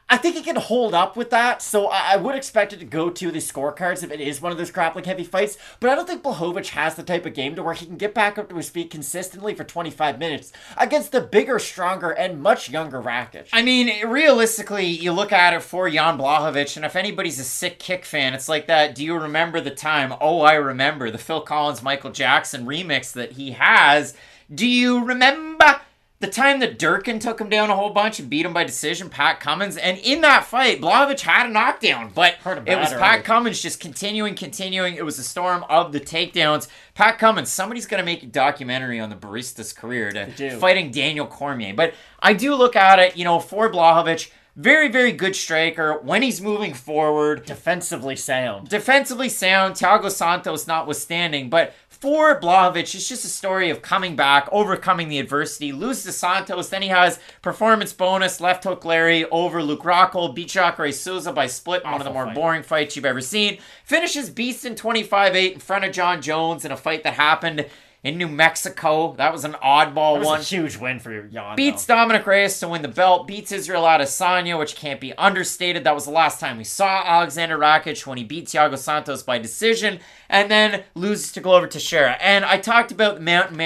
I think he can hold up with that, so I would expect it to go to the scorecards if it is one of those grappling heavy fights, but I don't think Blachowicz has the type of game to where he can get back up to his feet consistently for 25 minutes against the bigger, stronger, and much younger Rakic. I mean, realistically, you look at it for Jan Blachowicz, and if anybody's a sick kick fan, it's like that, do you remember the time? Oh, I remember, the Phil Collins, Michael Jackson remix that he has. Do you remember the time that Durkin took him down a whole bunch and beat him by decision, Pat Cummins? And in that fight, Blachowicz had a knockdown, but it was Pat Cummins just continuing. It was a storm of the takedowns. Pat Cummins, somebody's going to make a documentary on the barista's career fighting Daniel Cormier. But I do look at it, for Blachowicz, very, very good striker when he's moving forward. Defensively sound. Thiago Santos notwithstanding, but for Blachowicz, it's just a story of coming back, overcoming the adversity, loses to Santos, then he has performance bonus, left hook Larry over Luke Rockhold, beat Jacare Souza by split, one of the more boring fights you've ever seen. Finishes Beast in 25-8 in front of John Jones in a fight that happened in New Mexico. That was an oddball one. A huge win for Jan. Beats Dominic Reyes to win the belt. Beats Israel Adesanya, which can't be understated. That was the last time we saw Alexander Rakic when he beat Thiago Santos by decision. And then loses to Glover Teixeira. And I talked about the mountain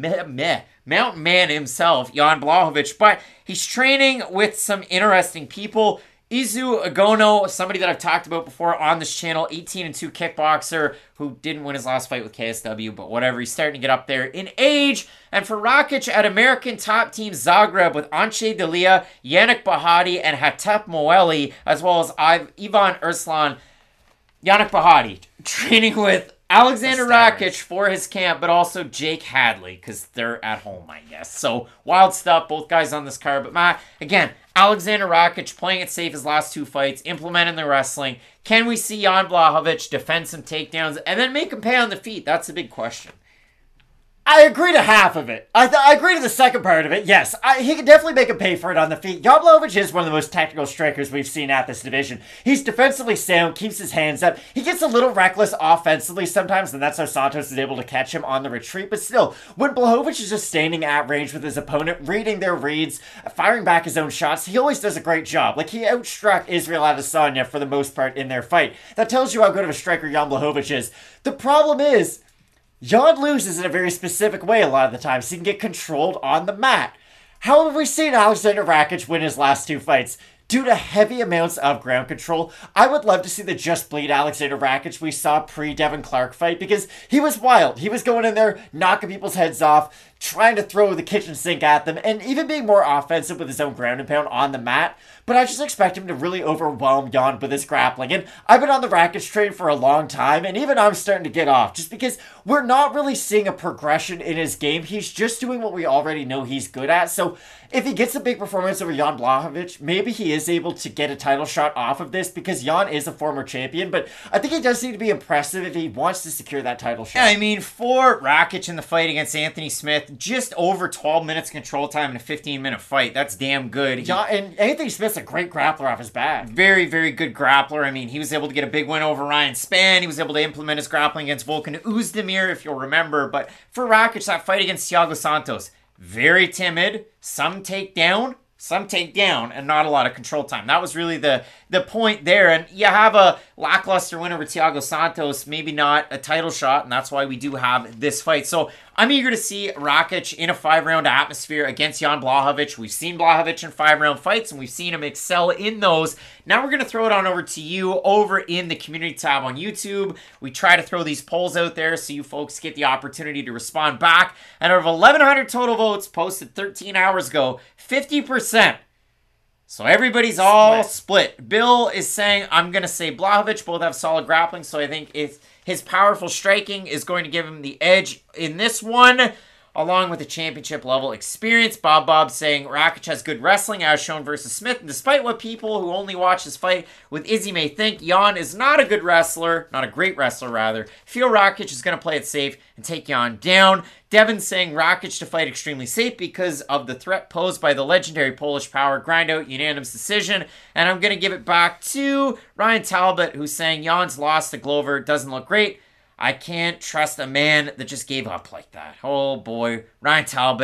man himself, Jan Blachowicz. But he's training with some interesting people. Izu Agono, somebody that I've talked about before on this channel, 18-2 kickboxer who didn't win his last fight with KSW, but whatever, he's starting to get up there in age. And for Rakic at American top team Zagreb with Anche Delia, Yannick Bahati, and Hatep Moeli, as well as Ivan Urslan, Yannick Bahati, training with Alexander Rakic for his camp, but also Jake Hadley, because they're at home, I guess. So, wild stuff, both guys on this card. But, Matt, again, Alexander Rakic playing it safe his last two fights, implementing the wrestling. Can we see Jan Blachowicz defend some takedowns and then make him pay on the feet? That's a big question. I agree to half of it. I agree to the second part of it. Yes, he can definitely make him pay for it on the feet. Jan Blachowicz is one of the most technical strikers we've seen at this division. He's defensively sound, keeps his hands up. He gets a little reckless offensively sometimes, and that's how Santos is able to catch him on the retreat. But still, when Blachowicz is just standing at range with his opponent, reading their reads, firing back his own shots, he always does a great job. Like, he outstruck Israel Adesanya for the most part in their fight. That tells you how good of a striker Jan Blachowicz is. The problem is, Jan loses in a very specific way a lot of the time, so he can get controlled on the mat. How have we seen Alexander Rakic win his last two fights? Due to heavy amounts of ground control. I would love to see the Just Bleed Alexander Rakic we saw pre-Devin Clark fight, because he was wild. He was going in there, knocking people's heads off, trying to throw the kitchen sink at them, and even being more offensive with his own ground and pound on the mat. But I just expect him to really overwhelm Jan with his grappling. And I've been on the Rakic train for a long time, and even I'm starting to get off, just because we're not really seeing a progression in his game. He's just doing what we already know he's good at. So if he gets a big performance over Jan Blachowicz, maybe he is able to get a title shot off of this, because Jan is a former champion. But I think he does need to be impressive if he wants to secure that title shot. Yeah, I mean, for Rakic in the fight against Anthony Smith, just over 12 minutes control time in a 15-minute fight. That's damn good. And Anthony Smith's a great grappler off his back. Very, very good grappler. I mean, he was able to get a big win over Ryan Spann. He was able to implement his grappling against Volkan Oezdemir, if you'll remember. But for Rakic, that fight against Thiago Santos, very timid, some takedown, and not a lot of control time. That was really the point there. And you have a lackluster win over Thiago Santos, maybe not a title shot, and that's why we do have this fight. So I'm eager to see Rakic in a 5-round atmosphere against Jan Blachowicz. We've seen Blachowicz in 5-round fights, and we've seen him excel in those. Now we're going to throw it on over to you over in the community tab on YouTube. We try to throw these polls out there so you folks get the opportunity to respond back. And out of 1,100 total votes posted 13 hours ago, 50%. So everybody's all split. Bill is saying, I'm going to say Blachowicz. Both have solid grappling, so I think his powerful striking is going to give him the edge in this one, along with the championship level experience. Bob saying Rakic has good wrestling as shown versus Smith. And despite what people who only watch this fight with Izzy may think, Jan is not a good wrestler, not a great wrestler rather. Feel Rakic is going to play it safe and take Jan down. Devin saying Rakic to fight extremely safe because of the threat posed by the legendary Polish power. Grind out, unanimous decision. And I'm going to give it back to Ryan Talbot, who's saying Jan's loss to Glover doesn't look great. I can't trust a man that just gave up like that. Oh boy, Ryan Talbot,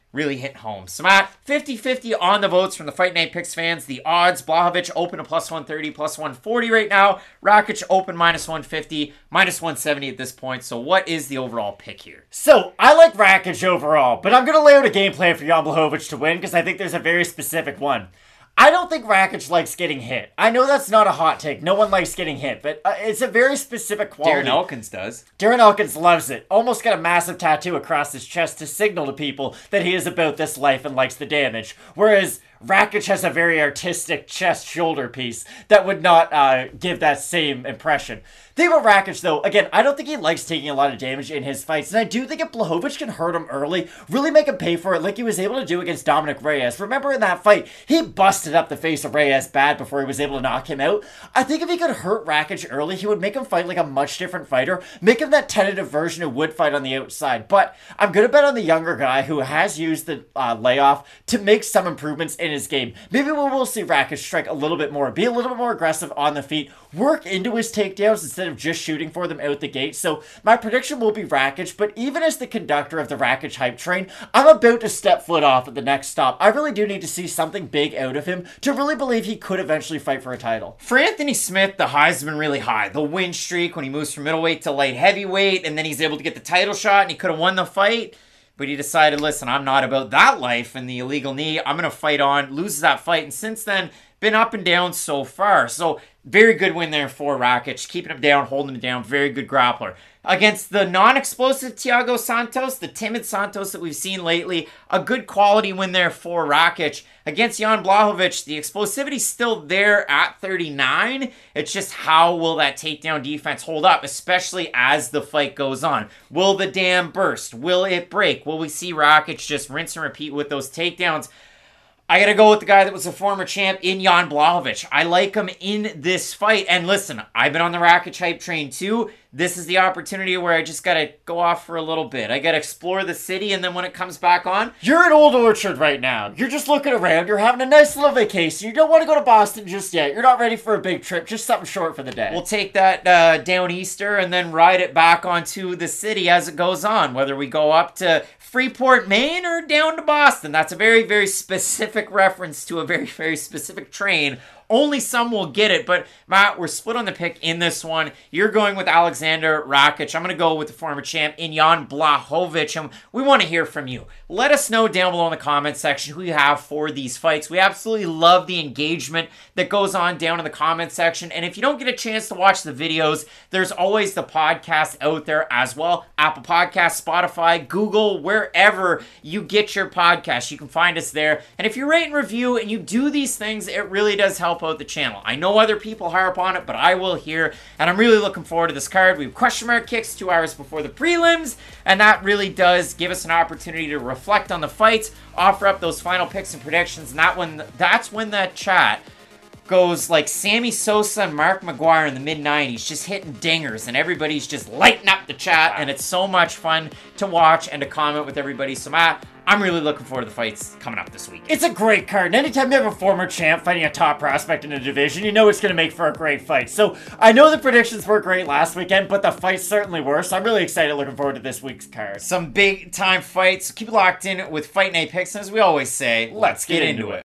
really hit home. So Matt, 50-50 on the votes from the Fight Night Picks fans. The odds, Blachowicz open to plus 130, plus 140 right now. Rakic open minus 150, minus 170 at this point. So what is the overall pick here? So, I like Rakic overall, but I'm going to lay out a game plan for Jan Blachowicz to win because I think there's a very specific one. I don't think Rakic likes getting hit. I know that's not a hot take. No one likes getting hit, but it's a very specific quality. Darren Elkins does. Darren Elkins loves it. Almost got a massive tattoo across his chest to signal to people that he is about this life and likes the damage. Whereas Rakic has a very artistic chest-shoulder piece that would not give that same impression. The thing about Rakic, though, again, I don't think he likes taking a lot of damage in his fights, and I do think if Blachowicz can hurt him early, really make him pay for it like he was able to do against Dominic Reyes. Remember in that fight, he busted up the face of Reyes bad before he was able to knock him out. I think if he could hurt Rakic early, he would make him fight like a much different fighter, make him that tentative version who would fight on the outside. But I'm going to bet on the younger guy who has used the layoff to make some improvements in his game. Maybe we'll see Rakic strike a little bit more, be a little bit more aggressive on the feet, work into his takedowns instead of just shooting for them out the gate. So my prediction will be Rakic, but even as the conductor of the Rakic hype train, I'm about to step foot off at the next stop. I really do need to see something big out of him to really believe he could eventually fight for a title. For Anthony Smith, the high's been really high. The win streak when he moves from middleweight to light heavyweight, and then he's able to get the title shot, and he could have won the fight. But he decided, listen, I'm not about that life and the illegal knee. I'm going to fight on, loses that fight, and since then, been up and down so far. So, very good win there for Rakic. Keeping him down, holding him down. Very good grappler. Against the non-explosive Thiago Santos, the timid Santos that we've seen lately, a good quality win there for Rakic. Against Jan Blachowicz, the explosivity's still there at 39. It's just how will that takedown defense hold up, especially as the fight goes on. Will the dam burst? Will it break? Will we see Rakic just rinse and repeat with those takedowns? I gotta go with the guy that was a former champ in Jan Blachowicz. I like him in this fight. And listen, I've been on the Rakic hype train too. This is the opportunity where I just gotta go off for a little bit. I gotta explore the city, and then when it comes back on... You're in Old Orchard right now. You're just looking around. You're having a nice little vacation. You don't want to go to Boston just yet. You're not ready for a big trip. Just something short for the day. We'll take that down Easter and then ride it back onto the city as it goes on. Whether we go up to Freeport, Maine, or down to Boston. That's a very, very specific reference to a very, very specific train. Only some will get it, but Matt, we're split on the pick in this one. You're going with Alexander Rakic. I'm going to go with the former champ in Jan Blachowicz, and we want to hear from you. Let us know down below in the comments section who you have for these fights. We absolutely love the engagement that goes on down in the comment section, and if you don't get a chance to watch the videos, there's always the podcast out there as well. Apple Podcasts, Spotify, Google, wherever you get your podcast, you can find us there. And if you rate and review and you do these things, it really does help out the channel. I know other people harp on it, but I will here, and I'm really looking forward to this card. We have question mark kicks 2 hours before the prelims, and that really does give us an opportunity to reflect on the fights, offer up those final picks and predictions, and that's when that chat goes like Sammy Sosa and Mark McGuire in the mid-90s, just hitting dingers, and everybody's just lighting up the chat, and it's so much fun to watch and to comment with everybody. So Matt, I'm really looking forward to the fights coming up this week. It's a great card. And anytime you have a former champ fighting a top prospect in a division, you know it's going to make for a great fight. So I know the predictions were great last weekend, but the fights certainly were. So I'm really excited, looking forward to this week's card. Some big time fights. Keep it locked in with Fight Night Picks. And as we always say, let's get into it.